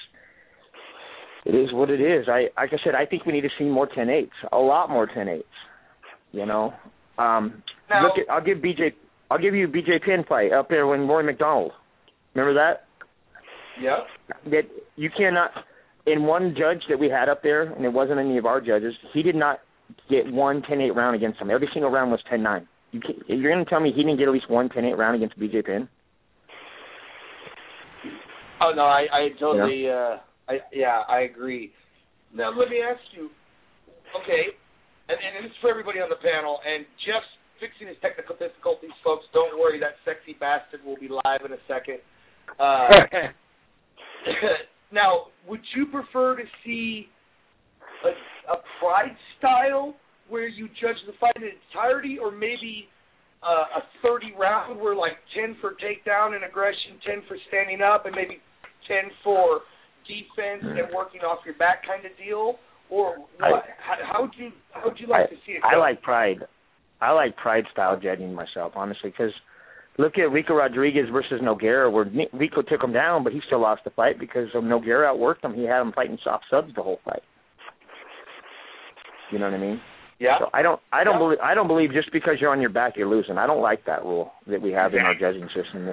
Speaker 8: it is what it is. Like I said, I think we need to see more 10-8s, a lot more 10-8s. You know,
Speaker 1: Now,
Speaker 8: I'll give you BJ Penn fight up there when Roy McDonald. Remember that?
Speaker 1: Yep.
Speaker 8: That you cannot. In one judge that we had up there, and it wasn't any of our judges, he did not get one 10-8 round against him. Every single round was 10-9. You're going to tell me he didn't get at least one 10-8 round against BJ Penn?
Speaker 1: Oh no, I totally. I agree. Now let me ask you. Okay, and it's for everybody on the panel. And Jeff's fixing his technical difficulties, folks. Don't worry, that sexy bastard will be live in a second. Now, would you prefer to see a Pride style where you judge the fight in its entirety, or maybe a 30 round where like 10 for takedown and aggression, 10 for standing up, and maybe 10 for defense and working off your back kind of deal? Or what? How would you like to see it go?
Speaker 8: I like Pride. I like Pride style judging myself, honestly, because look at Rico Rodriguez versus Nogueira, where Rico took him down, but he still lost the fight because Nogueira outworked him. He had him fighting soft subs the whole fight. You know what I mean?
Speaker 1: Yeah.
Speaker 8: So I don't believe just because you're on your back you're losing. I don't like that rule that we have in our judging system.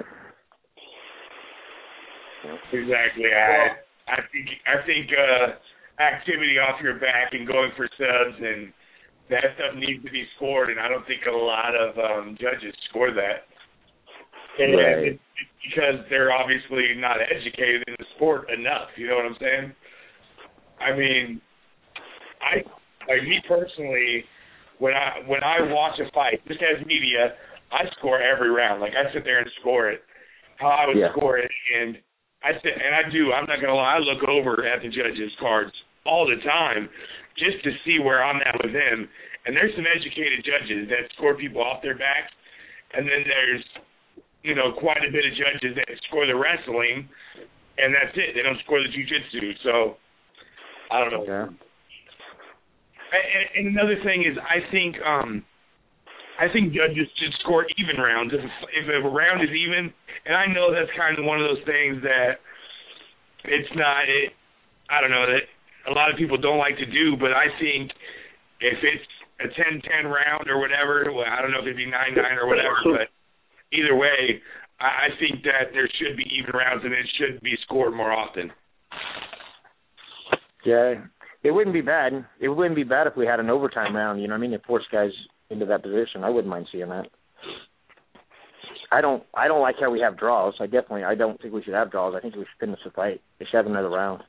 Speaker 6: Exactly. I think activity off your back and going for subs and that stuff needs to be scored, and I don't think a lot of judges score that. And it's because they're obviously not educated in the sport enough. You know what I'm saying? I mean, me personally, when I watch a fight, just as media, I score every round. Like I sit there and score it, how I would score it, and I do. I'm not gonna lie. I look over at the judges' cards all the time just to see where I'm at with them. And there's some educated judges that score people off their backs, and then there's quite a bit of judges that score the wrestling, and that's it. They don't score the jiu-jitsu. So I don't know.
Speaker 8: Yeah.
Speaker 6: And another thing is, I think judges should score even rounds. If a round is even, and I know that's kind of one of those things that it's not. I don't know, that a lot of people don't like to do, but I think if it's a 10-10 round or whatever, well, I don't know if it'd be 9-9 or whatever, but either way, I think that there should be even rounds and it should be scored more often.
Speaker 8: Yeah, it wouldn't be bad. It wouldn't be bad if we had an overtime round. You know what I mean? It forced guys into that position. I wouldn't mind seeing that. I don't like how we have draws. I don't think we should have draws. I think we should finish the fight. They should have another round.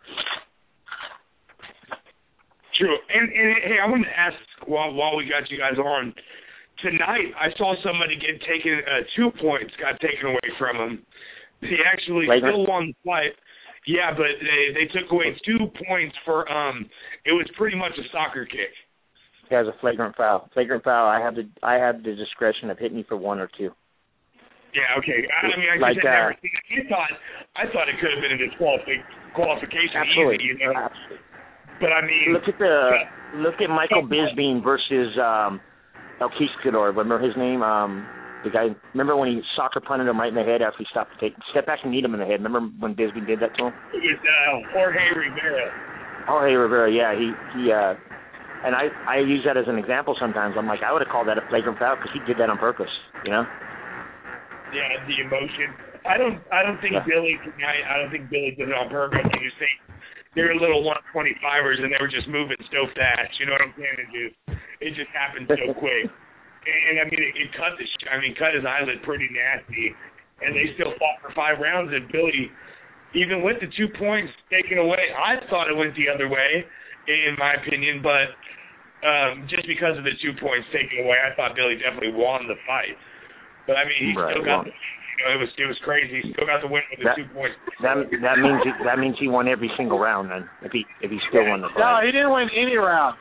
Speaker 6: True. And hey, I wanted to ask while we got you guys on, tonight I saw somebody get taken 2 points got taken away from him. He actually still won the fight. Yeah, but they took away 2 points for it was pretty much a soccer kick.
Speaker 8: Yeah, it was a flagrant foul. Flagrant foul. I have the discretion of hitting you for 1 or 2.
Speaker 6: Yeah, okay. I mean, I just had never seen it. I thought it could have been a disqualification.
Speaker 8: Absolutely.
Speaker 6: Easy,
Speaker 8: Absolutely.
Speaker 6: But I mean,
Speaker 8: look at Michael Bisping versus El Quisquador. Remember his name? The guy. Remember when he soccer punted him right in the head after he stopped to step back and kneed him in the head? Remember when Bisping did that to him?
Speaker 6: It was Jorge Rivera.
Speaker 8: Jorge Rivera. Yeah, he and I use that as an example sometimes. I'm like, I would have called that a flagrant foul because he did that on purpose. You know?
Speaker 6: Yeah, the emotion. I don't think Billy tonight. I don't think Billy did it on purpose. I just think they're little 125ers and they were just moving so fast. You know what I'm saying? It just happened so quick. And I mean, it cut his eyelid pretty nasty. And they still fought for 5 rounds. And Billy, even with the 2 points taken away, I thought it went the other way, in my opinion. But just because of the 2 points taken away, I thought Billy definitely won the fight. But I mean, he still got. It was crazy. He still got the win with the 2 points.
Speaker 8: That means he won every single round then. If he still won the fight.
Speaker 10: No, he didn't win any round.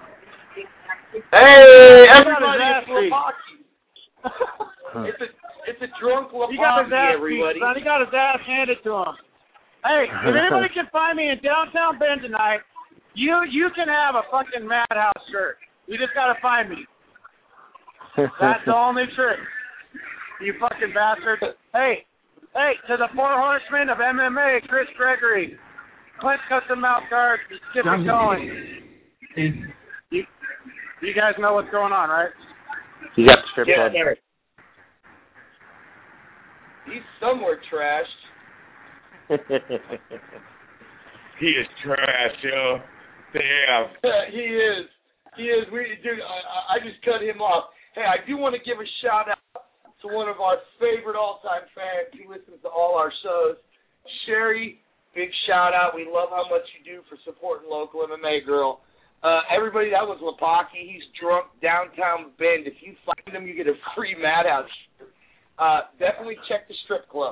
Speaker 1: Hey, everybody! It's a drunk Lapaki,
Speaker 10: He got his ass
Speaker 1: everybody.
Speaker 10: beat, son. He got his ass handed to him. Hey, if anybody can find me in downtown Bend tonight, you can have a fucking Madhouse shirt. You just gotta find me. That's the only trick. You fucking bastard. Hey, to the 4 horsemen of MMA, Chris Gregory, Clint Custom Mouth Guards, just keep it going. You guys know what's going on, right?
Speaker 8: You got the strip club.
Speaker 1: He's somewhere trashed.
Speaker 6: He is trash, yo. Damn.
Speaker 1: He is. Dude, I just cut him off. Hey, I do want to give a shout out to one of our favorite all-time fans. He listens to all our shows. Sherry, big shout out. We love how much you do for supporting local MMA, girl. Everybody, that was Lapaki. He's drunk downtown Bend. If you find him, you get a free Madhouse. Definitely check the strip club.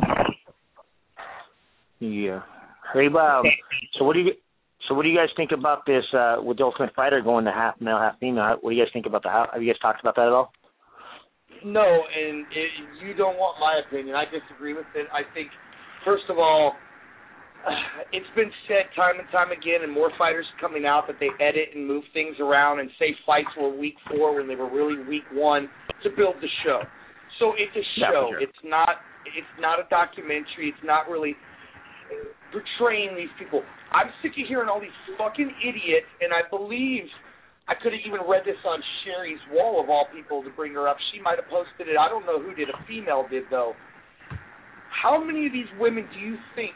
Speaker 8: Yeah. Hey, Bob. So what do you guys think about this with the Ultimate Fighter going to half male, half female? What do you guys think about have you guys talked about that at all?
Speaker 1: No, and you don't want my opinion. I disagree with it. I think, first of all, it's been said time and time again, and more fighters coming out that they edit and move things around and say fights were week 4 when they were really week 1 to build the show. So it's a show.
Speaker 8: Sure.
Speaker 1: It's not a documentary. It's not really portraying these people. I'm sick of hearing all these fucking idiots, and I believe I could have even read this on Sherry's wall of all people to bring her up. She might have posted it. I don't know who did. A female did, though. How many of these women do you think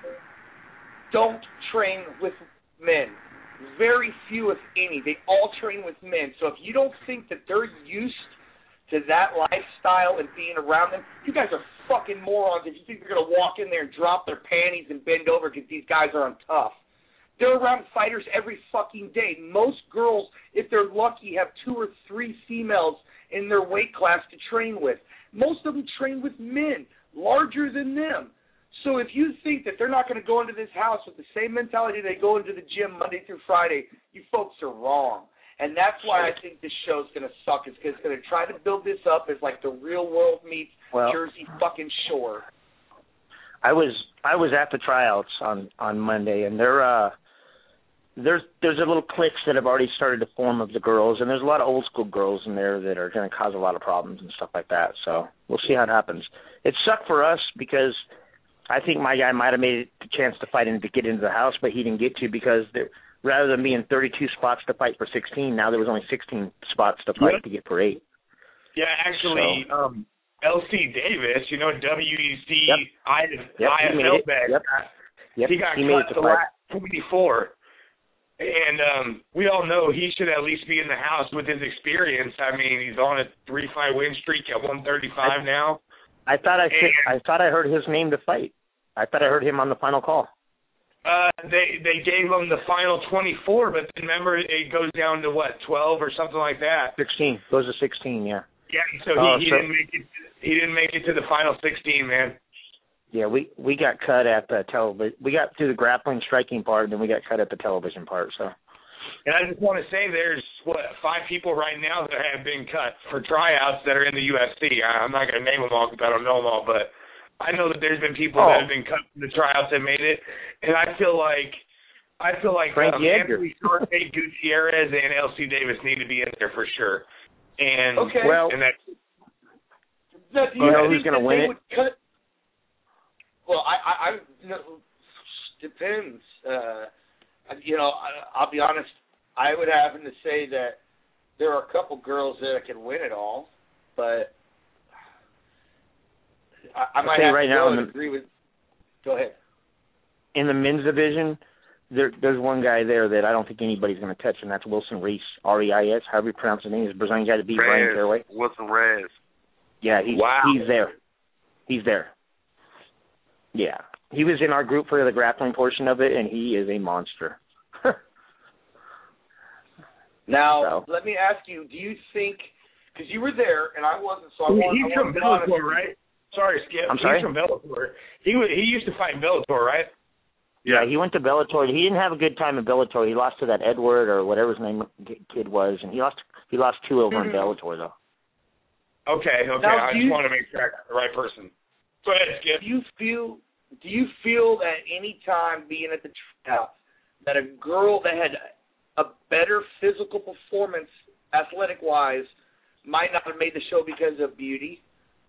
Speaker 1: don't train with men? Very few, if any. They all train with men. So if you don't think that they're used to that lifestyle and being around them, you guys are fucking morons if you think they're going to walk in there and drop their panties and bend over because these guys are on tough. They're around fighters every fucking day. Most girls, if they're lucky, have 2 or 3 females in their weight class to train with. Most of them train with men larger than them. So if you think that they're not going to go into this house with the same mentality they go into the gym Monday through Friday, you folks are wrong. And that's why I think this show's going to suck, is because it's going to try to build this up as like the real world meets Jersey fucking Shore.
Speaker 8: I was at the tryouts on Monday, and there's a little cliques that have already started to form of the girls, and there's a lot of old school girls in there that are going to cause a lot of problems and stuff like that. So we'll see how it happens. It sucked for us because I think my guy might have made the chance to fight and to get into the house, but he didn't get to because rather than being 32 spots to fight for 16, now there was only 16 spots to fight to get for 8.
Speaker 6: Yeah, actually, L.C. Davis, WEC IFL bet, he got cut the last 24. And we all know he should at least be in the house with his experience. I mean, he's on a 3-fight win streak at 135 now.
Speaker 8: I thought I heard his name to fight. I thought I heard him on the final call.
Speaker 6: They gave him the final 24, but remember it goes down to 12 or something like that.
Speaker 8: 16 goes to 16, yeah.
Speaker 6: Yeah, so he didn't make it. He didn't make it to the final 16, man.
Speaker 8: Yeah, we got cut at the television. We got through the grappling striking part, and then we got cut at the television part. So.
Speaker 6: And I just want to say, there's 5 people right now that have been cut for tryouts that are in the UFC. I'm not going to name them all because I don't know them all, but I know that there's been people that have been cut from the tryouts that made it, and I feel like Anthony Shorty, Gutierrez, and L.C. Davis need to be in there for sure. And
Speaker 8: do you know who's going to win it?
Speaker 1: Well, I depends. I'll be honest. I would happen to say that there are a couple girls that can win it all, but I might have
Speaker 8: right
Speaker 1: to
Speaker 8: now
Speaker 1: agree with. Go ahead.
Speaker 8: In the men's division, there's one guy there that I don't think anybody's going to touch, and that's Wilson Reis, R-E-I-S, however you pronounce his name. He's a Brazilian guy that beat Brian Caraway.
Speaker 4: Wilson Reis.
Speaker 8: Yeah, he's there. He's there. Yeah. He was in our group for the grappling portion of it, and he is a monster.
Speaker 1: Now, let me ask you, do you think, because you were there, and I wasn't, so
Speaker 6: he's from Bellator, right? Sorry, Skip.
Speaker 8: I'm sorry?
Speaker 6: He's from Bellator. He used to fight in Bellator, right?
Speaker 8: Yeah, he went to Bellator. He didn't have a good time in Bellator. He lost to that Edward or whatever his name kid was, and he lost 2 over in Bellator, though.
Speaker 6: Okay. Now, I just want to make sure I got the right person. Go ahead, Skip.
Speaker 1: Do you feel that any time being at the tryout that a girl that had a better physical performance, athletic-wise, might not have made the show because of beauty?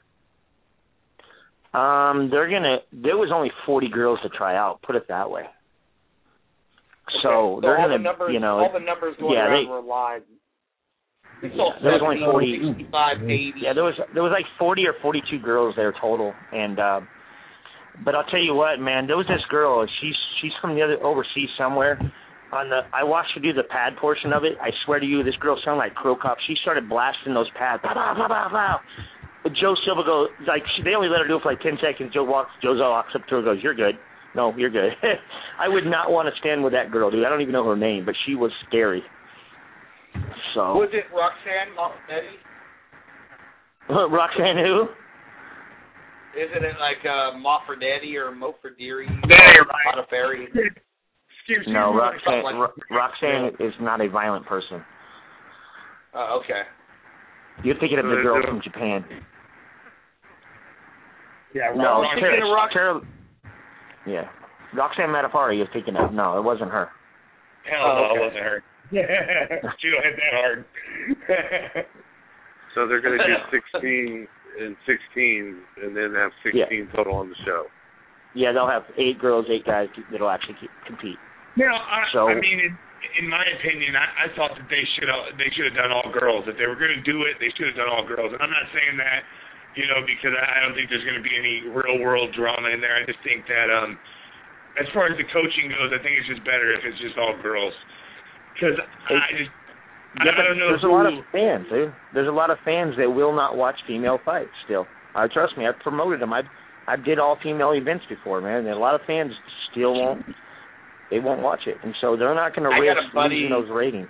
Speaker 8: There was only 40 girls to try out, put it that way. So they're
Speaker 1: all
Speaker 8: gonna,
Speaker 1: the numbers, all the numbers going around were live. It's all
Speaker 8: There was only 40.
Speaker 1: 65, 80.
Speaker 8: Yeah, there was like 40 or 42 girls there total, and but I'll tell you what, man, there was this girl. She's from the other overseas somewhere. I watched her do the pad portion of it. I swear to you, this girl sounded like Crow Cop. She started blasting those pads. Blah, blah, blah, blah, blah. But Joe Silva goes, like, they only let her do it for like 10 seconds. Joe walks up to her and goes, "You're good." No, you're good. I would not want to stand with that girl, dude. I don't even know her name, but she was scary. So.
Speaker 1: Was it Roxanne Moffetti?
Speaker 8: Roxanne who?
Speaker 1: Isn't it like Moffretti or Mofrediri?
Speaker 6: Yeah, right.
Speaker 1: Modafferi?
Speaker 8: No, Roxanne is not a violent person.
Speaker 1: Okay.
Speaker 8: You're thinking of the girl from Japan.
Speaker 6: Yeah,
Speaker 8: no,
Speaker 6: Yeah.
Speaker 8: Roxanne Matafari you're thinking of. No, it wasn't her.
Speaker 6: Hell no, it wasn't her. She don't hit that hard.
Speaker 4: So they're going to do 16 and 16, and then have 16 total on the show.
Speaker 8: Yeah, they'll have 8 girls, 8 guys that'll actually compete.
Speaker 6: Now, I mean, in my opinion, I thought that they should have done all girls. If they were going to do it, they should have done all girls. And I'm not saying that, because I don't think there's going to be any real world drama in there. I just think that as far as the coaching goes, I think it's just better if it's just all girls. Because I don't know.
Speaker 8: There's a lot of fans, dude. There's a lot of fans that will not watch female fights still. Trust me, I've promoted them. I did all female events before, man. And a lot of fans still won't. They won't watch it, and so they're not going to risk losing those ratings.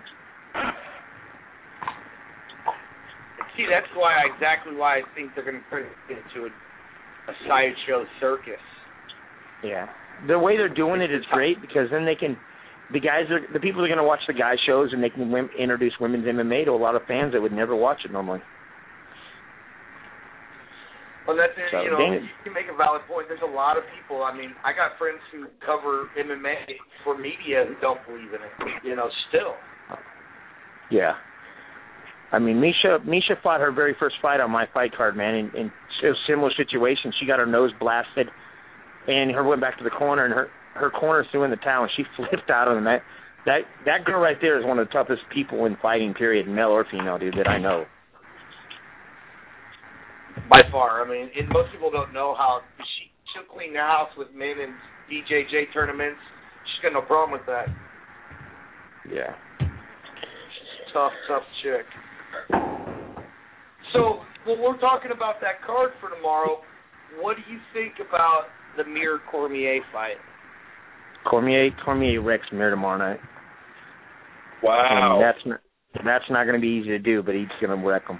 Speaker 1: See, that's exactly why I think they're going to turn it into a sideshow circus.
Speaker 8: Yeah, the way they're doing it is great because then they can. The people are going to watch the guy shows, and they can introduce women's MMA to a lot of fans that would never watch it normally.
Speaker 1: Well, that's it. So, you can make a valid point. There's a lot of people. I mean, I got friends who cover MMA for media who don't believe in it. Still.
Speaker 8: Yeah. I mean, Misha fought her very first fight on my fight card, man, in a similar situation. She got her nose blasted, and her went back to the corner, and her corner threw in the towel, and she flipped out on him. That girl right there is one of the toughest people in fighting, period, male or female, dude, that I know.
Speaker 1: By far. I mean, and most people don't know how she'll clean the house with men in BJJ tournaments. She's got no problem with that.
Speaker 8: Yeah.
Speaker 1: Tough chick. So, when we're talking about that card for tomorrow, what do you think about the Mir Cormier fight?
Speaker 8: Cormier wrecks Mir tomorrow night.
Speaker 6: Wow.
Speaker 8: And that's not going to be easy to do, but he's going to wreck him.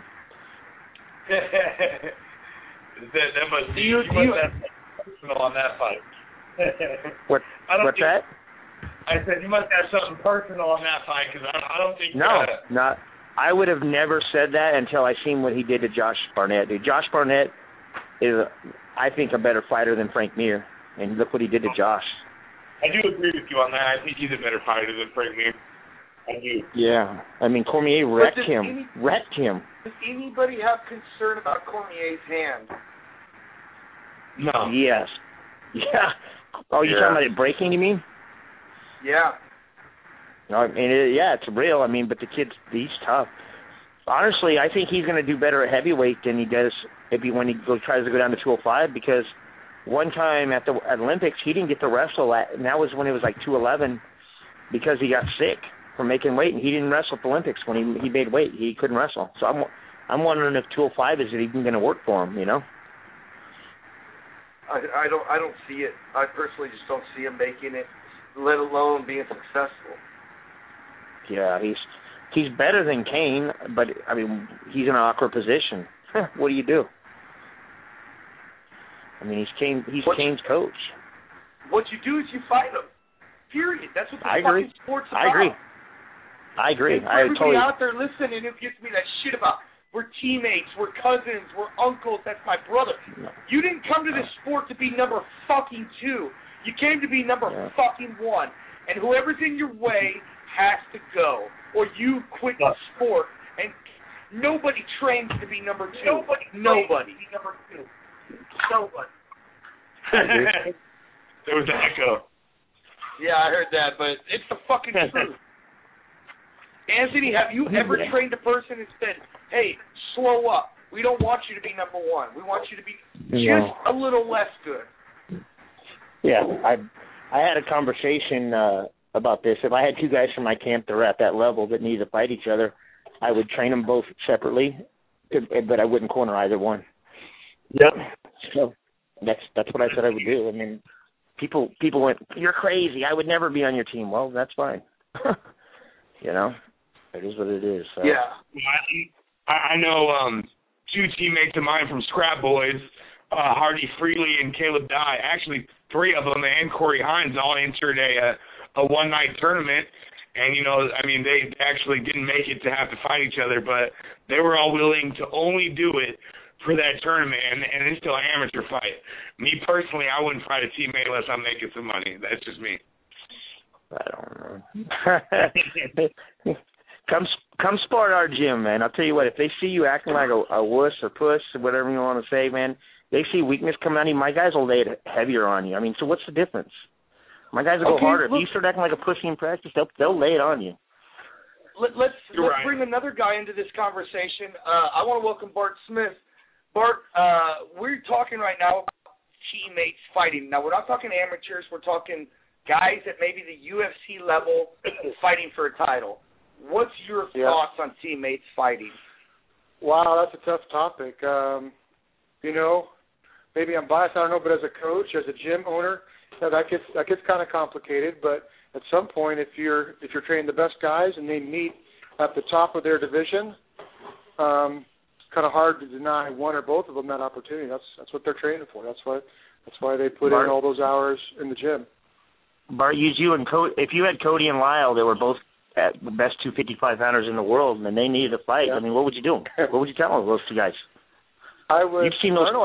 Speaker 6: that must be you must have personal on that fight.
Speaker 8: What's that?
Speaker 6: I said you must have something personal on that fight because I don't think.
Speaker 8: No. I would have never said that until I seen what he did to Josh Barnett. Dude, Josh Barnett is, I think, a better fighter than Frank Mir, and look what he did to Josh.
Speaker 6: I do agree with you on that. I think he's a better fighter than Frank Mir. I do.
Speaker 8: Yeah, I mean Cormier wrecked him.
Speaker 1: Does anybody have concern about Cormier's hand?
Speaker 6: No.
Speaker 8: Yes. Yeah. Oh, you're talking about it breaking, you mean?
Speaker 1: Yeah.
Speaker 8: No, I mean, it's real. I mean, but the kid's he's tough. Honestly, I think he's going to do better at heavyweight than he does when he tries to go down to 205 because one time at the Olympics he didn't get to wrestle and that was when it was like 211 because he got sick from making weight and he didn't wrestle at the Olympics when he made weight. He couldn't wrestle. So I'm wondering if 205 is even going to work for him,
Speaker 1: I don't see it. I personally just don't see him making it, let alone being successful.
Speaker 8: Yeah, he's better than Kane, but I mean he's in an awkward position. What do you do? I mean he's Kane's coach.
Speaker 1: What you do is you fight him. Period. That's what the fucking sport's about.
Speaker 8: I agree.
Speaker 1: Everybody out there listening who gives me that shit about we're teammates, we're cousins, we're uncles, that's my brother. No. You didn't come to this sport to be number fucking 2. You came to be number fucking 1. And whoever's in your way has to go. Or you quit the sport. And nobody trains to be number 2. Nobody.
Speaker 6: There was an echo.
Speaker 1: Yeah, I heard that, but it's the fucking truth. Anthony, have you ever trained a person and said, hey, slow up. We don't want you to be number one. We want you to be just a little less good.
Speaker 8: Yeah, I had a conversation about this. If I had two guys from my camp that were at that level that needed to fight each other, I would train them both separately, but I wouldn't corner either one.
Speaker 2: Yep.
Speaker 8: So that's what I said I would do. I mean, people went, you're crazy. I would never be on your team. Well, that's fine. You know, it is what it is. So.
Speaker 6: Yeah. I know two teammates of mine from Scrap Boys, Hardy Freely and Caleb Dye. Actually, three of them, and Corey Hines, all entered a one-night tournament. And, you know, I mean, they actually didn't make it to have to fight each other, but they were all willing to only do it for that tournament, and it's still an amateur fight. Me personally, I wouldn't fight a teammate unless I'm making some money. That's just me.
Speaker 8: I don't know. Come sport our gym, man. I'll tell you what, if they see you acting like a wuss or puss or whatever you want to say, man, they see weakness coming on you, my guys will lay it heavier on you. I mean, so what's the difference? My guys will go harder. If you start acting like a pussy in practice, they'll lay it on you.
Speaker 1: Let's bring another guy into this conversation. I want to welcome Bart Smith. Bart, we're talking right now about teammates fighting. Now, we're not talking amateurs. We're talking guys at maybe the UFC level fighting for a title. What's your thoughts on teammates fighting?
Speaker 11: Wow, that's a tough topic. You know, maybe I'm biased, I don't know, but as a coach, as a gym owner, that gets kind of complicated. But at some point, if you're training the best guys and they meet at the top of their division, it's kind of hard to deny one or both of them that opportunity. That's what they're training for. That's why they put in all those hours in the gym.
Speaker 8: Bart, if you had Cody and Lyle, they were both at the best 255-pounders in the world, and they needed to fight. I mean, what would you do? What would you tell those two guys?
Speaker 11: I would.
Speaker 8: You've seen those.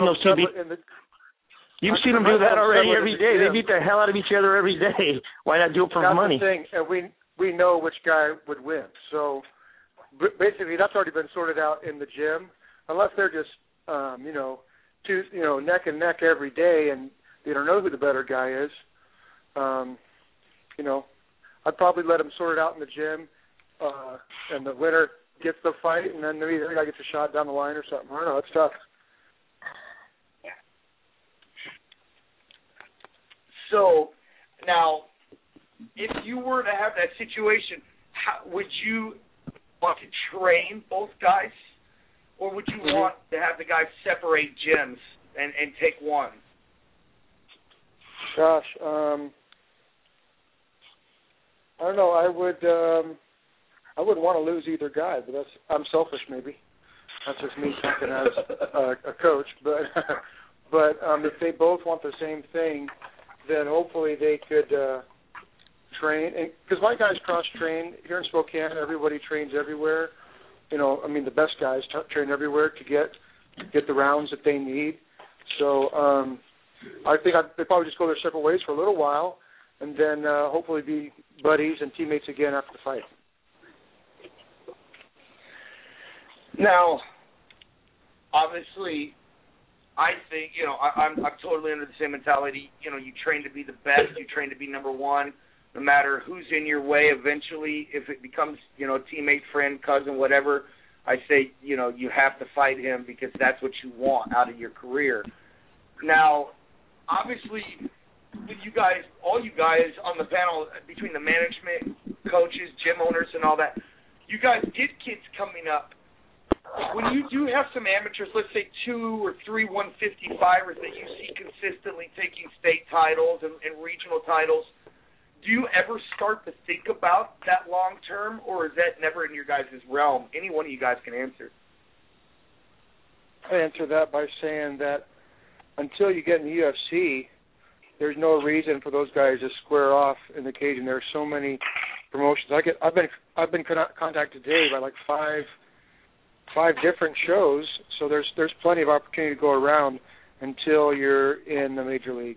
Speaker 8: You've seen them do that already every day. They beat the hell out of each other every day. Why not do it for money?
Speaker 11: That's the thing, and we know which guy would win. So basically, that's already been sorted out in the gym. Unless they're just neck and neck every day, and they don't know who the better guy is. I'd probably let them sort it out in the gym, and the winner gets the fight, and then maybe the other guy gets a shot down the line or something. I don't know. It's tough.
Speaker 1: So, now, if you were to have that situation, would you want to train both guys, or would you want to have the guys separate gyms and take one?
Speaker 11: Gosh, I don't know. I wouldn't want to lose either guy, but I'm selfish maybe. That's just me talking as a coach. But if they both want the same thing, then hopefully they could train. Because my guys cross-train here in Spokane. Everybody trains everywhere. The best guys train everywhere to get the rounds that they need. So I think they'd probably just go their separate ways for a little while, and then hopefully be buddies and teammates again after the fight.
Speaker 1: Now, obviously, I think, I'm totally under the same mentality. You train to be the best. You train to be number one, no matter who's in your way eventually. If it becomes, teammate, friend, cousin, whatever, I say, you have to fight him because that's what you want out of your career. Now, obviously, with you guys, all you guys on the panel, between the management, coaches, gym owners, and all that, you guys get kids coming up. When you do have some amateurs, let's say 2 or 3 155ers that you see consistently taking state titles and regional titles, do you ever start to think about that long term, or is that never in your guys' realm? Any one of you guys can answer.
Speaker 11: I answer that by saying that until you get in the UFC, there's no reason for those guys to square off in the cage, and there are so many promotions. I've been contacted today by like five different shows, so there's plenty of opportunity to go around until you're in the major leagues,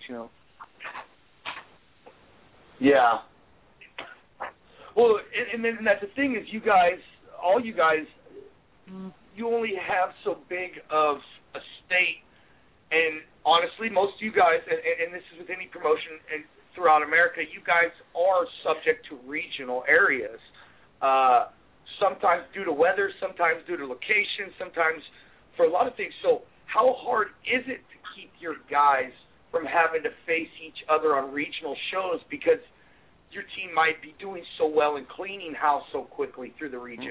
Speaker 1: Yeah. Well, and that's the thing is, you guys, all you guys, you only have so big of a state, and honestly, most of you guys, and this is with any promotion throughout America, you guys are subject to regional areas. sometimes due to weather, sometimes due to location, sometimes for a lot of things. So how hard is it to keep your guys from having to face each other on regional shows because your team might be doing so well and cleaning house so quickly through the region?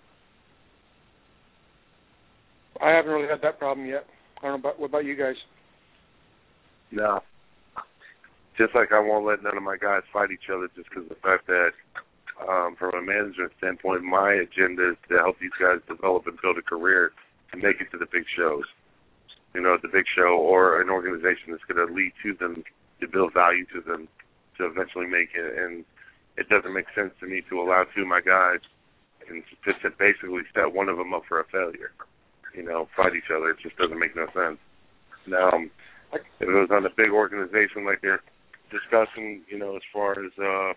Speaker 11: I haven't really had that problem yet. I don't know what about you guys?
Speaker 4: No. Just like I won't let none of my guys fight each other just because of the fact that from a management standpoint, my agenda is to help these guys develop and build a career to make it to the big shows. You know, the big show or an organization that's going to lead to them, to build value to them, to eventually make it. And it doesn't make sense to me to allow two of my guys and to basically set one of them up for a failure. You know, fight each other. It just doesn't make no sense. Now, if it was on a big organization like they're discussing, you know, as far as,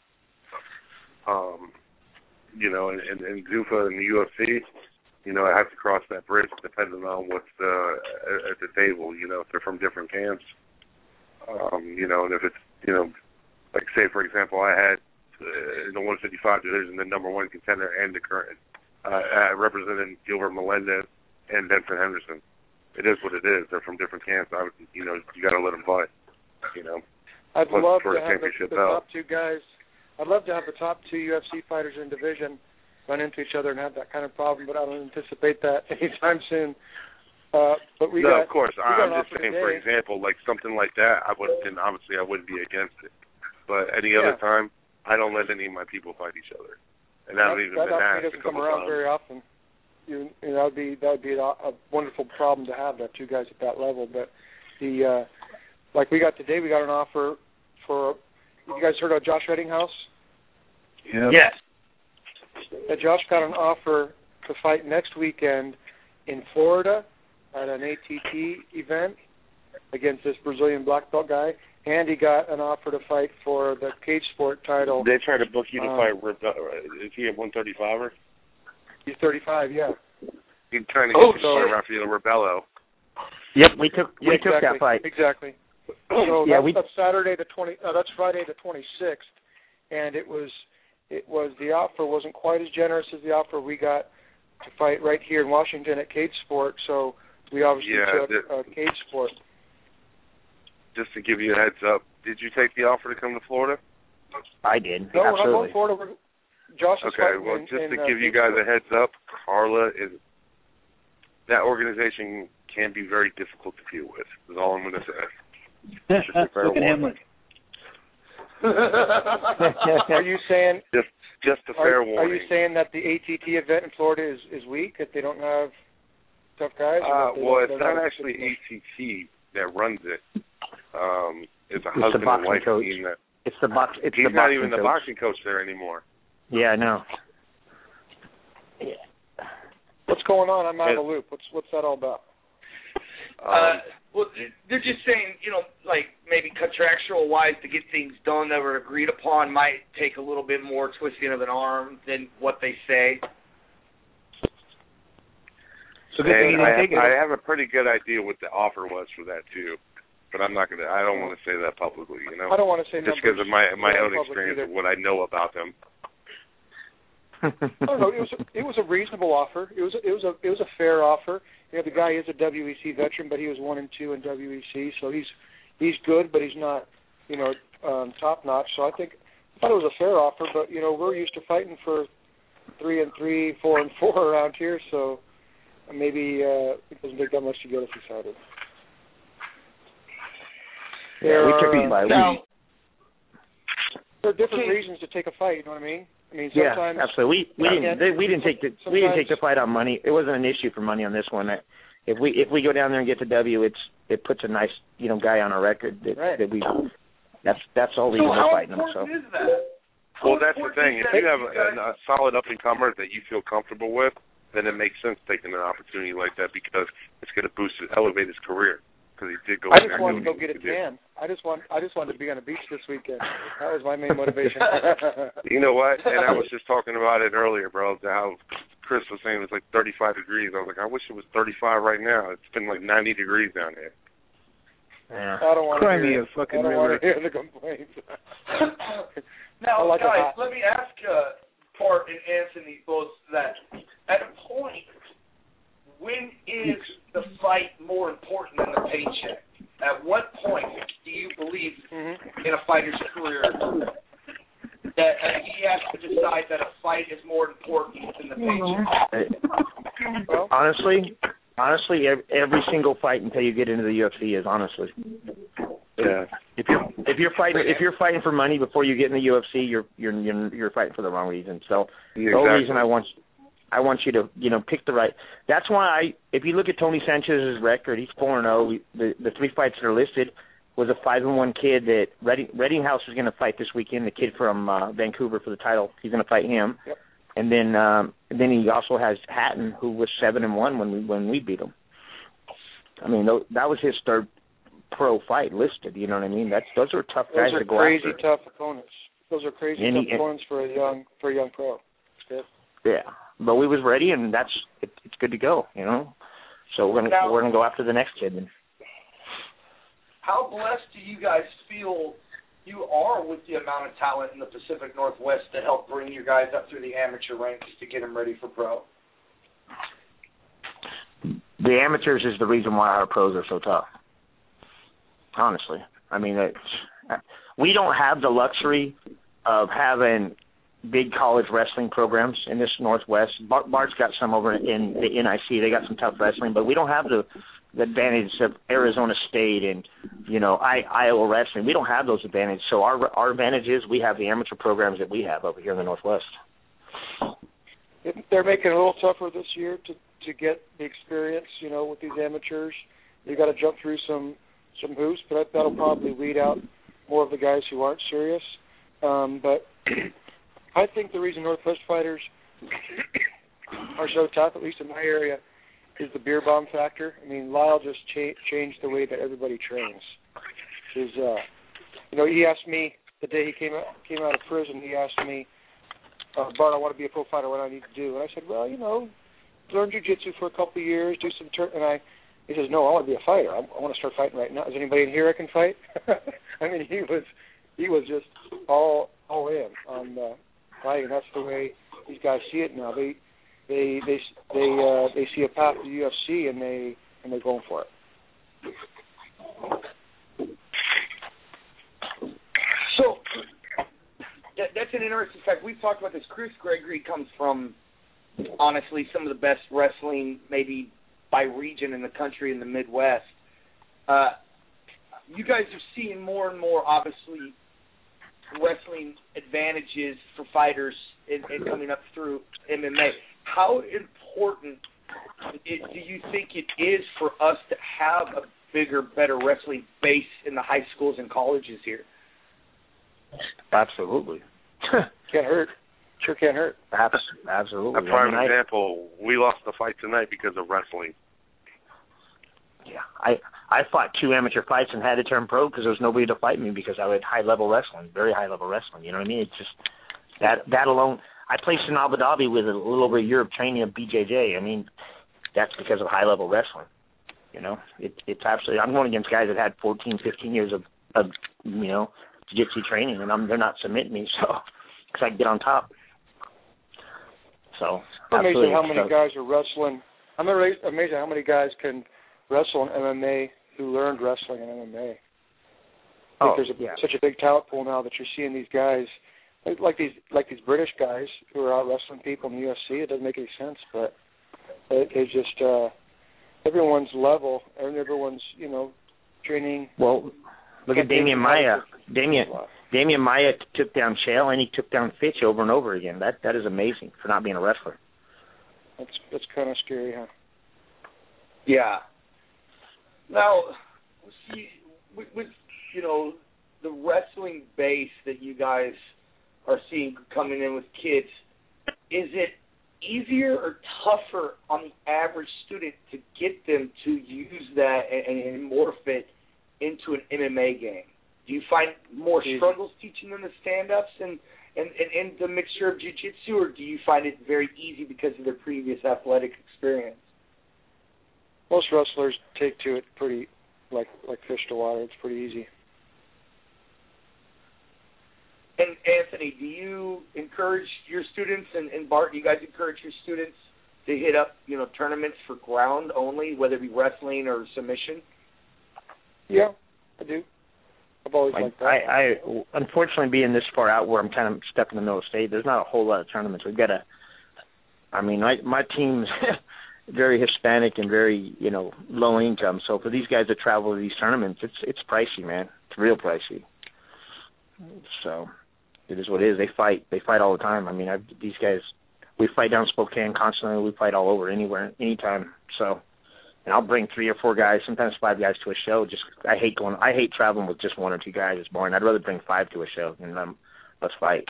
Speaker 4: you know, in Zuffa and the UFC, you know, I have to cross that bridge depending on what's at the table, you know, if they're from different camps. You know, and if it's, you know, like say, for example, I had in the 155 division the number one contender and the current representing Gilbert Melendez and Denson Henderson. It is what it is. They're from different camps. You know, you got to let them fight. You know,
Speaker 11: I'd love to have the top two guys. I'd love to have the top two UFC fighters in division run into each other and have that kind of problem, but I don't anticipate that anytime soon. But we
Speaker 4: of course. I'm just saying, for example, like something like that. Obviously I wouldn't be against it. But any other time, I don't let any of my people fight each other, and that doesn't come around
Speaker 11: very often. You know, that would be a wonderful problem to have, that two guys at that level. But the like we got today, we got an offer for. You guys heard of Josh Reddinghouse?
Speaker 4: Yeah.
Speaker 3: Yes.
Speaker 11: Josh got an offer to fight next weekend in Florida at an ATT event against this Brazilian black belt guy, and he got an offer to fight for the cage sport title.
Speaker 4: They tried to book you to fight. Is he at 135er?
Speaker 11: He's 35, yeah.
Speaker 4: He's trying to get Rafael Rebello.
Speaker 8: Yep, we took that fight.
Speaker 11: Exactly. So that's Saturday the 20. That's Friday the 26th, and it was the offer wasn't quite as generous as the offer we got to fight right here in Washington at Cage Sport. So we obviously took Cage Sport.
Speaker 4: Just to give you a heads up, did you take the offer to come to Florida?
Speaker 8: I did.
Speaker 11: No,
Speaker 8: absolutely.
Speaker 11: we're not going to Florida. Josh is
Speaker 4: okay, well, just to give you guys a heads up, Carla that organization can be very difficult to deal with. Is all I'm going to say. Just a fair warning.
Speaker 11: Are you saying
Speaker 4: just a fair warning?
Speaker 11: Are you saying that the ATT event in Florida is weak? That they don't have tough guys?
Speaker 4: Well, it's not actually ATT that runs it. It's a husband and wife team that.
Speaker 8: It's the box.
Speaker 4: He's not even the boxing coach there anymore.
Speaker 8: Yeah, I know.
Speaker 11: Yeah. What's going on? I'm out of the loop. What's that all about?
Speaker 1: Well, they're just saying, you know, like maybe contractual-wise to get things done that were agreed upon might take a little bit more twisting of an arm than what they say.
Speaker 9: So good thing you didn't take it.
Speaker 4: I have a pretty good idea what the offer was for that too, but I don't want to say that publicly. You know,
Speaker 11: I don't want to say
Speaker 4: just because of my own experience of what I know about them.
Speaker 11: No, it was a reasonable offer. It was a fair offer. You know, the guy is a WEC veteran, but he was 1-2 in WEC, so he's good, but he's not, you know, top notch. So I thought it was a fair offer. But you know, we're used to fighting for 3-3, 4-4 around here, so maybe it doesn't take that much to get us excited.
Speaker 8: Yeah, we took it by week.
Speaker 11: There are different reasons to take a fight. You know what I mean? I mean, sometimes.
Speaker 8: Yeah, absolutely. We didn't take the fight on money. It wasn't an issue for money on this one. If we go down there and get the W, it puts a nice guy on our record that we. That's all reason we're fighting them. So.
Speaker 1: Is that?
Speaker 4: Well, that's the thing. If you have a solid up and comer that you feel comfortable with, then it makes sense taking an opportunity like that because it's going to elevate his career. Because he did go.
Speaker 11: I just wanted to go get a tan. I just wanted to be on the beach this weekend. That was my main motivation.
Speaker 4: You know what? And I was just talking about it earlier, bro. How Chris was saying it was like 35 degrees. I was like, I wish it was 35 right now. It's been like 90 degrees down here.
Speaker 8: Yeah.
Speaker 11: I don't want to hear the complaints.
Speaker 1: Now, guys, let me ask part, and and Anthony both that at a point, when is the fight more important than the paycheck? At what point do you believe in a fighter's career that he has to decide that a fight is more important than the paycheck?
Speaker 8: Well, honestly, every single fight until you get into the UFC is honestly.
Speaker 2: Yeah.
Speaker 8: If you're fighting for money before you get in the UFC, you're fighting for the wrong reason. So the only reason I want you to pick the right. That's why if you look at Tony Sanchez's record, he's 4-0. The 3 fights that are listed was a 5-1 kid that Reddinghouse is going to fight this weekend. The kid from Vancouver for the title, he's going to fight him.
Speaker 11: Yep.
Speaker 8: And then he also has Hatton, who was 7-1 when we beat him. I mean, that was his third pro fight listed. You know what I mean? Those are tough guys to go after.
Speaker 11: Those are crazy tough opponents. Those are crazy tough opponents for a young pro. It's good.
Speaker 8: Yeah, but we was ready, and it's good to go. You know, so we're gonna go after the next kid. Then.
Speaker 1: How blessed do you guys feel you are with the amount of talent in the Pacific Northwest to help bring you guys up through the amateur ranks to get them ready for pro?
Speaker 8: The amateurs is the reason why our pros are so tough. Honestly, I mean, we don't have the luxury of having big college wrestling programs in this Northwest. Bart's got some over in the NIC. They got some tough wrestling, but we don't have the advantage of Arizona State and Iowa wrestling. We don't have those advantages. So our advantage is we have the amateur programs that we have over here in the Northwest.
Speaker 11: They're making it a little tougher this year to get the experience, with these amateurs. You got to jump through some hoops, but that'll probably weed out more of the guys who aren't serious. But I think the reason Northwest fighters are so tough, at least in my area, is the beer bomb factor. I mean, Lyle just changed the way that everybody trains. He asked me the day he came out of prison. He asked me, Bart, I want to be a pro fighter. What do I need to do? And I said, well, learn jiu-jitsu for a couple of years, do some He says, no, I want to be a fighter. I want to start fighting right now. Is anybody in here I can fight? I mean, he was just all in on fighting. That's the way these guys see it now. They see a path to UFC and they're going for it.
Speaker 1: So that's an interesting fact. We've talked about this. Chris Gregory comes from, honestly, some of the best wrestling maybe by region in the country in the Midwest. You guys are seeing more and more, obviously, wrestling advantages for fighters in coming up through MMA. How important do you think it is for us to have a bigger, better wrestling base in the high schools and colleges here?
Speaker 8: Absolutely.
Speaker 11: Can't hurt. Sure can't hurt.
Speaker 8: Absolutely.
Speaker 4: A prime example, we lost the fight tonight because of wrestling.
Speaker 8: Yeah, I fought 2 amateur fights and had to turn pro because there was nobody to fight me because I had high-level wrestling, very high-level wrestling. You know what I mean? It's just that alone. I placed in Abu Dhabi with a little over a year of training of BJJ. I mean, that's because of high-level wrestling. It's absolutely. I'm going against guys that had 14, 15 years of jiu-jitsu training, and they're not submitting me, so because I can get on top. So
Speaker 11: amazing how many guys are wrestling. I'm amazed how many guys can wrestle in MMA who learned wrestling in MMA. There's such a big talent pool now that you're seeing these guys like these British guys who are out wrestling people in the UFC. It doesn't make any sense, but they just everyone's level and everyone's training.
Speaker 8: Well, look at Damian Maia. Damian Maia took down Chael and he took down Fitch over and over again. That is amazing for not being a wrestler.
Speaker 11: That's kind of scary, huh?
Speaker 1: Yeah. Now, see, with the wrestling base that you guys are seeing coming in with kids, is it easier or tougher on the average student to get them to use that and morph it into an MMA game? Do you find more struggles teaching them the stand-ups and the mixture of jiu-jitsu, or do you find it very easy because of their previous athletic experience?
Speaker 11: Most wrestlers take to it pretty like fish to water. It's pretty easy.
Speaker 1: And Anthony, do you encourage your students, and Bart, do you guys encourage your students to hit up, tournaments for ground only, whether it be wrestling or submission?
Speaker 11: Yeah, I do. I've always liked that.
Speaker 8: I unfortunately, being this far out where I'm kind of stuck in the middle of the state, there's not a whole lot of tournaments. We've got my team's very Hispanic and very, low income. So for these guys to travel to these tournaments, it's pricey, man. It's real pricey. So it is what it is. They fight all the time. I mean, these guys, we fight down Spokane constantly. We fight all over, anywhere, anytime. So, and I'll bring 3 or 4 guys, sometimes 5 guys to a show. I hate traveling with just 1 or 2 guys. It's boring. I'd rather bring 5 to a show and let's fight.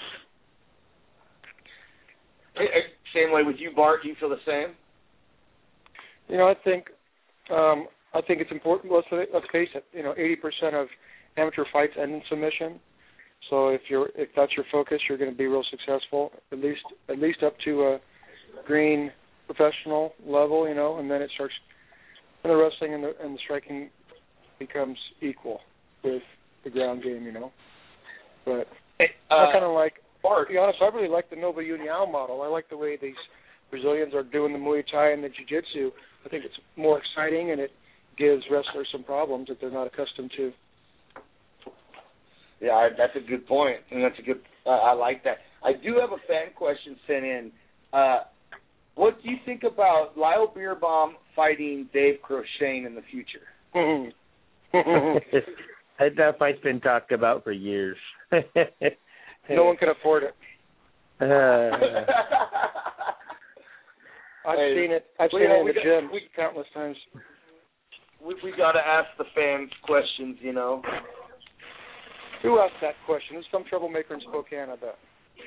Speaker 1: Same way with you, Bart. Do you feel the same?
Speaker 11: I think it's important. Let's face it. 80% of amateur fights end in submission. So if that's your focus, you're going to be real successful. At least up to a green professional level, and then it starts. And the wrestling and the striking becomes equal with the ground game, But I kind of like. To be honest, I really like the Nova União model. I like the way these Brazilians are doing the Muay Thai and the Jiu-Jitsu. I think it's more exciting, and it gives wrestlers some problems that they're not accustomed to.
Speaker 1: Yeah, that's a good point, and that's a good. I like that. I do have a fan question sent in. What do you think about Lyle Beerbaum fighting Dave Crochane in the future?
Speaker 8: That fight's been talked about for years.
Speaker 11: No one can afford it. I've seen it. I've seen it in the gym countless times.
Speaker 1: We got to ask the fans questions,
Speaker 11: Who asked that question? There's some troublemaker in Spokane, I bet.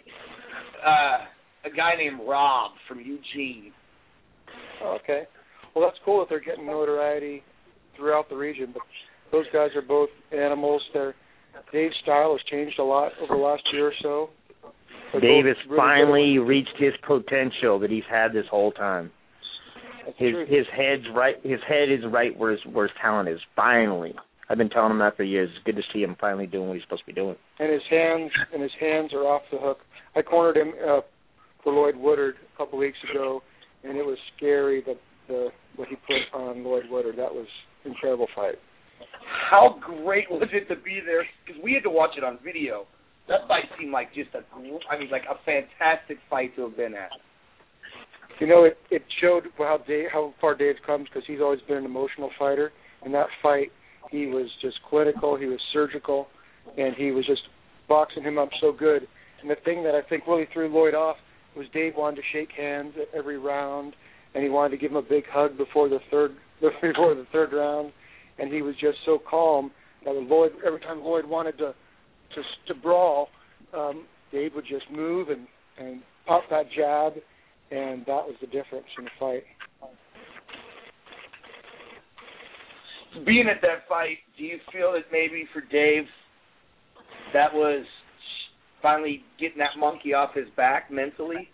Speaker 1: A guy named Rob from Eugene.
Speaker 11: Oh, okay. Well, that's cool that they're getting notoriety throughout the region, but those guys are both animals. Dave's style has changed a lot over the last year or so.
Speaker 8: Dave has finally reached his potential that he's had this whole time. His head is right where his talent is. Finally, I've been telling him that for years. It's good to see him finally doing what he's supposed to be doing.
Speaker 11: And his hands are off the hook. I cornered him for Lloyd Woodard a couple weeks ago, and it was scary what he put on Lloyd Woodard. That was an incredible fight.
Speaker 1: How great was it to be there? Because we had to watch it on video. That fight seemed like like a fantastic fight to have been at.
Speaker 11: It showed how far Dave comes, because he's always been an emotional fighter. In that fight, he was just clinical, he was surgical, and he was just boxing him up so good. And the thing that I think really threw Lloyd off was Dave wanted to shake hands at every round, and he wanted to give him a big hug before the third round. And he was just so calm that every time Lloyd wanted to brawl, Dave would just move and pop that jab, and that was the difference in the fight.
Speaker 1: Being at that fight, do you feel that maybe for Dave that was finally getting that monkey off his back mentally?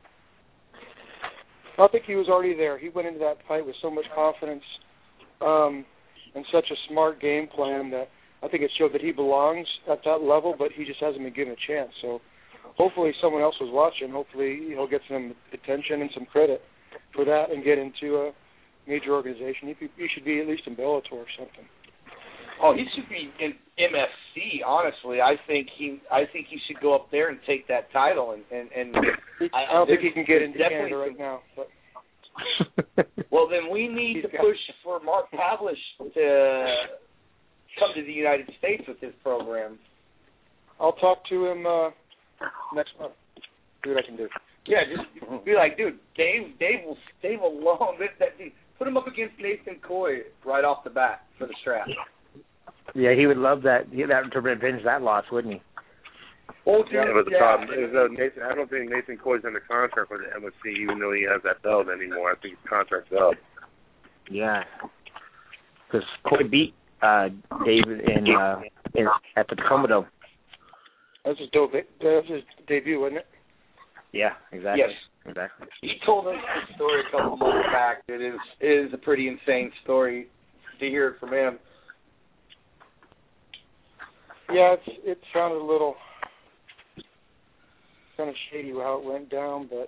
Speaker 11: I think he was already there. He went into that fight with so much confidence and such a smart game plan that I think it showed that he belongs at that level, but he just hasn't been given a chance. So hopefully someone else was watching. Hopefully he'll get some attention and some credit for that and get into a major organization. He should be at least in Bellator or something.
Speaker 1: Oh, he should be in MFC. Honestly, I think he should go up there and take that title. And
Speaker 11: I don't think he can get into Canada right now. But.
Speaker 1: Well, then we need to push for Mark Pavlich to come to the United States with his program.
Speaker 11: I'll talk to him next month. See what I can do.
Speaker 1: Yeah, just be like, dude, Dave alone. Put him up against Nathan Coy right off the bat for the strap.
Speaker 8: Yeah, he would love that. He'd have to revenge that loss, wouldn't he?
Speaker 1: Oh, dude,
Speaker 4: but the problem is, I don't think Nathan Coy's under contract with the MFC, even though he has that belt anymore. I think his contract's up.
Speaker 8: Yeah, because Coy beat David at the Tacoma Dome.
Speaker 11: That was his debut, wasn't it?
Speaker 8: Yeah, exactly.
Speaker 1: Yes.
Speaker 8: Exactly.
Speaker 1: He told us the story a couple months back. It is a pretty insane story to hear it from him.
Speaker 11: Yeah, it sounded a little kind of shady how it went down, but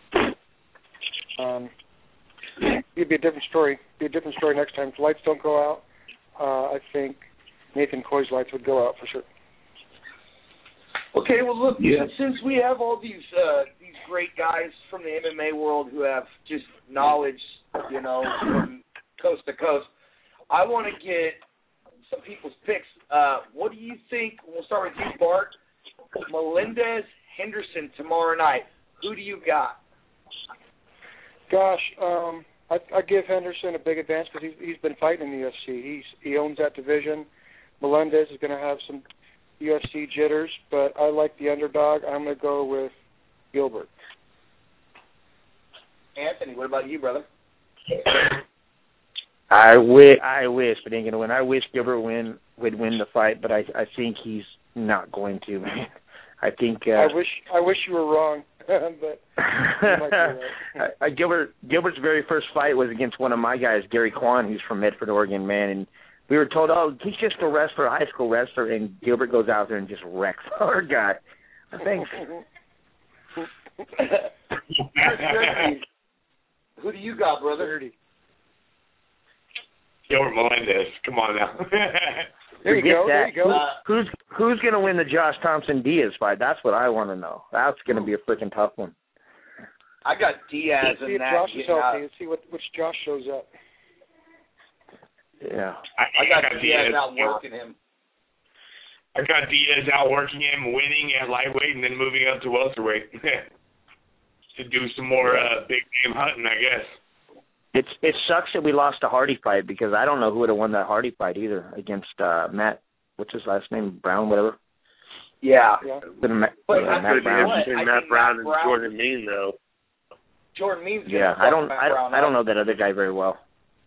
Speaker 11: it'd be a different story. Be a different story next time. If lights don't go out, I think Nathan Coy's lights would go out for sure.
Speaker 1: Okay, well, look, since we have all these great guys from the MMA world who have just knowledge, from coast to coast, I want to get some people's picks. What do you think? We'll start with you, Bart. Melendez-Henderson tomorrow night. Who do you got?
Speaker 11: Gosh, I give Henderson a big advance because he's been fighting in the UFC. He owns that division. Melendez is going to have some UFC jitters, but I like the underdog. I'm going to go with Gilbert.
Speaker 1: Anthony, what about you, brother?
Speaker 8: I wish, but ain't gonna win. I wish Gilbert would win the fight, but I think he's not going to, man. I think.
Speaker 11: I wish you were wrong, but you might be right.
Speaker 8: Gilbert's very first fight was against one of my guys, Gary Kwan, who's from Medford, Oregon, man, and we were told, oh, he's just a wrestler, a high school wrestler, and Gilbert goes out there and just wrecks our guy. Thanks.
Speaker 1: Who do you got, brother?
Speaker 6: Gilbert Melendez. Come on now.
Speaker 11: There you go. There you go.
Speaker 8: Who's going to win the Josh Thompson-Diaz fight? That's what I want to know. That's going to be a freaking tough one.
Speaker 1: I got Diaz
Speaker 11: in
Speaker 1: that.
Speaker 11: Josh is healthy. Let's see which Josh shows up.
Speaker 8: Yeah.
Speaker 1: I got Diaz outworking him.
Speaker 6: I got Diaz outworking him, winning at lightweight, and then moving up to welterweight to do some more big game hunting, I guess.
Speaker 8: It sucks that we lost a Hardy fight because I don't know who would have won that Hardy fight either against Matt. What's his last name? Brown, whatever.
Speaker 1: Yeah.
Speaker 8: Matt
Speaker 4: Brown and Jordan Mean though.
Speaker 1: Jordan Mean's
Speaker 8: I don't know that other guy very well.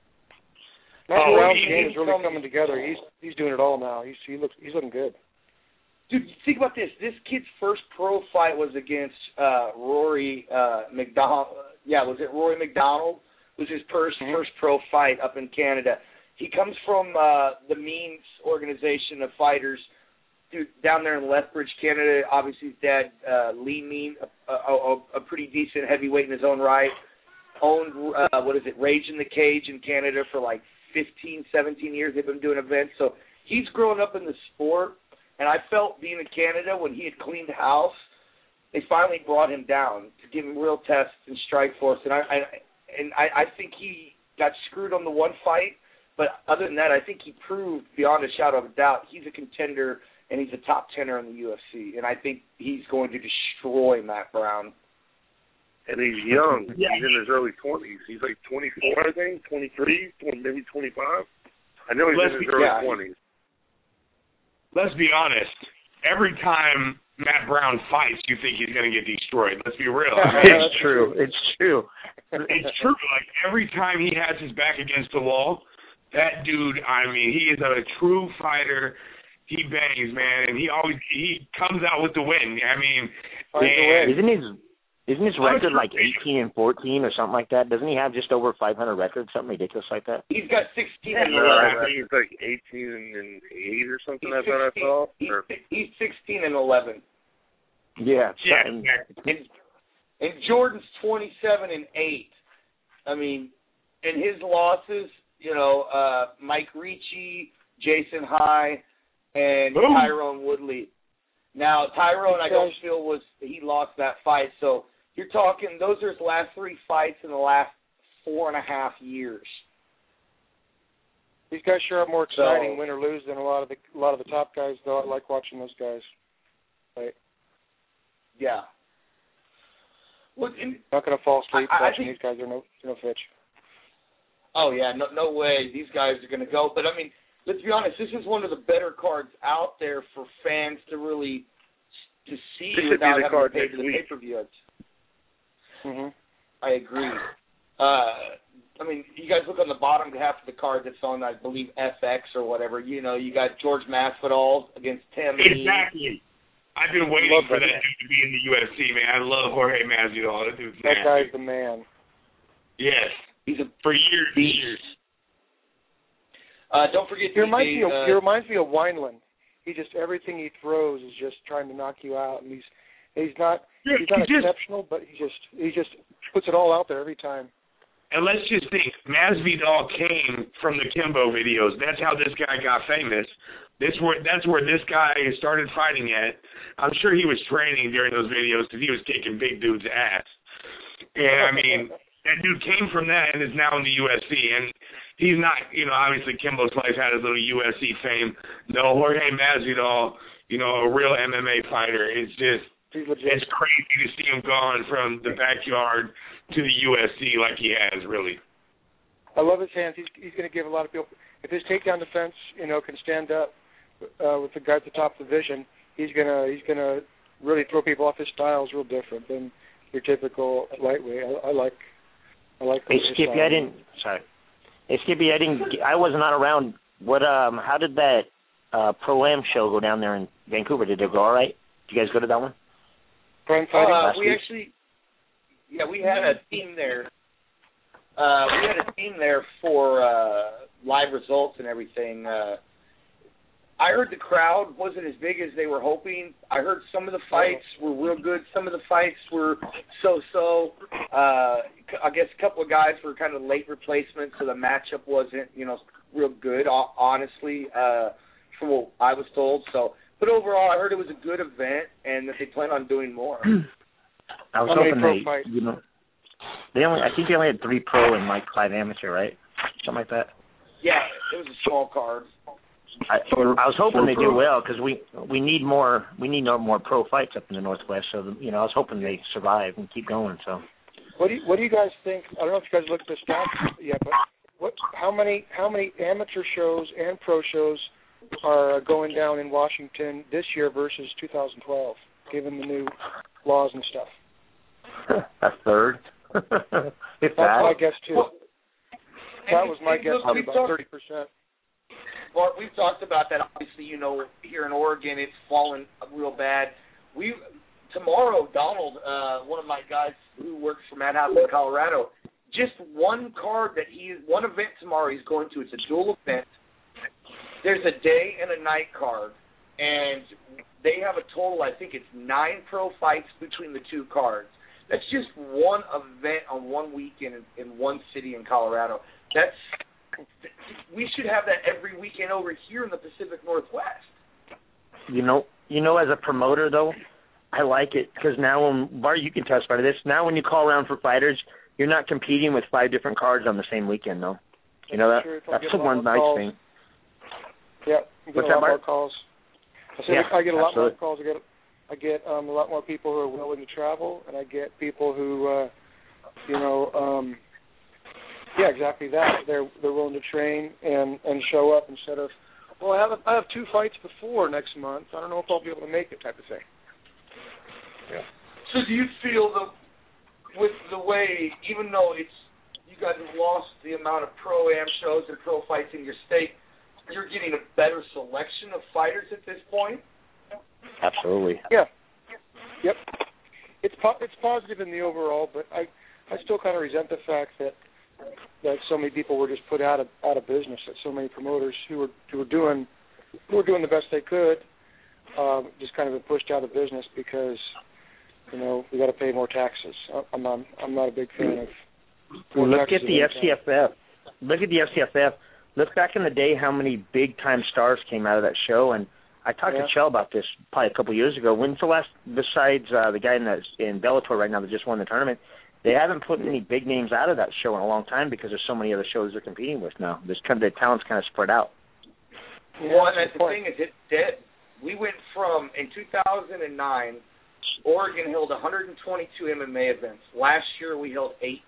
Speaker 11: Matt Brown's game is really coming together. He's doing it all now. He's looking good.
Speaker 1: Dude, think about this. This kid's first pro fight was against Rory McDonald. Yeah, was it Rory McDonald? It was his first pro fight up in Canada. He comes from the Means organization of fighters, dude, down there in Lethbridge, Canada. Obviously, his dad, Lee Mean, a pretty decent heavyweight in his own right. Owned, Rage in the Cage in Canada for like 15, 17 years. They've been doing events. So he's grown up in the sport. And I felt being in Canada when he had cleaned house, they finally brought him down to give him real tests in Strikeforce. And I think he got screwed on the one fight. But other than that, I think he proved beyond a shadow of a doubt he's a contender and he's a top tenner in the UFC. And I think he's going to destroy Matt Brown.
Speaker 4: And he's young. Yeah. He's in his early 20s. He's like 24, I think, 23, maybe 25. I know he's in his early 20s.
Speaker 6: Let's be honest. Every time Matt Brown fights, you think he's going to get destroyed. Let's be real.
Speaker 8: It's true. It's true.
Speaker 6: It's true. Like, every time he has his back against the wall, that dude, I mean, he is a true fighter. He bangs, man, and he comes out with the win. I mean,
Speaker 8: Isn't his record like 18-14 or something like that? Doesn't he have just over 500 records, something ridiculous like that?
Speaker 1: He's got 16 and 11.
Speaker 4: I think he's like 18-8 or something. I thought I saw.
Speaker 1: He's 16 and 11.
Speaker 8: Yeah.
Speaker 1: And Jordan's 27 and 8. I mean, and his losses, Mike Ricci, Jason High, and Tyrone Woodley. Now, Tyrone, I don't feel he lost that fight. So you're talking, those are his last 3 fights in the last 4.5 years.
Speaker 11: These guys sure are more exciting, win or lose, than a lot of the top guys. Though I like watching those guys. Right.
Speaker 1: Yeah. Well,
Speaker 11: not going to fall asleep watching these guys. They're no fetch.
Speaker 1: Oh yeah, no way. These guys are going to go. But I mean, let's be honest. This is one of the better cards out there for fans to really see without having to pay for the pay-per-view.
Speaker 11: Mm-hmm.
Speaker 1: I agree. I mean, you guys look on the bottom half of the card that's on, I believe, FX or whatever. You got George Masvidal against Tim.
Speaker 6: Exactly. I've been waiting for that dude to be in the UFC, man. I love Jorge Masvidal.
Speaker 11: That guy's the man.
Speaker 6: Yes. For years.
Speaker 1: Don't forget.
Speaker 11: He reminds me of Wineland. Everything he throws is just trying to knock you out, and He's not exceptional, but he just puts it all out there every time.
Speaker 6: And let's just think, Masvidal came from the Kimbo videos. That's how this guy got famous. That's where this guy started fighting at. I'm sure he was training during those videos because he was kicking big dudes' ass. And I mean, that dude came from that and is now in the UFC. And he's not, obviously Kimbo Slice had his little UFC fame. No, Jorge Masvidal, a real MMA fighter. It's crazy to see him gone from the backyard to the UFC like he has, really.
Speaker 11: I love his hands. He's going to give a lot of people. If his takedown defense, can stand up with the guy at the top of the division, he's gonna really throw people off. His style is real different than your typical lightweight. I like.
Speaker 8: Hey Skippy, I was not around. What? How did that Pro-Am show go down there in Vancouver? Did it go all right? Did you guys go to that one?
Speaker 1: We had a team there. We had a team there for live results and everything. I heard the crowd wasn't as big as they were hoping. I heard some of the fights were real good. Some of the fights were so-so. I guess a couple of guys were kind of late replacements, so the matchup wasn't, real good, honestly, from what I was told. So, but overall, I heard it was a good event and that they plan on doing more.
Speaker 8: I was hoping I think they only had 3 pro and 5 amateur, right? Something like that.
Speaker 1: Yeah, it was a small card.
Speaker 8: I was hoping they do well because we need more pro fights up in the Northwest. So I was hoping they survive and keep going. So.
Speaker 11: What do you guys think? I don't know if you guys looked at the stats yet, but how many amateur shows and pro shows are going down in Washington this year versus 2012, given the new laws and stuff?
Speaker 8: A third.
Speaker 11: That's my guess too. That was my guess, about 30%.
Speaker 1: Bart, we've talked about that. Obviously, here in Oregon, it's fallen real bad. Tomorrow, Donald, one of my guys who works for Madhouse in Colorado, just one event tomorrow he's going to. It's a dual event. There's a day and a night card, and they have a total, I think it's 9 pro fights between the 2 cards. That's just one event on one weekend in one city in Colorado. We should have that every weekend over here in the Pacific Northwest.
Speaker 8: As a promoter, though, I like it because now Bart, you can testify to this. Now when you call around for fighters, you're not competing with 5 different cards on the same weekend, though. That's the one nice thing.
Speaker 11: Yeah, you get a lot more calls. I get a lot more calls. I get a lot more people who are willing to travel, and I get people who, exactly that. They're willing to train and show up instead of, I have 2 fights before next month. I don't know if I'll be able to make it, type of thing.
Speaker 1: Yeah. So do you feel with the way, even though you guys have lost the amount of pro-am shows and pro fights in your state, you're getting a better selection of fighters at this point?
Speaker 8: Absolutely.
Speaker 11: Yeah. Yep. It's positive in the overall, but I still kind of resent the fact that so many people were just put out of business. That so many promoters who were doing the best they could just kind of been pushed out of business because we got to pay more taxes. I'm not a big fan of.
Speaker 8: Look at the FCFF. Look at the FCFF. Look back in the day how many big time stars came out of that show, and I talked to Chell about this probably a couple of years ago. When's the last, besides the guy in Bellator right now that just won the tournament, they haven't put any big names out of that show in a long time because there's so many other shows they're competing with now. The talent's kind of spread out.
Speaker 1: Well, and the thing is, it's dead. We went from, in 2009, Oregon held 122 MMA events. Last year, we held 18.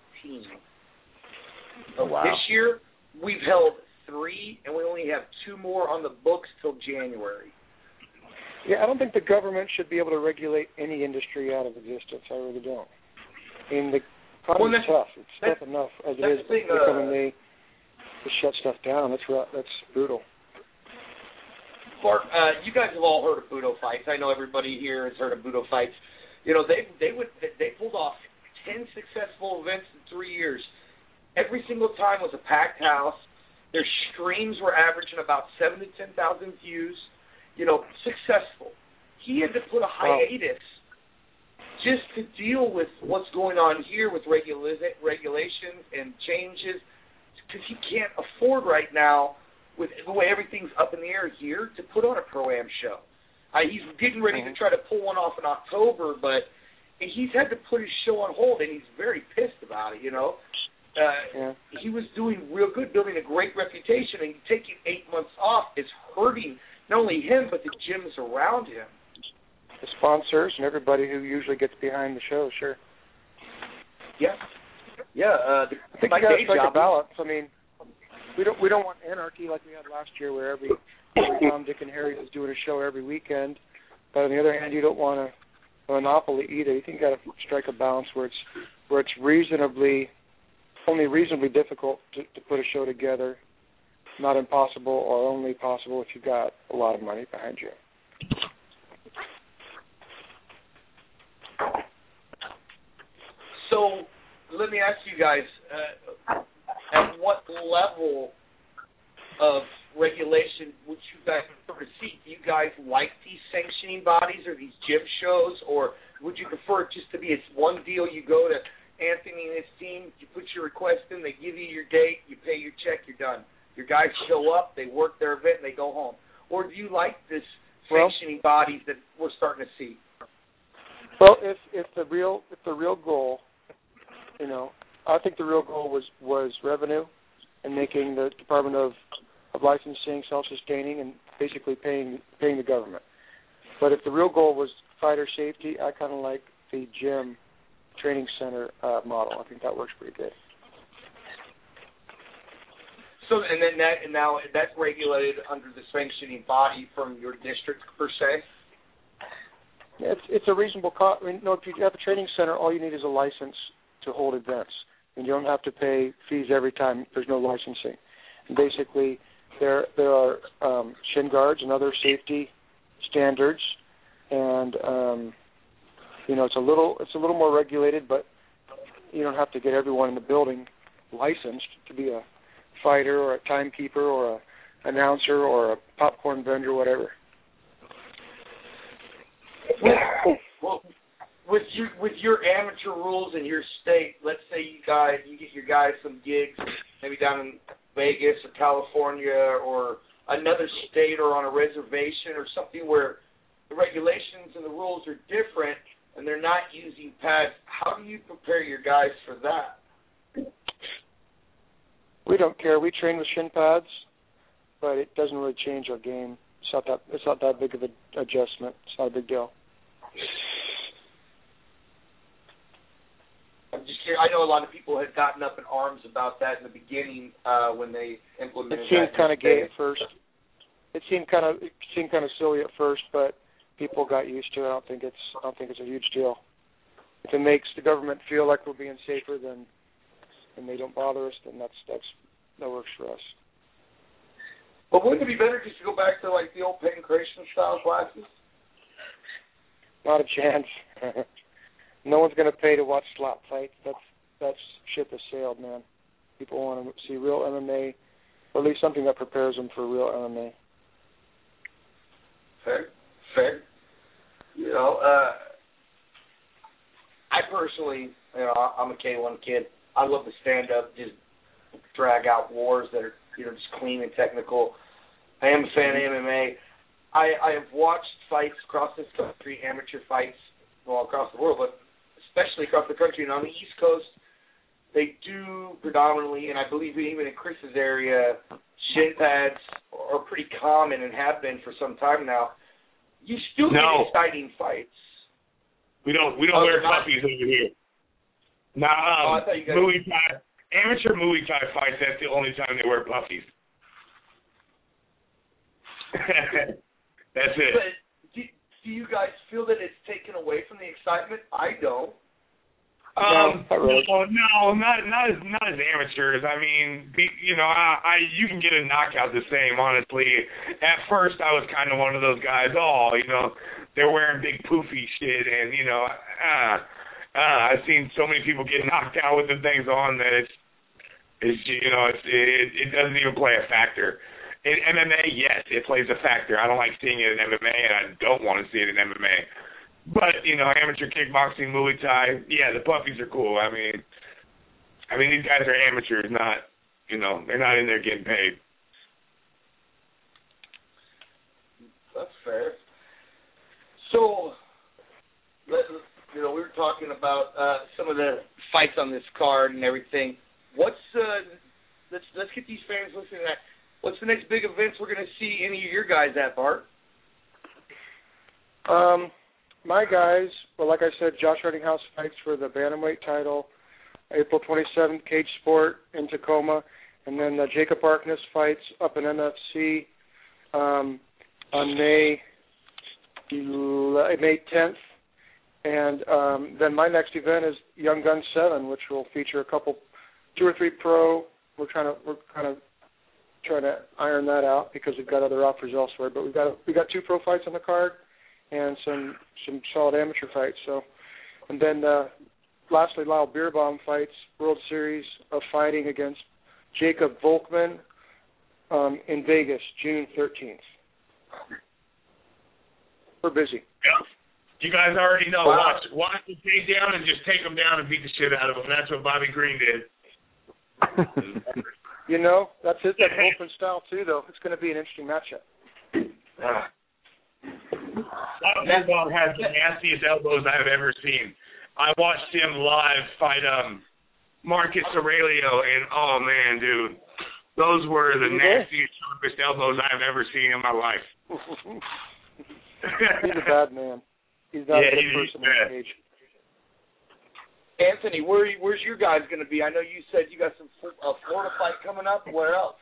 Speaker 8: Oh, wow.
Speaker 1: This year, we've held 3, and we only have 2 more on the books till January.
Speaker 11: Yeah, I don't think the government should be able to regulate any industry out of existence. I really don't. I mean, the economy's tough. It's tough enough as it is. When they shut stuff down, that's brutal.
Speaker 1: Bart, you guys have all heard of Budo fights. I know everybody here has heard of Budo fights. They pulled off 10 successful events in 3 years. Every single time was a packed house. Their streams were averaging about 7,000 to 10,000 views. Successful. He had to put a hiatus just to deal with what's going on here with regulations and changes, because he can't afford right now, with the way everything's up in the air here, to put on a Pro-Am show. He's getting ready to try to pull one off in October, but he's had to put his show on hold, and he's very pissed about it, you know. He was doing real good, building a great reputation, and taking 8 months off is hurting not only him, but the gyms around him.
Speaker 11: The sponsors and everybody who usually gets behind the show, sure.
Speaker 1: Yeah. I think
Speaker 11: you got to strike a balance. I mean, we don't want anarchy like we had last year, where every Tom, Dick, and Harry was doing a show every weekend. But on the other hand, you don't want a monopoly either. You think you got to strike a balance where it's only reasonably difficult to put a show together, not impossible, or only possible if you've got a lot of money behind you.
Speaker 1: So let me ask you guys, at what level of regulation would you guys prefer to see? Do you guys like these sanctioning bodies or these gym shows, or would you prefer it just to be it's one deal? You go to Anthony and his team, you put your request in, they give you your date, you pay your check, you're done. Your guys show up, they work their event, and they go home. Or do you like this sanctioning bodies that we're starting to see?
Speaker 11: Well, if the real goal, you know, I think the real goal was revenue and making the Department of Licensing self-sustaining and basically paying the government. But if the real goal was fighter safety, I kind of like the gym training center model. I think that works pretty good.
Speaker 1: So, and then now that's regulated under the sanctioning body from your district per se.
Speaker 11: It's a reasonable cost. I mean, no, if you have a training center, all you need is a license to hold events, and you don't have to pay fees every time. There's no licensing. And basically, there are shin guards and other safety standards, and you know, it's a little more regulated, but you don't have to get everyone in the building licensed to be a fighter or a timekeeper or a announcer or a popcorn vendor, whatever.
Speaker 1: Well, with your amateur rules in your state, let's say you get your guys some gigs, maybe down in Vegas or California or another state or on a reservation or something where the regulations and the rules are different and they're not using pads. How do you prepare your guys for that?
Speaker 11: We don't care. We train with shin pads, but it doesn't really change our game. It's not that big of an adjustment. It's not a big deal.
Speaker 1: I'm just curious. I know a lot of people had gotten up in arms about that in the beginning when they implemented.
Speaker 11: It seemed kind of gay at first. It seemed kind of silly at first, but people got used to it. I don't think it's a huge deal. If it makes the government feel like we're being safer, then and they don't bother us, then that works for us.
Speaker 1: But wouldn't it be better just to go back to like the old Penn-Creation style classes?
Speaker 11: Not a chance. No one's going to pay to watch slap fights. That's ship has sailed, man. People want to see real MMA, or at least something that prepares them for real MMA.
Speaker 1: Fair. You know, I personally, you know, I'm a K1 kid. I love to stand up, just drag out wars that are, you know, just clean and technical. I am a fan of MMA. I have watched fights across this country, amateur fights, well, across the world, but especially across the country. And on the East Coast, they do predominantly, and I believe even in Chris's area, shin pads are pretty common and have been for some time now. You still get exciting fights.
Speaker 6: We don't wear puppies over here. Now, Muay Thai, amateur Muay Thai fights, that's the only time they wear puffies. That's it.
Speaker 1: But do you guys feel that it's taken away from the excitement? I don't.
Speaker 6: No, not as amateurs. I mean, you know, you can get a knockout the same, honestly. At first, I was kind of one of those guys. Oh, you know, they're wearing big poofy shit, and you know, I've seen so many people get knocked out with the things on that it's you know, it doesn't even play a factor. In MMA, yes, it plays a factor. I don't like seeing it in MMA, and I don't want to see it in MMA. But, you know, amateur kickboxing, Muay Thai, yeah, the puppies are cool. I mean, these guys are amateurs, not, you know, they're not in there getting paid.
Speaker 1: That's fair. So, you know, we were talking about some of the fights on this card and everything. What's let's get these fans listening to that. What's the next big events we're going to see any of your guys at, Bart?
Speaker 11: My guys, well, like I said, Josh Reddinghouse fights for the bantamweight title, April 27th, Cage Sport in Tacoma, and then Jacob Harkness fights up in MFC on May 10th, and then my next event is Young Guns 7, which will feature 2 or 3 pro. We're kind of trying to iron that out because we've got other offers elsewhere, but we got 2 pro fights on the card and some solid amateur fights. So, and then lastly, Lyle Beerbaum fights World Series of Fighting against Jacob Volkman in Vegas, June 13th. We're busy.
Speaker 6: Yeah. You guys already know.
Speaker 1: Wow.
Speaker 6: Watch the take down and just take them down and beat the shit out of them. That's what Bobby Green did.
Speaker 11: You know, that's Volkman style too, though. It's going to be an interesting matchup.
Speaker 6: Beerbaum has the nastiest elbows I've ever seen. I watched him live fight Marcus Aurelio, and oh man, dude, those were the nastiest, sharpest elbows I've ever seen in my life.
Speaker 11: He's a bad man. He's not a good person on the cage.
Speaker 1: Anthony, where's your guys going to be? I know you said you got a Florida fight coming up. Where else?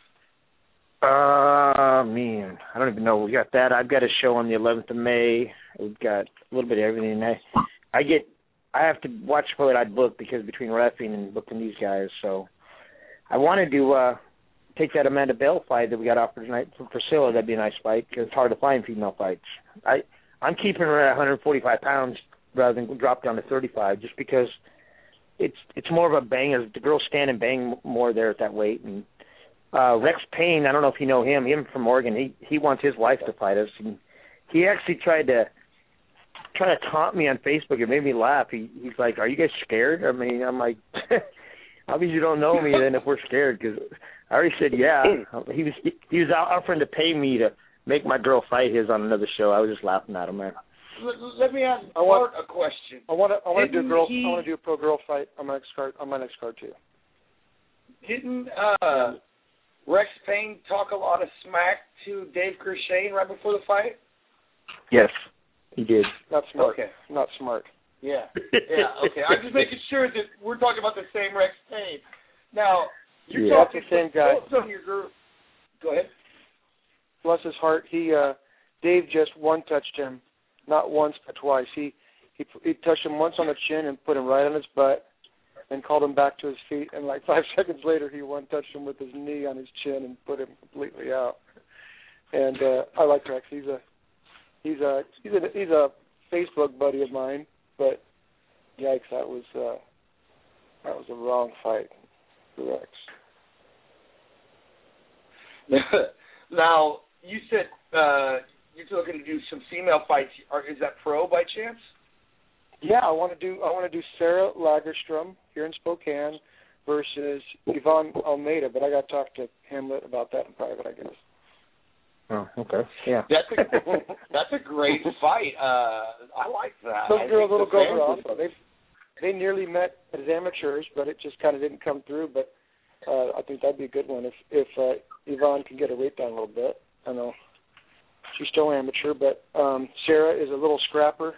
Speaker 8: Man, I don't even know. We got that. I've got a show on the 11th of May. We've got a little bit of everything. I have to watch what I book because between reffing and booking these guys, so I wanted to take that Amanda Bell fight that we got offered tonight from Priscilla. That'd be a nice fight because it's hard to find female fights. I'm keeping her at 145 pounds rather than drop down to 35 just because it's more of a bang. The girls stand and bang more there at that weight. And Rex Payne, I don't know if you know him. Him from Oregon. He wants his wife to fight us. And he actually tried to taunt me on Facebook. It made me laugh. He's like, "Are you guys scared?" I mean, I'm like, obviously you don't know me then if we're scared because I already said yeah. He was offering to pay me to make my girl fight his on another show. I was just laughing at him, man.
Speaker 1: Let me ask Bart a question.
Speaker 11: I want to do a pro girl fight on my next card too.
Speaker 1: Didn't Rex Payne talk a lot of smack to Dave Kershane right before the fight?
Speaker 8: Yes, he did.
Speaker 11: Not smart.
Speaker 1: Okay.
Speaker 11: Not smart.
Speaker 1: Yeah. Okay. I'm just making sure that we're talking about the same Rex Payne. Now, you're talking
Speaker 11: that's the same guy.
Speaker 1: Your girl. Go ahead.
Speaker 11: Bless his heart. Dave just one-touched him, not once but twice. He touched him once on the chin and put him right on his butt, and called him back to his feet. And like 5 seconds later, he one-touched him with his knee on his chin and put him completely out. And I like Rex. He's a Facebook buddy of mine. But yikes, that was a wrong fight for Rex.
Speaker 1: Now, you said you're looking to do some female fights. Is that pro by chance?
Speaker 11: Yeah, I want to do Sarah Lagerstrom here in Spokane versus Yvonne Almeida, but I got to talk to Hamlet about that in private, I guess.
Speaker 8: Oh, okay. Yeah.
Speaker 1: That's a great fight. I like that.
Speaker 11: Those little girls are awesome. They nearly met as amateurs, but it just kind of didn't come through. But I think that'd be a good one if Yvonne can get her weight down a little bit. I know she's still amateur, but Sarah is a little scrapper.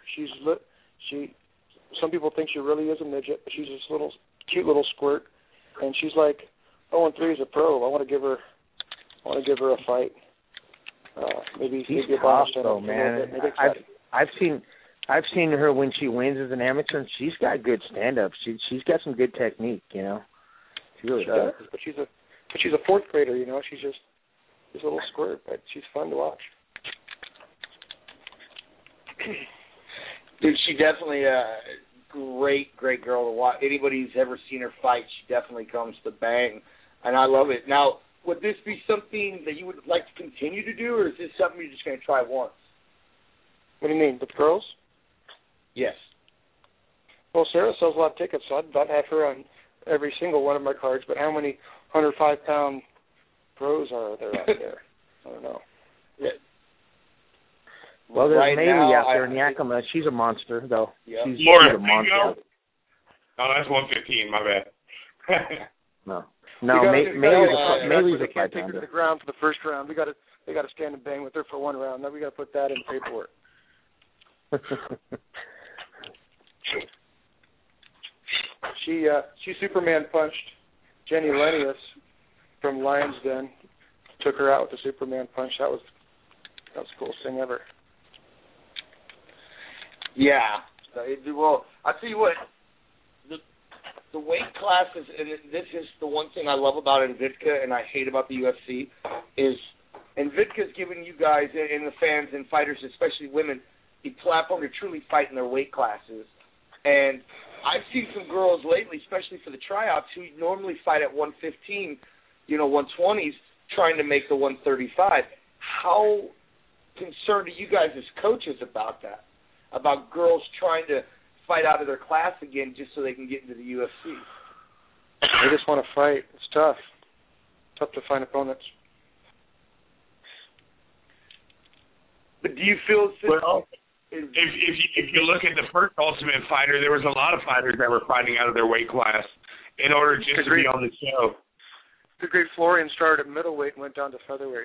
Speaker 11: Some people think she really is a midget, but she's this little cute little squirt, and she's like 0-3 as a pro. I want to give her a fight. Maybe a bonus though, man.
Speaker 8: I've seen her when she wins as an amateur, and she's got good stand-up. She's got some good technique, you know. She really does.
Speaker 11: But she's a fourth grader, you know. She's just a little squirt, but she's fun to watch.
Speaker 1: Dude, she definitely great girl to watch. Anybody who's ever seen her fight, she definitely comes to bang, and I love it. Now, would this be something that you would like to continue to do, or is this something you're just going to try once?
Speaker 11: What do you mean, with girls?
Speaker 1: Yes.
Speaker 11: Well, Sarah sells a lot of tickets, so I'd about have her on every single one of my cards. But how many 105-pound pros are there out there? I don't know.
Speaker 1: Yeah.
Speaker 8: Well, there's
Speaker 1: Right
Speaker 8: Maylee
Speaker 1: now,
Speaker 8: out there in Yakima. She's a monster, though.
Speaker 1: Yeah.
Speaker 8: She's
Speaker 6: Laura,
Speaker 8: a monster.
Speaker 6: Oh, that's 115. My bad.
Speaker 8: No,
Speaker 11: Maylee's
Speaker 8: a
Speaker 11: they can't take her to
Speaker 8: five-pounder.
Speaker 11: the ground for the first round. They got to stand and bang with her for one round. Now we got to put that in paperwork. She Superman punched Jenny Lenius from Lions Den. Took her out with the Superman punch. That was the coolest thing ever.
Speaker 1: Yeah. Well, I'll tell you what, the weight classes, and this is the one thing I love about Invicta and I hate about the UFC, is Invicta's giving you guys and the fans and fighters, especially women, the platform to truly fight in their weight classes. And I've seen some girls lately, especially for the tryouts, who normally fight at 115, 120s, trying to make the 135. How concerned are you guys as coaches about that? About girls trying to fight out of their class again just so they can get into the UFC?
Speaker 11: They just want to fight. It's tough. Tough to find opponents.
Speaker 1: But do you feel...
Speaker 6: Well, if you look at the first Ultimate Fighter, there was a lot of fighters that were fighting out of their weight class in order just to be on the show.
Speaker 11: The great Florian started at middleweight and went down to featherweight.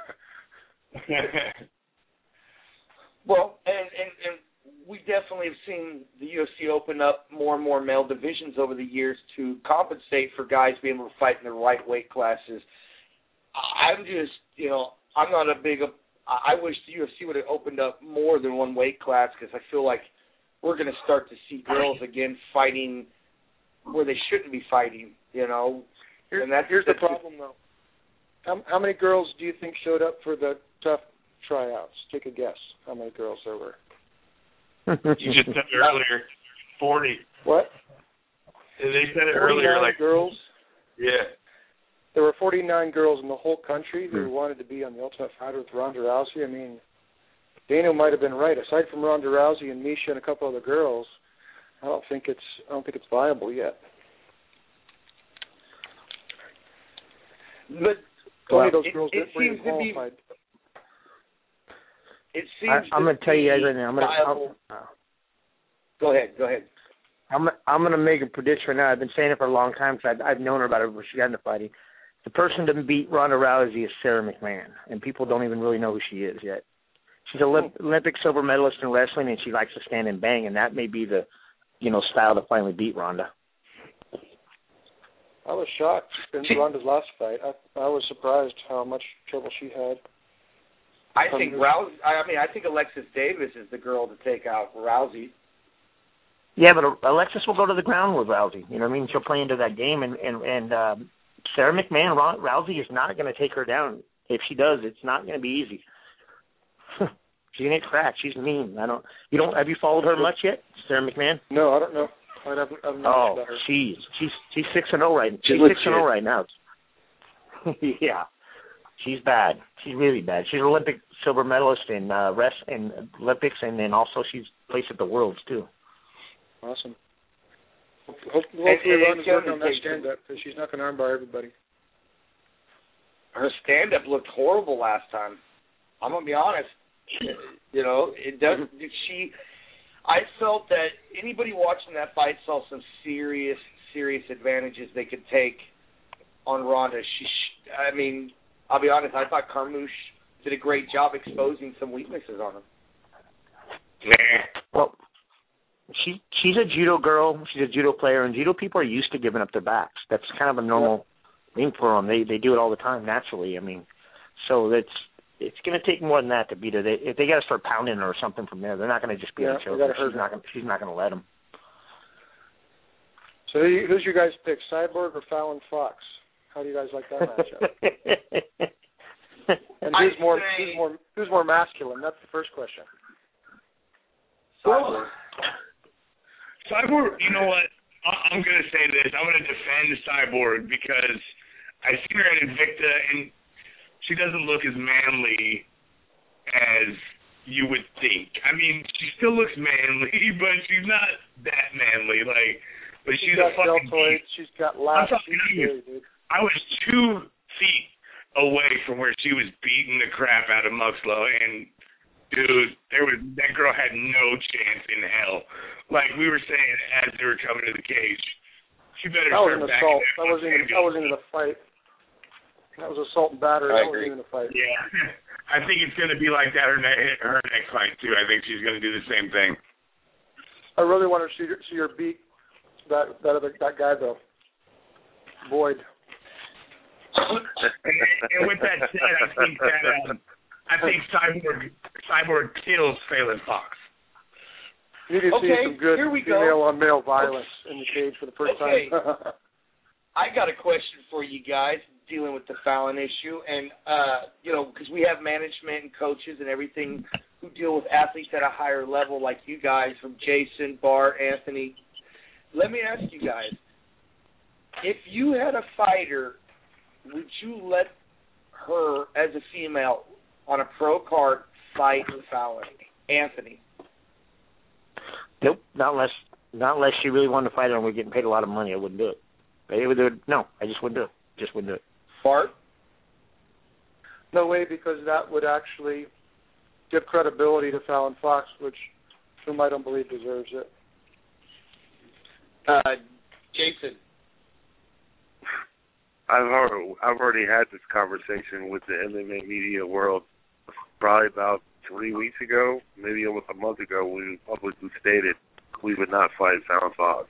Speaker 1: Well, and we definitely have seen the UFC open up more and more male divisions over the years to compensate for guys being able to fight in the right weight classes. I'm just, I'm not a big... I wish the UFC would have opened up more than one weight class because I feel like we're going to start to see girls again fighting where they shouldn't be fighting,
Speaker 11: Here's the problem, though. How many girls do you think showed up for the tough tryouts? Take a guess how many girls there were.
Speaker 6: You just said it earlier, 40.
Speaker 11: What?
Speaker 6: They said it earlier, like
Speaker 11: girls.
Speaker 6: Yeah.
Speaker 11: There were 49 girls in the whole country who wanted to be on the Ultimate Fighter with Ronda Rousey. I mean, Dana might have been right. Aside from Ronda Rousey and Misha and a couple other girls, I don't think it's viable yet.
Speaker 1: But
Speaker 11: Tony, those girls didn't seem qualified.
Speaker 1: It seems.
Speaker 8: I'm going to tell you guys right now.
Speaker 1: Go ahead.
Speaker 8: I'm going to make a prediction right now. I've been saying it for a long time because I've known her about it before she got into fighting. The person to beat Ronda Rousey is Sarah McMahon, and people don't even really know who she is yet. She's an Olympic silver medalist in wrestling, and she likes to stand and bang, and that may be the, style to finally beat Ronda.
Speaker 11: I was shocked in Ronda's last fight. I was surprised how much trouble she had.
Speaker 1: I think Alexis Davis is the girl to take out Rousey.
Speaker 8: Yeah, but Alexis will go to the ground with Rousey. You know what I mean? She'll play into that game, and Sarah McMahon, Rousey is not going to take her down. If she does, it's not going to be easy. She's going to get cracked. She's mean. Have you followed her much yet, Sarah McMahon?
Speaker 11: No, I don't know. I've never about her.
Speaker 8: She's 6-0 right now. She's 6-0 right now. Yeah. She's bad. She's really bad. She's an Olympic silver medalist in Olympics, and then also she's placed at the Worlds, too.
Speaker 11: Awesome. Hopefully Ronda's working on that stand-up because she's not going to armbar everybody.
Speaker 1: Her stand-up looked horrible last time. I'm going to be honest. It doesn't. I felt that anybody watching that fight saw some serious advantages they could take on Ronda. I'll be honest, I thought Carmouche did a great job exposing some weaknesses on him.
Speaker 8: Well, she's a judo girl. She's a judo player, and judo people are used to giving up their backs. That's kind of a normal thing for them. They do it all the time naturally. So it's going to take more than that to beat her. If they got to start pounding her or something from there, they're not going to just be able to choke her. She's not going to let them.
Speaker 11: So who's your guys' pick, Cyborg or Fallon Fox? How do you guys like that matchup? And who's more masculine? That's the first question.
Speaker 1: Cyborg.
Speaker 6: Cyborg, you know what? I'm going to say this. I'm going to defend Cyborg because I've seen her at Invicta, and she doesn't look as manly as you would think. I mean, she still looks manly, but she's not that manly. Like, but she's a fucking beast.
Speaker 11: She's got laughs.
Speaker 6: I was 2 feet away from where she was beating the crap out of Muxlow, and dude, that girl had no chance in hell. Like we were saying as they were coming to the cage, she better
Speaker 11: that
Speaker 6: start
Speaker 11: was an
Speaker 6: back.
Speaker 11: assault. That wasn't even a fight. That was assault and battery. That wasn't even a fight.
Speaker 6: Yeah, I think it's going to be like that her next fight too. I think she's going to do the same thing.
Speaker 11: I really want to see her beat that guy though, Boyd.
Speaker 6: And with that said, I think Cyborg kills Phelan Fox.
Speaker 11: You need to see some good female-on-male violence in the cage for the first time.
Speaker 1: I got a question for you guys dealing with the Fallon issue, and because we have management and coaches and everything who deal with athletes at a higher level, like you guys, from Jason, Bart, Anthony. Let me ask you guys: if you had a fighter, would you let her, as a female, on a pro card fight with Fallon? Anthony?
Speaker 8: Nope, not unless she really wanted to fight her and we're getting paid a lot of money. I wouldn't do it. No, I just wouldn't do it. Just wouldn't do it.
Speaker 1: Bart?
Speaker 11: No way, because that would actually give credibility to Fallon Fox, whom I don't believe deserves it.
Speaker 1: Jason?
Speaker 4: I've already had this conversation with the MMA media world probably about 3 weeks ago, maybe almost a month ago, when we publicly stated we would not fight Fallon Fox.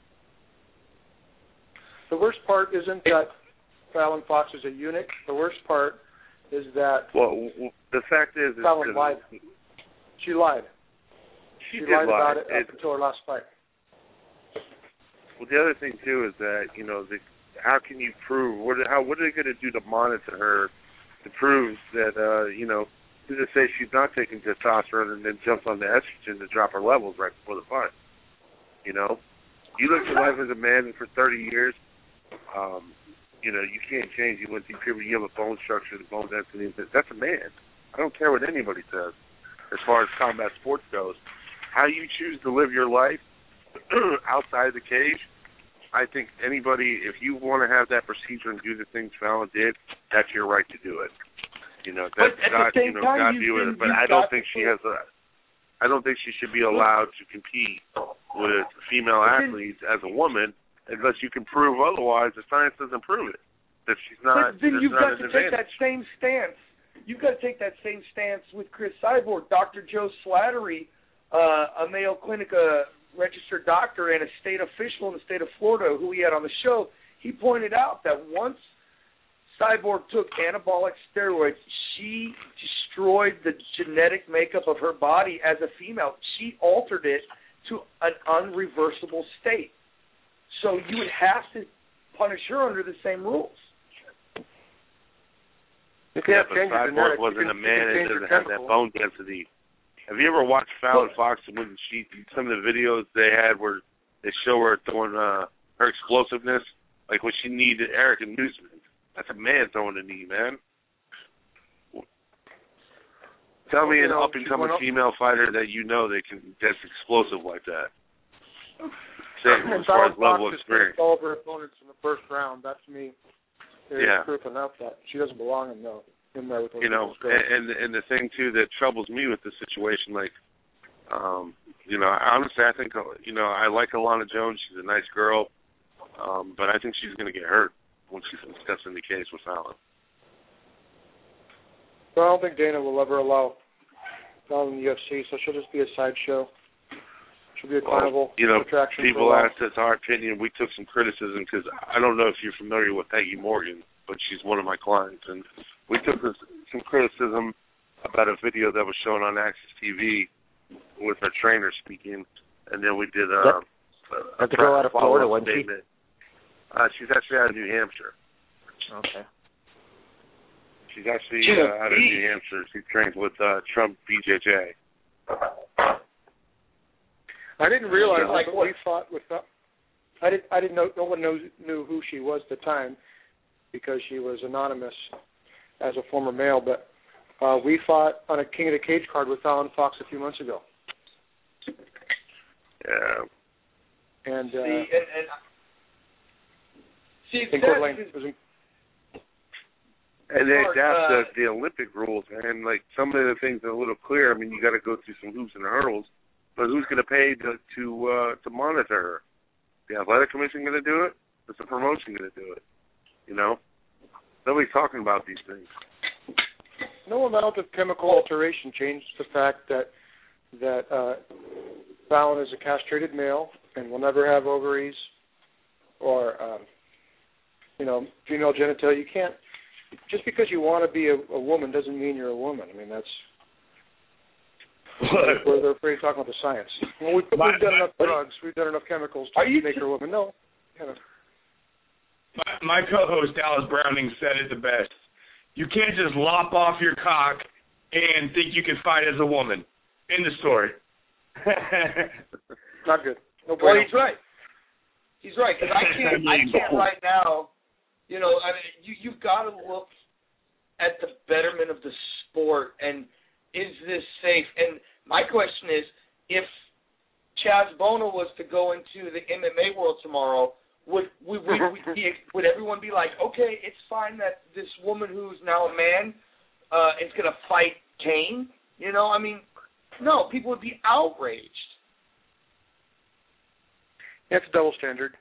Speaker 11: The worst part isn't that Fallon Fox is a eunuch. The worst part is that...
Speaker 4: Well, the fact is...
Speaker 11: Fallon lied. She lied. She lied about it up until her last fight.
Speaker 4: Well, the other thing, too, is that, how can you prove... What are they going to do to monitor her to prove that, to say she's not taking testosterone and then jumps on the estrogen to drop her levels right before the fight? You look at life as a man for 30 years, you can't change. You went through puberty, you have a bone structure, the bone density. That's a man. I don't care what anybody says as far as combat sports goes. How you choose to live your life outside the cage, I think anybody, if you want to have that procedure and do the things Fallon did, that's your right to do it. That's God be with it. But I don't think she has I don't think she should be allowed to compete with female athletes as a woman unless you can prove otherwise. The science doesn't prove it. That she's not.
Speaker 1: But then you've got to take that same stance. You've got to take that same stance with Chris Cyborg. Dr. Joe Slattery, a Mayo Clinic registered doctor and a state official in the state of Florida who we had on the show, he pointed out that once Cyborg took anabolic steroids, she destroyed the genetic makeup of her body as a female. She altered it to an unreversible state. So you would have to punish her under the same rules.
Speaker 4: Yeah, but Cyborg wasn't a man and doesn't have that bone density. Have you ever watched Fallon Fox when some of the videos they had where they show her throwing her explosiveness, like when she needed Eric and Newsman? That's a man throwing a knee, man. Tell me an up-and-coming female fighter that that's explosive like that. As far as level of experience.
Speaker 11: All of her opponents in the first round. That to me is proof enough that she doesn't belong in there with those
Speaker 4: and the thing too that troubles me with the situation, like, honestly, I think I like Alana Jones. She's a nice girl, but I think she's going to get hurt when she steps in the cage with Fallon.
Speaker 11: Well, I don't think Dana will ever allow Fallon in the UFC, so she'll just be a sideshow. She'll be a carnival attraction.
Speaker 4: People asked us our opinion. We took some criticism because I don't know if you're familiar with Peggy Morgan, but she's one of my clients, and we took some criticism about a video that was shown on Access TV with her trainer speaking, and then we did
Speaker 8: the girl out of Florida, wasn't she?
Speaker 4: She's actually out of New Hampshire.
Speaker 8: Okay.
Speaker 4: She's actually out of New Hampshire. She trains with Trump BJJ.
Speaker 11: I didn't realize we fought with. I didn't know. No one knew who she was at the time because she was anonymous as a former male. But We fought on a King of the Cage card with Fallon Fox a few months ago.
Speaker 4: Yeah.
Speaker 11: And
Speaker 1: it's
Speaker 11: Coeur d'Alene.
Speaker 4: And they adapt the Olympic rules, and like some of the things are a little clear. I mean, you got to go through some hoops and hurdles, but who's going to pay to monitor her? The athletic commission going to do it? Is the promotion going to do it? You know, nobody's talking about these things.
Speaker 11: No amount of chemical alteration changed the fact that Fallon is a castrated male and will never have ovaries or female genitalia. You can't. Just because you want to be a woman doesn't mean you're a woman. I mean, that's they're afraid of talking about the science. Well, we've done enough drugs. We've done enough chemicals to make her a woman. No.
Speaker 6: My co-host Dallas Browning said it the best. You can't just lop off your cock and think you can fight as a woman. End of story.
Speaker 11: Not good. No
Speaker 1: well, he's right. He's right, because I can't right now. You know, I mean, you've got to look at the betterment of the sport, and is this safe? And my question is, if Chaz Bono was to go into the MMA world tomorrow, would everyone be like, okay, it's fine that this woman who's now a man is going to fight Kane? You know, I mean, no, people would be outraged.
Speaker 11: It's a double standard.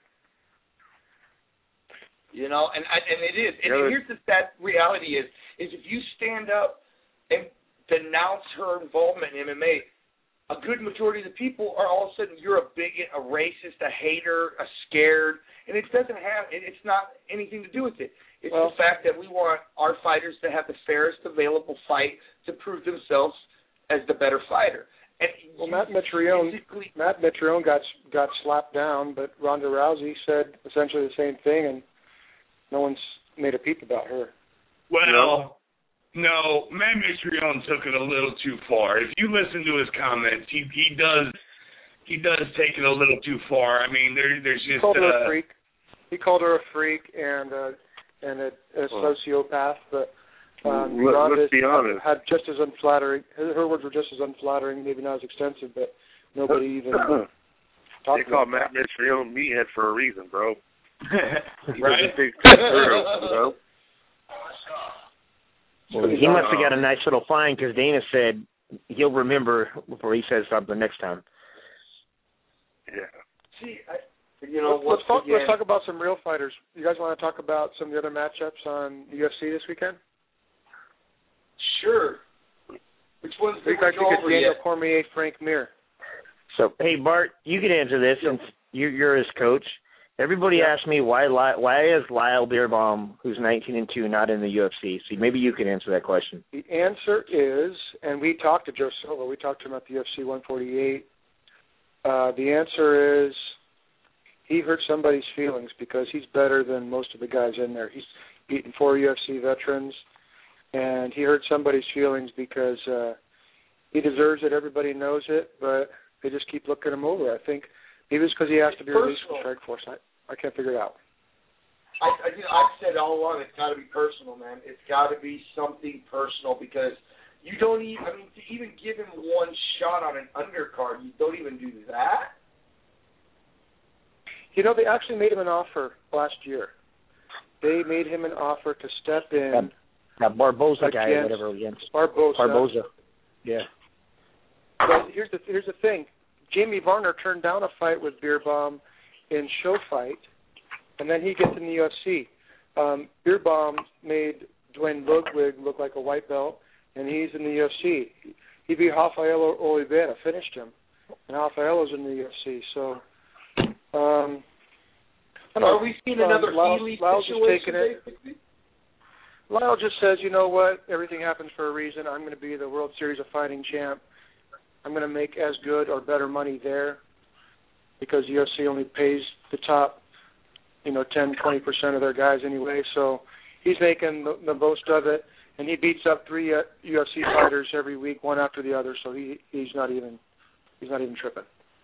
Speaker 1: You know, and it is. And here's the sad reality is if you stand up and denounce her involvement in MMA, a good majority of the people are all of a sudden you're a bigot, a racist, a hater, a scared, and it doesn't have. It's not anything to do with it. It's the fact that we want our fighters to have the fairest available fight to prove themselves as the better fighter. And
Speaker 11: Matt Mitrione got slapped down, but Ronda Rousey said essentially the same thing, and no one's made a peep about her.
Speaker 6: Well, no, Matt Mitrione took it a little too far. If you listen to his comments, he does take it a little too far. I mean, there's just
Speaker 11: he called her a freak. He called her a freak and a sociopath, but
Speaker 4: let's be honest.
Speaker 11: Had just as unflattering. Her words were just as unflattering, maybe not as extensive, but nobody even talked about it.
Speaker 4: They call Matt Mitrione meathead for a reason, bro.
Speaker 6: Right?
Speaker 8: Well, he must have got a nice little fine because Dana said he'll remember before he says something next time.
Speaker 4: Yeah.
Speaker 1: See,
Speaker 11: let's talk about some real fighters. You guys want to talk about some of the other matchups on the UFC this weekend?
Speaker 1: Sure. Which one's the
Speaker 11: Daniel Cormier, Frank Mir?
Speaker 8: So, hey, Bart, you can answer this since you're his coach. Everybody asks me why is Lyle Beerbaum, who's 19-2, not in the UFC? So maybe you can answer that question.
Speaker 11: The answer is, and we talked to Joe Silva. We talked to him at the UFC 148. The answer is he hurt somebody's feelings because he's better than most of the guys in there. He's beaten 4 UFC veterans, and he hurt somebody's feelings because he deserves it. Everybody knows it, but they just keep looking him over. I think maybe it's because he has to be released from Strikeforce. I can't figure it out.
Speaker 1: I've said all along it's got to be personal, man. It's got to be something personal because you don't even, to even give him one shot on an undercard, you don't even do that.
Speaker 11: You know, they actually made him an offer last year. They made him an offer to step in.
Speaker 8: That Barboza guy or whatever against.
Speaker 11: Barboza.
Speaker 8: Yeah.
Speaker 11: But here's the thing. Jamie Varner turned down a fight with Beerbaum in Show Fight, and then he gets in the UFC. Beerbaum made Dwayne Ludwig look like a white belt, and he's in the UFC. He beat Rafael Oliveira, finished him, and Rafaelo's in the UFC. So,
Speaker 1: are we seeing another Healy situation, basically?
Speaker 11: Lyle just says, you know what, everything happens for a reason. I'm going to be the World Series of Fighting champ. I'm going to make as good or better money there because the UFC only pays the top, 10, 20% of their guys anyway. So he's making the most of it, and he beats up 3 UFC fighters every week, one after the other. So he's not even tripping.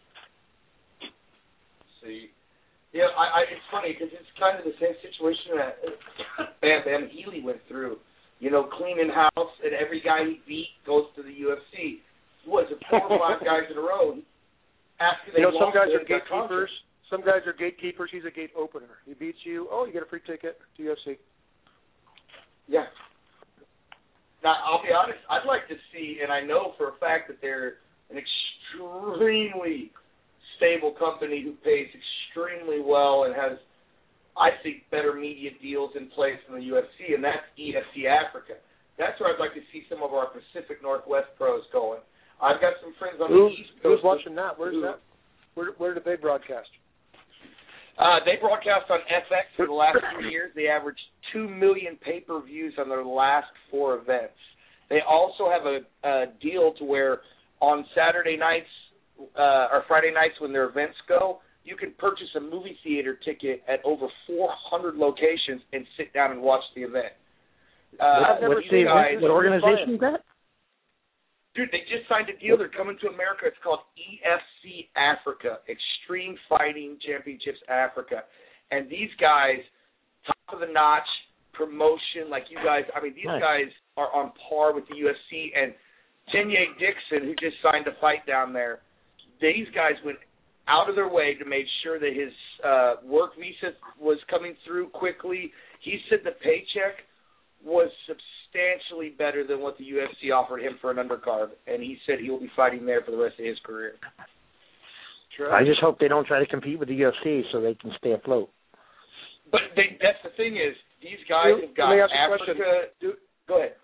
Speaker 1: See, yeah, it's funny because it's kind of the same situation that Bam Bam Healy went through. cleaning house, and every guy he beat goes to the UFC. Was it 4 or 5 guys in a row? After they
Speaker 11: some guys are
Speaker 1: got
Speaker 11: gatekeepers. Some guys are gatekeepers. He's a gate opener. He beats you. Oh, you get a free ticket to UFC.
Speaker 1: Yeah. Now, I'll be honest. I'd like to see, and I know for a fact that they're an extremely stable company who pays extremely well and has, I think, better media deals in place than the UFC, and that's EFC Africa. That's where I'd like to see some of our Pacific Northwest pros going. I've got some friends on the East Coast.
Speaker 11: Who's watching that? Where's that? Where do they broadcast?
Speaker 1: They broadcast on FX for the last 3 years. They averaged 2 million pay-per-views on their last 4 events. They also have a deal to where on Saturday nights or Friday nights when their events go, you can purchase a movie theater ticket at over 400 locations and sit down and watch the event.
Speaker 8: What organization is that?
Speaker 1: Dude, they just signed a deal. They're coming to America. It's called EFC Africa, Extreme Fighting Championships Africa. And these guys, top of the notch promotion, like you guys, these guys are on par with the UFC. And Tenye Dixon, who just signed a fight down there, these guys went out of their way to make sure that his work visa was coming through quickly. He said the paycheck was substantially better than what the UFC offered him for an undercard, and he said he will be fighting there for the rest of his career.
Speaker 8: I just hope they don't try to compete with the UFC so they can stay afloat.
Speaker 1: But that's the thing is, these guys have got Africa. Go ahead.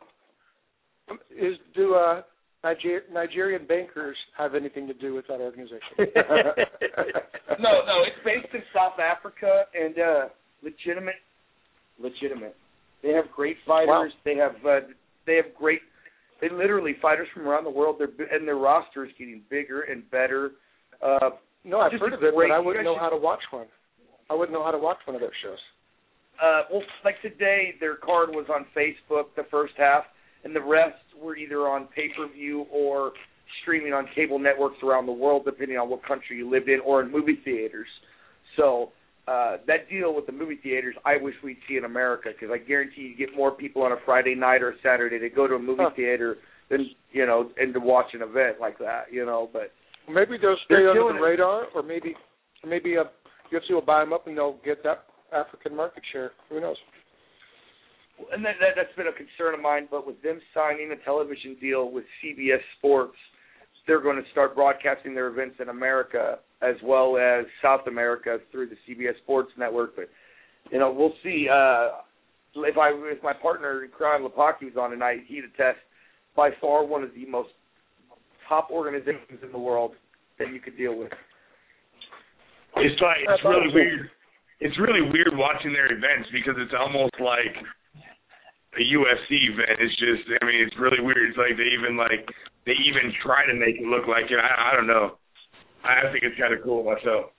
Speaker 11: Do Nigerian bankers have anything to do with that organization?
Speaker 1: No, it's based in South Africa and legitimate. They have great fighters. Wow. They have great. They literally fighters from around the world. And their roster is getting bigger and better.
Speaker 11: No, I've heard of it, but I wouldn't know how to watch one. I wouldn't know how to watch one of their shows.
Speaker 1: Well, like today, their card was on Facebook the first half, and the rest were either on pay-per-view or streaming on cable networks around the world, depending on what country you lived in, or in movie theaters. So that deal with the movie theaters, I wish we'd see in America, because I guarantee you get more people on a Friday night or a Saturday to go to a movie theater than, and to watch an event like that, But
Speaker 11: maybe they'll stay under the radar, or maybe UFC will buy them up and they'll get that African market share. Who knows?
Speaker 1: And that's been a concern of mine, but with them signing a television deal with CBS Sports, they're going to start broadcasting their events in America as well as South America through the CBS Sports Network. But, we'll see. If my partner, Crime Lepaki, was on tonight, he'd attest by far one of the most top organizations in the world that you could deal with.
Speaker 6: It's really weird. It's really weird watching their events because it's almost like a UFC event. It's just, it's really weird. It's like they even try to make it look like it. I don't know. I think it's kind of cool myself.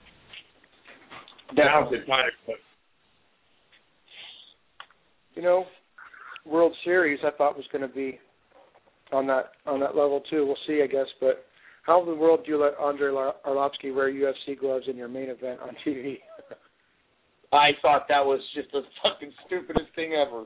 Speaker 11: World Series I thought was going to be on that level too. We'll see, I guess. But how in the world do you let Andrei Arlovski wear UFC gloves in your main event on TV?
Speaker 1: I thought that was just the fucking stupidest thing ever.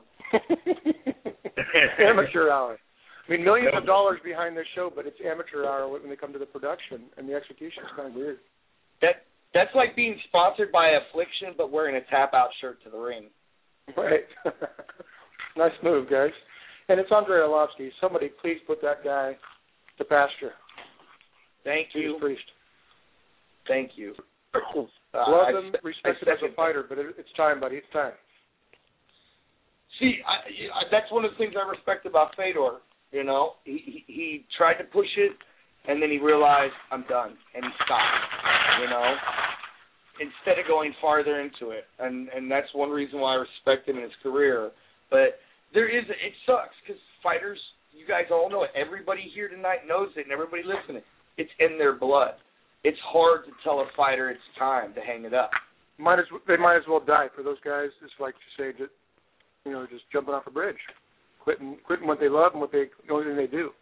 Speaker 11: Amateur hour. Millions of dollars behind this show, but it's amateur hour when they come to the production, and the execution is kind of weird.
Speaker 1: That's like being sponsored by Affliction, but wearing a tap-out shirt to the ring.
Speaker 11: Right. Nice move, guys. And it's Andrei Arlovski. Somebody please put that guy to pasture.
Speaker 1: Thank you.
Speaker 11: Priest.
Speaker 1: Thank you.
Speaker 11: Love him, respect him as a fighter, but it's time, buddy. It's time.
Speaker 1: See, that's one of the things I respect about Fedor. He tried to push it, and then he realized, I'm done, and he stopped, instead of going farther into it. And that's one reason why I respect him in his career. But it sucks, because fighters, you guys all know it. Everybody here tonight knows it, and everybody listening. It's in their blood. It's hard to tell a fighter it's time to hang it up.
Speaker 11: They might as well die. For those guys, it's like to say, just jumping off a bridge, quitting what they love and the only thing they do.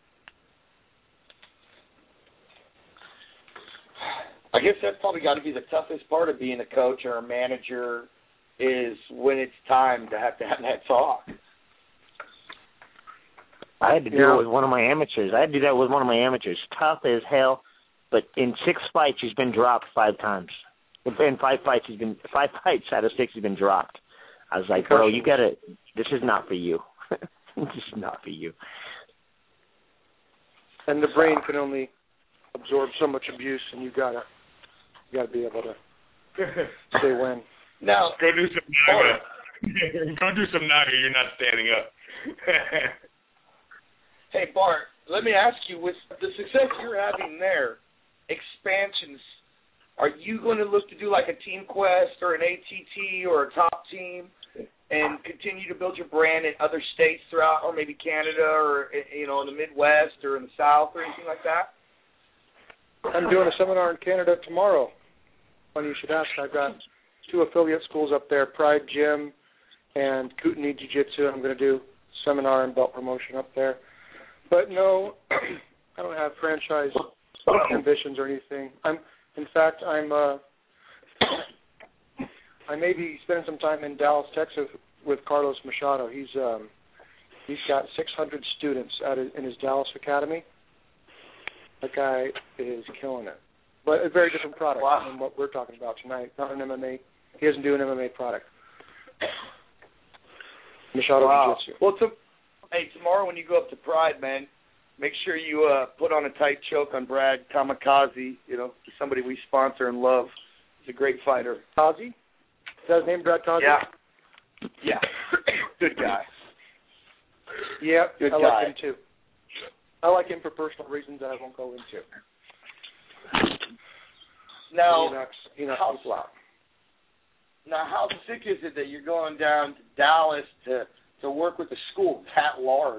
Speaker 1: I guess that's probably got to be the toughest part of being a coach or a manager is when it's time to have that talk.
Speaker 8: I had to do it with one of my amateurs. I had to do that with one of my amateurs. Tough as hell, but in 6 fights he's been dropped 5 times. In 5 fights out of 6 he's been dropped. I was like, bro, you gotta. This is not for you. This is not for you.
Speaker 11: And the brain can only absorb so much abuse, and you gotta be able to say when.
Speaker 6: Now, go do some naga. Go do some naga. You're not standing up.
Speaker 1: Hey, Bart, let me ask you, with the success you're having there, expansions, are you going to look to do like a Team Quest or an ATT or a Top Team and continue to build your brand in other states throughout, or maybe Canada or, in the Midwest or in the South or anything like that?
Speaker 11: I'm doing a seminar in Canada tomorrow. Funny you should ask. I've got 2 affiliate schools up there, Pride Gym and Kootenai Jiu-Jitsu. I'm going to do seminar and belt promotion up there. But no, I don't have franchise ambitions or anything. In fact, I may be spending some time in Dallas, Texas, with Carlos Machado. He's got 600 students in his Dallas Academy. That guy is killing it. But a very different product than what we're talking about tonight. Not an MMA. He doesn't do an MMA product. Machado Jiu-Jitsu.
Speaker 1: Well, tomorrow when you go up to Pride, man, make sure you put on a tight choke on Brad Kamikaze, somebody we sponsor and love. He's a great fighter.
Speaker 11: Kazi? Is that his name, Brad Kazi?
Speaker 1: Yeah. Good guy.
Speaker 11: Yeah,
Speaker 1: Good
Speaker 11: I
Speaker 1: guy.
Speaker 11: like him too. I like him for personal reasons that I won't go into.
Speaker 1: Now,
Speaker 11: he knocks people out.
Speaker 1: Now, how sick is it that you're going down to Dallas to work with a school that large?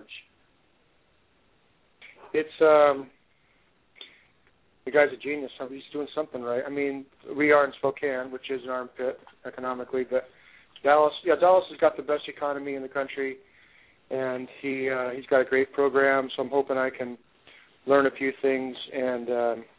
Speaker 11: It's the guy's a genius. He's doing something right. I mean, we are in Spokane, which is an armpit economically, but Dallas has got the best economy in the country, and he's got a great program. So I'm hoping I can learn a few things and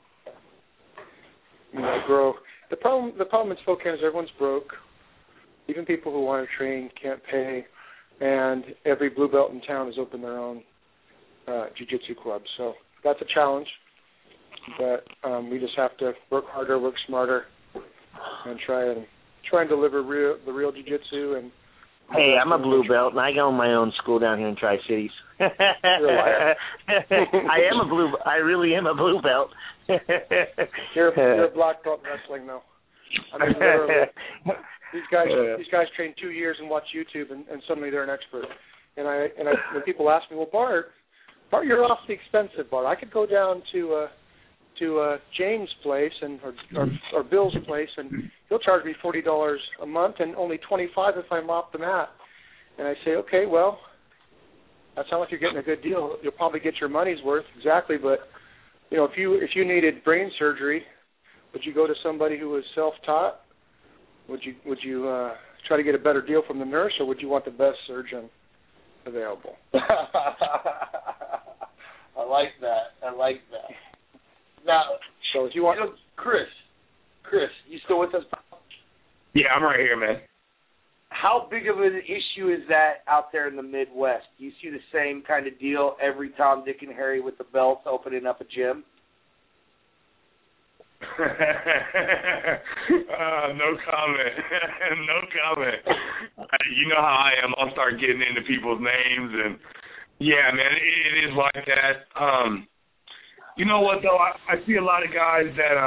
Speaker 11: grow. The problem in Spokane is everyone's broke. Even people who want to train can't pay, and every blue belt in town has opened their own jiu-jitsu club. So that's a challenge, but we just have to work harder, work smarter, and try and deliver the real jiu-jitsu. And
Speaker 8: hey, I'm a blue belt, and I own my own school down here in Tri-Cities.
Speaker 11: You're a liar.
Speaker 8: I really am a blue belt.
Speaker 11: You're a black belt in wrestling, though. I mean, literally. These guys train 2 years and watch YouTube, and suddenly they're an expert. And when people ask me, well, Bart, you're awfully expensive, Bart. I could go down to James' place or Bill's place, and he'll charge me $40 a month and only $25 if I mop the mat. And I say, okay, well, that sounds like you're getting a good deal. You'll probably get your money's worth, exactly. But if you needed brain surgery, would you go to somebody who was self-taught? Would you try to get a better deal from the nurse, or would you want the best surgeon available?
Speaker 1: I like that. Now,
Speaker 11: so if you want,
Speaker 1: Chris, you still with us?
Speaker 6: Yeah, I'm right here, man.
Speaker 1: How big of an issue is that out there in the Midwest? Do you see the same kind of deal every Tom, Dick, and Harry with the belts opening up a gym?
Speaker 6: No comment. No comment. You know how I am. I'll start getting into people's names, and yeah, man, it is like that. You know what though? I see a lot of guys that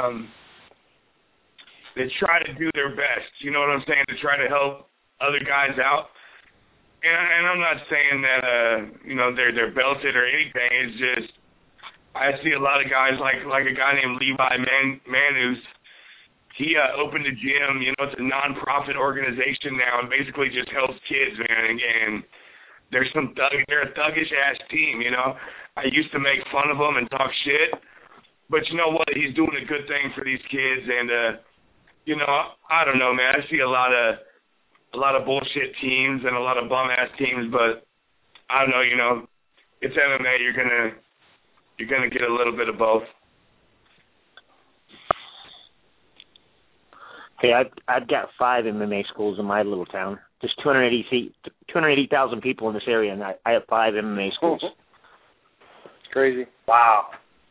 Speaker 6: try to do their best. You know what I'm saying? To try to help other guys out. And I'm not saying that they're belted or anything. It's just I see a lot of guys like a guy named Levi Manus. He opened a gym. It's a non-profit organization now, and basically just helps kids, man. And they're a thuggish ass team. I used to make fun of them and talk shit, but you know what? He's doing a good thing for these kids, and I don't know, man. I see a lot of bullshit teams and a lot of bum ass teams, but I don't know. It's MMA. You're gonna get a little bit of both.
Speaker 8: Hey, I've got 5 MMA schools in my little town. There's 280,000 people in this area, and I have 5 MMA schools.
Speaker 11: crazy.
Speaker 1: Wow.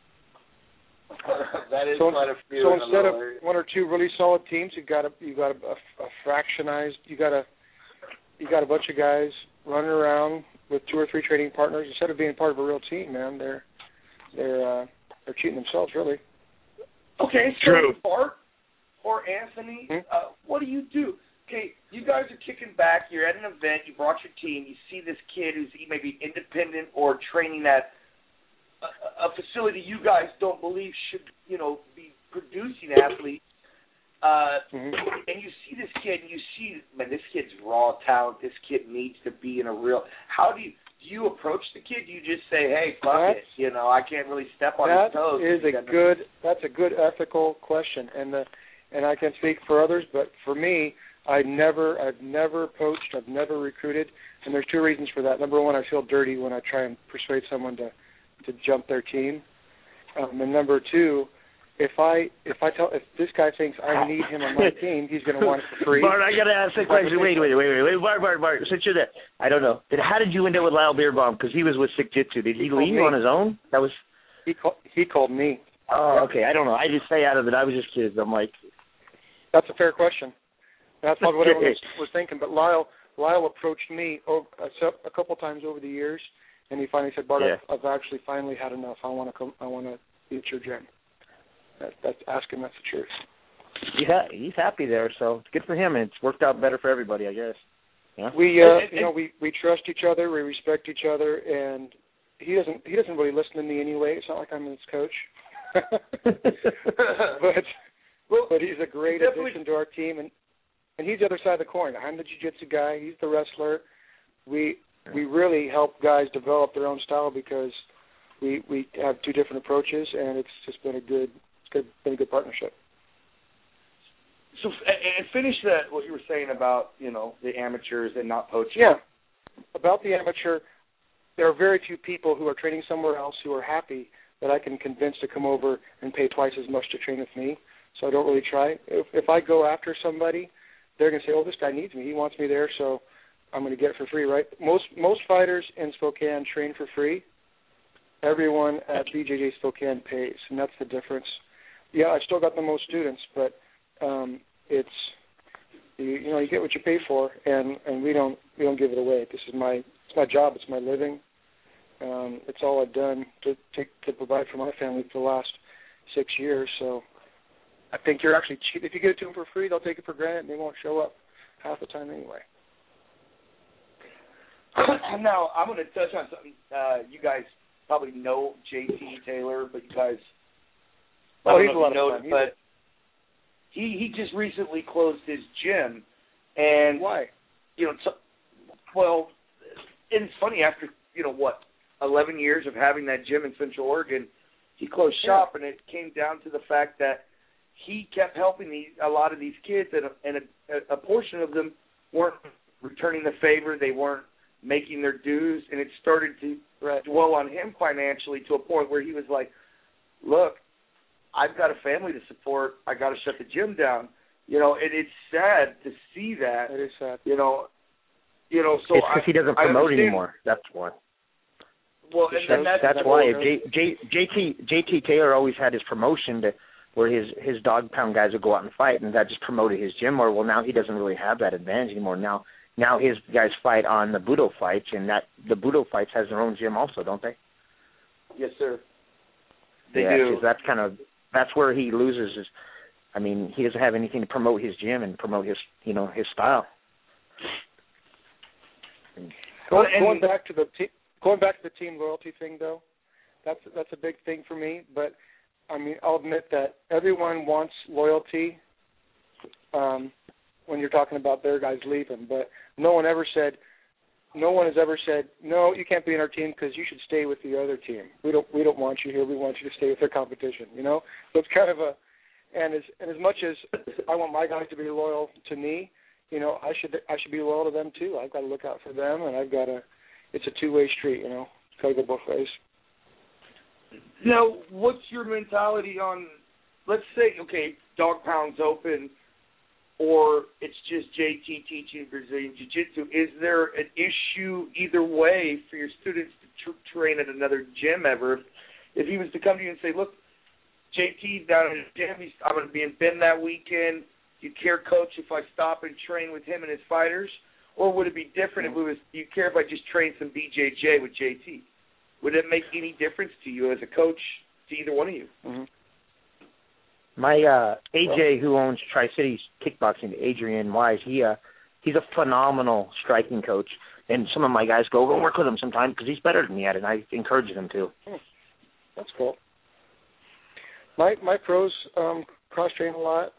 Speaker 1: That is quite a few.
Speaker 11: So instead of one or two really solid teams, you got a fractionized. You got a bunch of guys running around with 2 or 3 training partners instead of being part of a real team. Man, they're cheating themselves, really.
Speaker 1: Okay, so
Speaker 6: True.
Speaker 1: Bart or Anthony, what do you do? Okay, you guys are kicking back. You're at an event. You brought your team. You see this kid who's maybe independent or training at a facility you guys don't believe should, be producing athletes. And you see this kid, and you see, man, this kid's raw talent. This kid needs to be in a real. How do you approach the kid? Do you just say, hey, fuck it, I can't really step on his toes.
Speaker 11: That's a good ethical question, and I can speak for others, but for me, I've never poached, I've never recruited, and there's 2 reasons for that. Number one, I feel dirty when I try and persuade someone to jump their team, and number 2, if this guy thinks I need him on my team, he's going to want it for free.
Speaker 8: Bart, I got to ask a question. Wait, Bart. Since you're there, I don't know. How did you end up with Lyle Beerbaum? Because he was with Sick Jitsu. Did he leave on his own? That was.
Speaker 11: He called me.
Speaker 8: Oh, okay. I don't know. I just stay out of it. I was just curious. I'm like.
Speaker 11: That's a fair question. That's not what everyone was thinking. But Lyle approached me a couple times over the years, and he finally said, "Bart, I've actually finally had enough. I want to be at your gym." That's asking. That's the truth.
Speaker 8: He's happy there, so it's good for him, and it's worked out better for everybody, I guess. Yeah.
Speaker 11: We trust each other, we respect each other, and he doesn't really listen to me anyway. It's not like I'm his coach, but he's a great addition to our team, and he's the other side of the coin. I'm the jiu-jitsu guy. He's the wrestler. We really help guys develop their own style because we have 2 different approaches, and it's just been a good partnership.
Speaker 1: So, and finish what you were saying about, the amateurs and not poaching.
Speaker 11: Yeah. About the amateur, there are very few people who are training somewhere else who are happy that I can convince to come over and pay twice as much to train with me, so I don't really try. If I go after somebody, they're going to say, oh, this guy needs me. He wants me there, so I'm going to get it for free, right? Most fighters in Spokane train for free. Everyone at BJJ Spokane pays, and that's the difference. Yeah, I still got the most students, but it's you get what you pay for, and we don't give it away. It's my job. It's my living. It's all I've done to provide for my family for the last 6 years. So I think you're actually cheap. If you give it to them for free, they'll take it for granted, and they won't show up half the time anyway.
Speaker 1: Now I'm going to touch on something. You guys probably know J.T. Taylor, but you guys.
Speaker 11: He's a lot of fun.
Speaker 1: But he just recently closed his gym, and
Speaker 11: why?
Speaker 1: Well, and it's funny after 11 years of having that gym in Central Oregon, he closed shop, and it came down to the fact that he kept helping a lot of these kids, and a portion of them weren't returning the favor. They weren't making their dues, and it started to dwell on him financially to a point where he was like, look, I've got a family to support. I got to shut the gym down. It's sad to see that.
Speaker 11: It is sad.
Speaker 1: So
Speaker 8: it's because he doesn't promote anymore. That's why.
Speaker 1: Well,
Speaker 8: that's why. JT Taylor always had his promotion where his dog pound guys would go out and fight, and that just promoted his gym more. Well, now he doesn't really have that advantage anymore. Now his guys fight on the Budo fights, and the Budo fights has their own gym also, don't they?
Speaker 1: Yes, sir. They do.
Speaker 8: That's where he loses his. He doesn't have anything to promote his gym and promote his style.
Speaker 11: Going back to the team loyalty thing, though, that's a big thing for me. But I'll admit that everyone wants loyalty when you're talking about their guys leaving, but no one has ever said, no, you can't be in our team because you should stay with the other team. We don't want you here. We want you to stay with their competition. So it's kind of and as much as I want my guys to be loyal to me, I should be loyal to them too. I've got to look out for them, and it's a two-way street. It's got to go both ways.
Speaker 1: Now, what's your mentality on? Let's say, okay, dog pound's open. or it's just JT teaching Brazilian Jiu-Jitsu? Is there an issue either way for your students to train at another gym ever? If he was to come to you and say, look, JT's down in his gym, I'm going to be in Bend that weekend. Do you care, Coach, if I stop and train with him and his fighters? Or would it be different if it was, do you care if I just train some BJJ with JT? Would it make any difference to you as a coach, to either one of you?
Speaker 8: Mm-hmm. My AJ, who owns Tri-Cities Kickboxing, Adrian Wise, he's a phenomenal striking coach. And some of my guys go work with him sometime because he's better than me at it, and I encourage them to.
Speaker 11: That's cool. My pros cross-train a lot.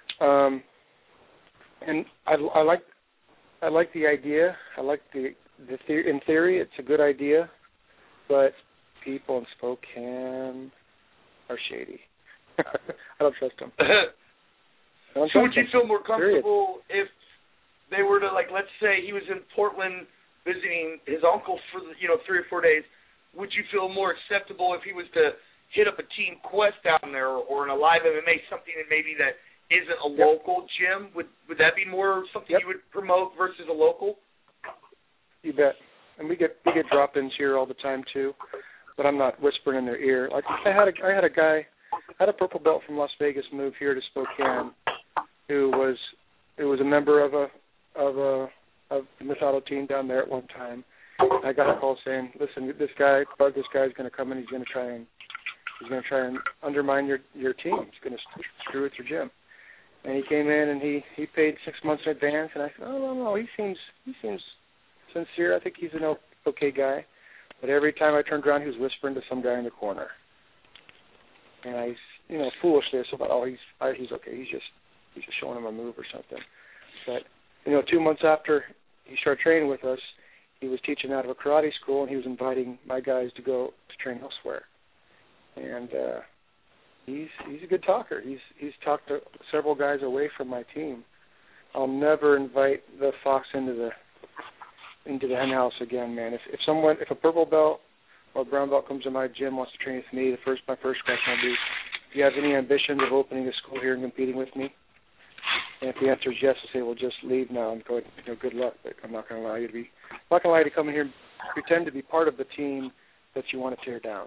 Speaker 11: And I like the idea. I like the theory. In theory, it's a good idea, but people in Spokane are shady. I don't trust them.
Speaker 1: So would you feel more comfortable if they were to, like, let's say he was in Portland visiting his uncle for 3 or 4 days? Would you feel more acceptable if he was to hit up a Team Quest down there or in a live MMA, something that maybe that isn't a local gym? Would that be more something you would promote versus a local?
Speaker 11: You bet. And we get drop-ins here all the time too, but I'm not whispering in their ear. Like I had a purple belt from Las Vegas move here to Spokane, who was a member of the Masato team down there at one time. I got a call saying, "Listen, this guy's going to come in. He's going to try and undermine your team. He's going to screw with your gym." And he came in and he paid 6 months in advance. And I said, "Oh no, he seems sincere. I think he's an okay guy." But every time I turned around, he was whispering to some guy in the corner. And I, foolishly, I thought, "Oh, he's okay. He's just showing him a move or something." But 2 months after he started training with us, he was teaching out of a karate school, and he was inviting my guys to go to train elsewhere. And he's a good talker. He's talked to several guys away from my team. I'll never invite the fox into the hen house again, man. If a purple belt or brown belt comes to my gym, wants to train with me, my first question will be, "Do you have any ambitions of opening a school here and competing with me?" And if the answer is yes, I say, "Well, just leave now and go. Good luck. But I'm not going to allow you to come in here and pretend to be part of the team that you want to tear down."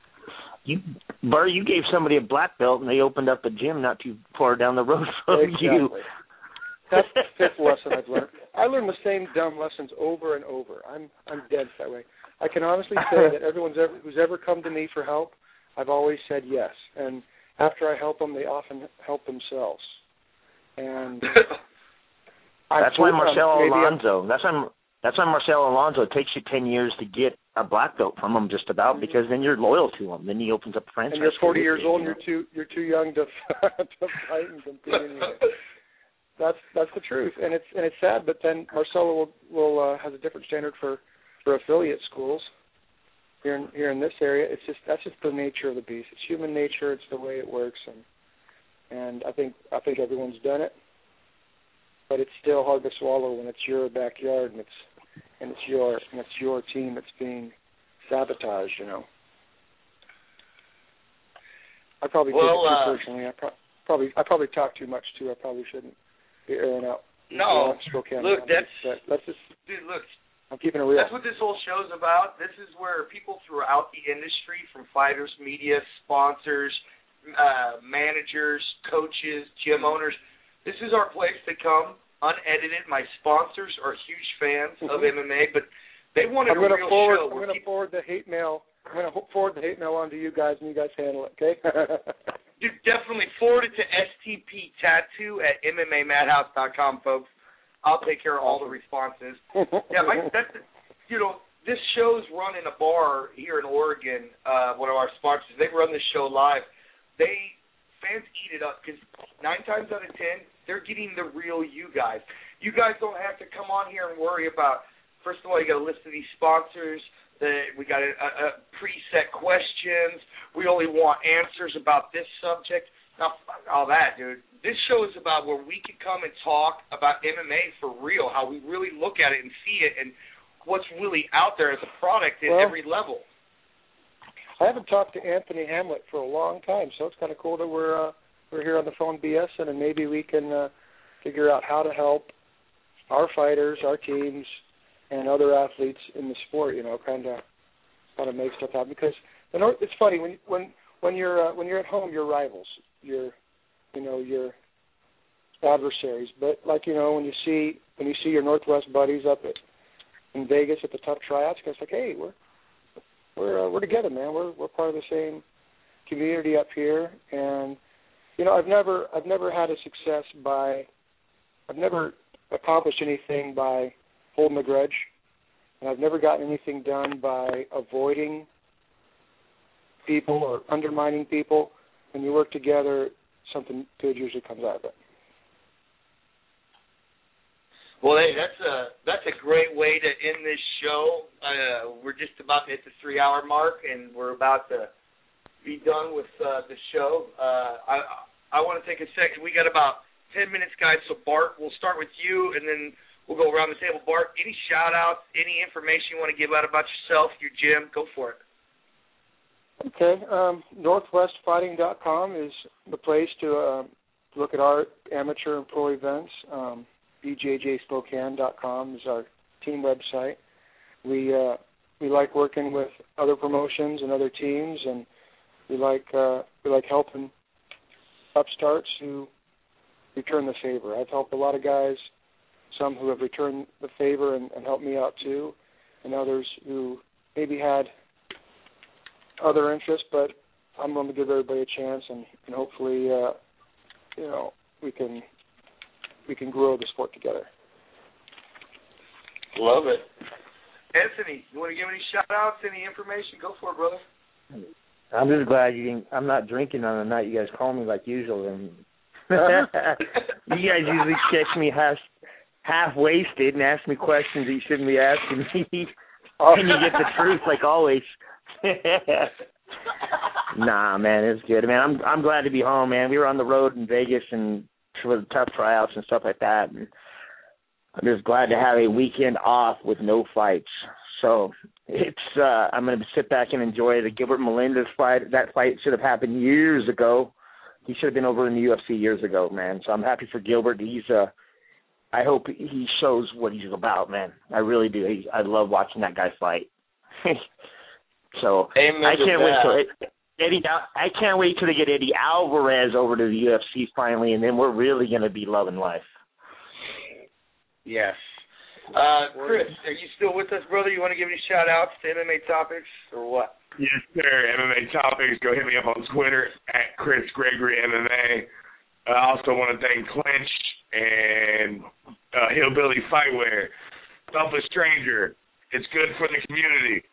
Speaker 8: You gave somebody a black belt, and they opened up a gym not too far down the road from you.
Speaker 11: That's the fifth lesson I've learned. I learn the same dumb lessons over and over. I'm dead that way. I can honestly say that everyone's who's ever come to me for help, I've always said yes. And after I help them, they often help themselves. And
Speaker 8: that's why Marcelo Alonso. That's why Marcelo Alonso takes you 10 years to get a black belt from him, just about, because then you're loyal to him. Then he opens up a franchise.
Speaker 11: And you're 40 years old, and you're too young to fight and compete anyway. That's the truth, and it's sad. But then Marcelo will has a different standard for affiliate schools here in this area. That's just the nature of the beast. It's human nature. It's the way it works, and I think everyone's done it, but it's still hard to swallow when it's your backyard and it's your team that's being sabotaged. I probably take it too personally. I probably talk too much too. I probably shouldn't be airing out.
Speaker 1: No, look,
Speaker 11: that's just.
Speaker 1: Dude, look.
Speaker 11: I'm keeping it real.
Speaker 1: That's what this whole show's about. This is where people throughout the industry, from fighters, media, sponsors, managers, coaches, gym owners, this is our place to come, unedited. My sponsors are huge fans of MMA, but they wanted a real show.
Speaker 11: I'm going to forward the hate mail. I'm going to forward the hate mail on to you guys, and you guys handle it, okay?
Speaker 1: Dude, definitely forward it to stptattoo@MMAmadhouse.com, folks. I'll take care of all the responses. Yeah, this show's run in a bar here in Oregon. One of our sponsors, they run this show live. Fans eat it up because 9 times out of 10, they're getting the real you guys. You guys don't have to come on here and worry about. First of all, you got a list of these sponsors. We got a preset questions. We only want answers about this subject. Now, fuck all that, dude. This show is about where we can come and talk about MMA for real, how we really look at it and see it, and what's really out there as a product at every level.
Speaker 11: I haven't talked to Anthony Hamlet for a long time, so it's kind of cool that we're here on the phone BSing, and maybe we can figure out how to help our fighters, our teams, and other athletes in the sport. Kind of make stuff happen. Because it's funny when you're at home, you're rivals, you're adversaries. But when you see your Northwest buddies up in Vegas at the Tough Tryouts, it's like, hey, we're together, man. We're part of the same community up here. And I've never had a success I've never accomplished anything by holding a grudge, and I've never gotten anything done by avoiding people or undermining people. When you work together, something good usually comes out of it.
Speaker 1: Well, hey, that's a great way to end this show. We're just about to hit the 3-hour mark, and we're about to be done with the show. I want to take a second. We got about 10 minutes, guys. So, Bart, we'll start with you, and then we'll go around the table. Bart, any shout-outs, any information you want to give out about yourself, your gym? Go for it.
Speaker 11: Okay. NorthwestFighting.com is the place to look at our amateur and pro events. BJJSpokane.com is our team website. We like working with other promotions and other teams, and we like helping upstarts who return the favor. I've helped a lot of guys, some who have returned the favor and helped me out too, and others who maybe had other interests, but I'm going to give everybody a chance, and hopefully, we can grow the sport together.
Speaker 1: Love it. Anthony, you want to give any shout-outs, any information? Go for it, brother.
Speaker 8: I'm just glad I'm not drinking on the night you guys call me like usual. And you guys usually catch me half wasted and ask me questions that you shouldn't be asking me. And you get the truth like always. Nah, man, it's good, man. I'm glad to be home, man. We were on the road in Vegas and for the Tough Tryouts and stuff like that. And I'm just glad to have a weekend off with no fights. So it's I'm going to sit back and enjoy the Gilbert Melendez fight. That fight should have happened years ago. He should have been over in the UFC years ago, man. So I'm happy for Gilbert. I hope he shows what he's about, man. I really do. I love watching that guy fight. So I can't wait till I can't wait till they get Eddie Alvarez over to the UFC finally, and then we're really going to be loving life.
Speaker 1: Yes. Chris, are you still with us, brother? You want to give any shout-outs to MMA Topics or what?
Speaker 6: Yes, sir. MMA Topics. Go hit me up on Twitter at Chris Gregory MMA. I also want to thank Clinch and Hillbilly Fightwear. Selfless Stranger. It's good for the community.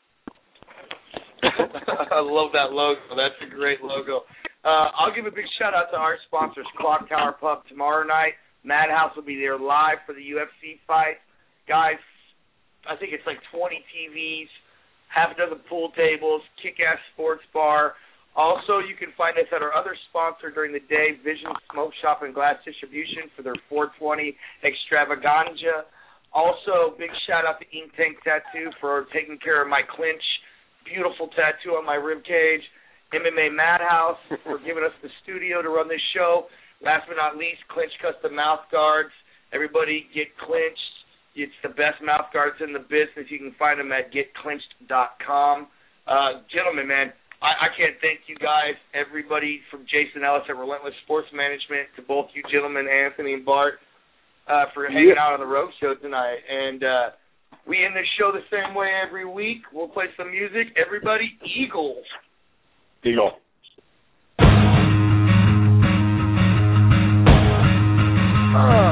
Speaker 1: I love that logo. That's a great logo. I'll give a big shout-out to our sponsors, Clock Tower Pub, tomorrow night. Madhouse will be there live for the UFC fight. Guys, I think it's like 20 TVs, half a dozen pool tables, kick-ass sports bar. Also, you can find us at our other sponsor during the day, Vision Smoke Shop and Glass Distribution for their 420 Extravaganza. Also, big shout-out to Ink Tank Tattoo for taking care of my clinch. Beautiful tattoo on my rib cage. MMA Madhouse for giving us the studio to run this show. Last but not least, Clinch Custom Mouth Guards. Everybody get clinched. It's the best mouth guards in the business. You can find them at getclinched.com. Gentlemen, man, I can't thank you guys, everybody from Jason Ellis at Relentless Sports Management to both you gentlemen, Anthony and Bart, for hanging out on the Rogue Show tonight. And we end this show the same way every week. We'll play some music. Everybody, Eagles.
Speaker 6: Eagle.
Speaker 11: Oh.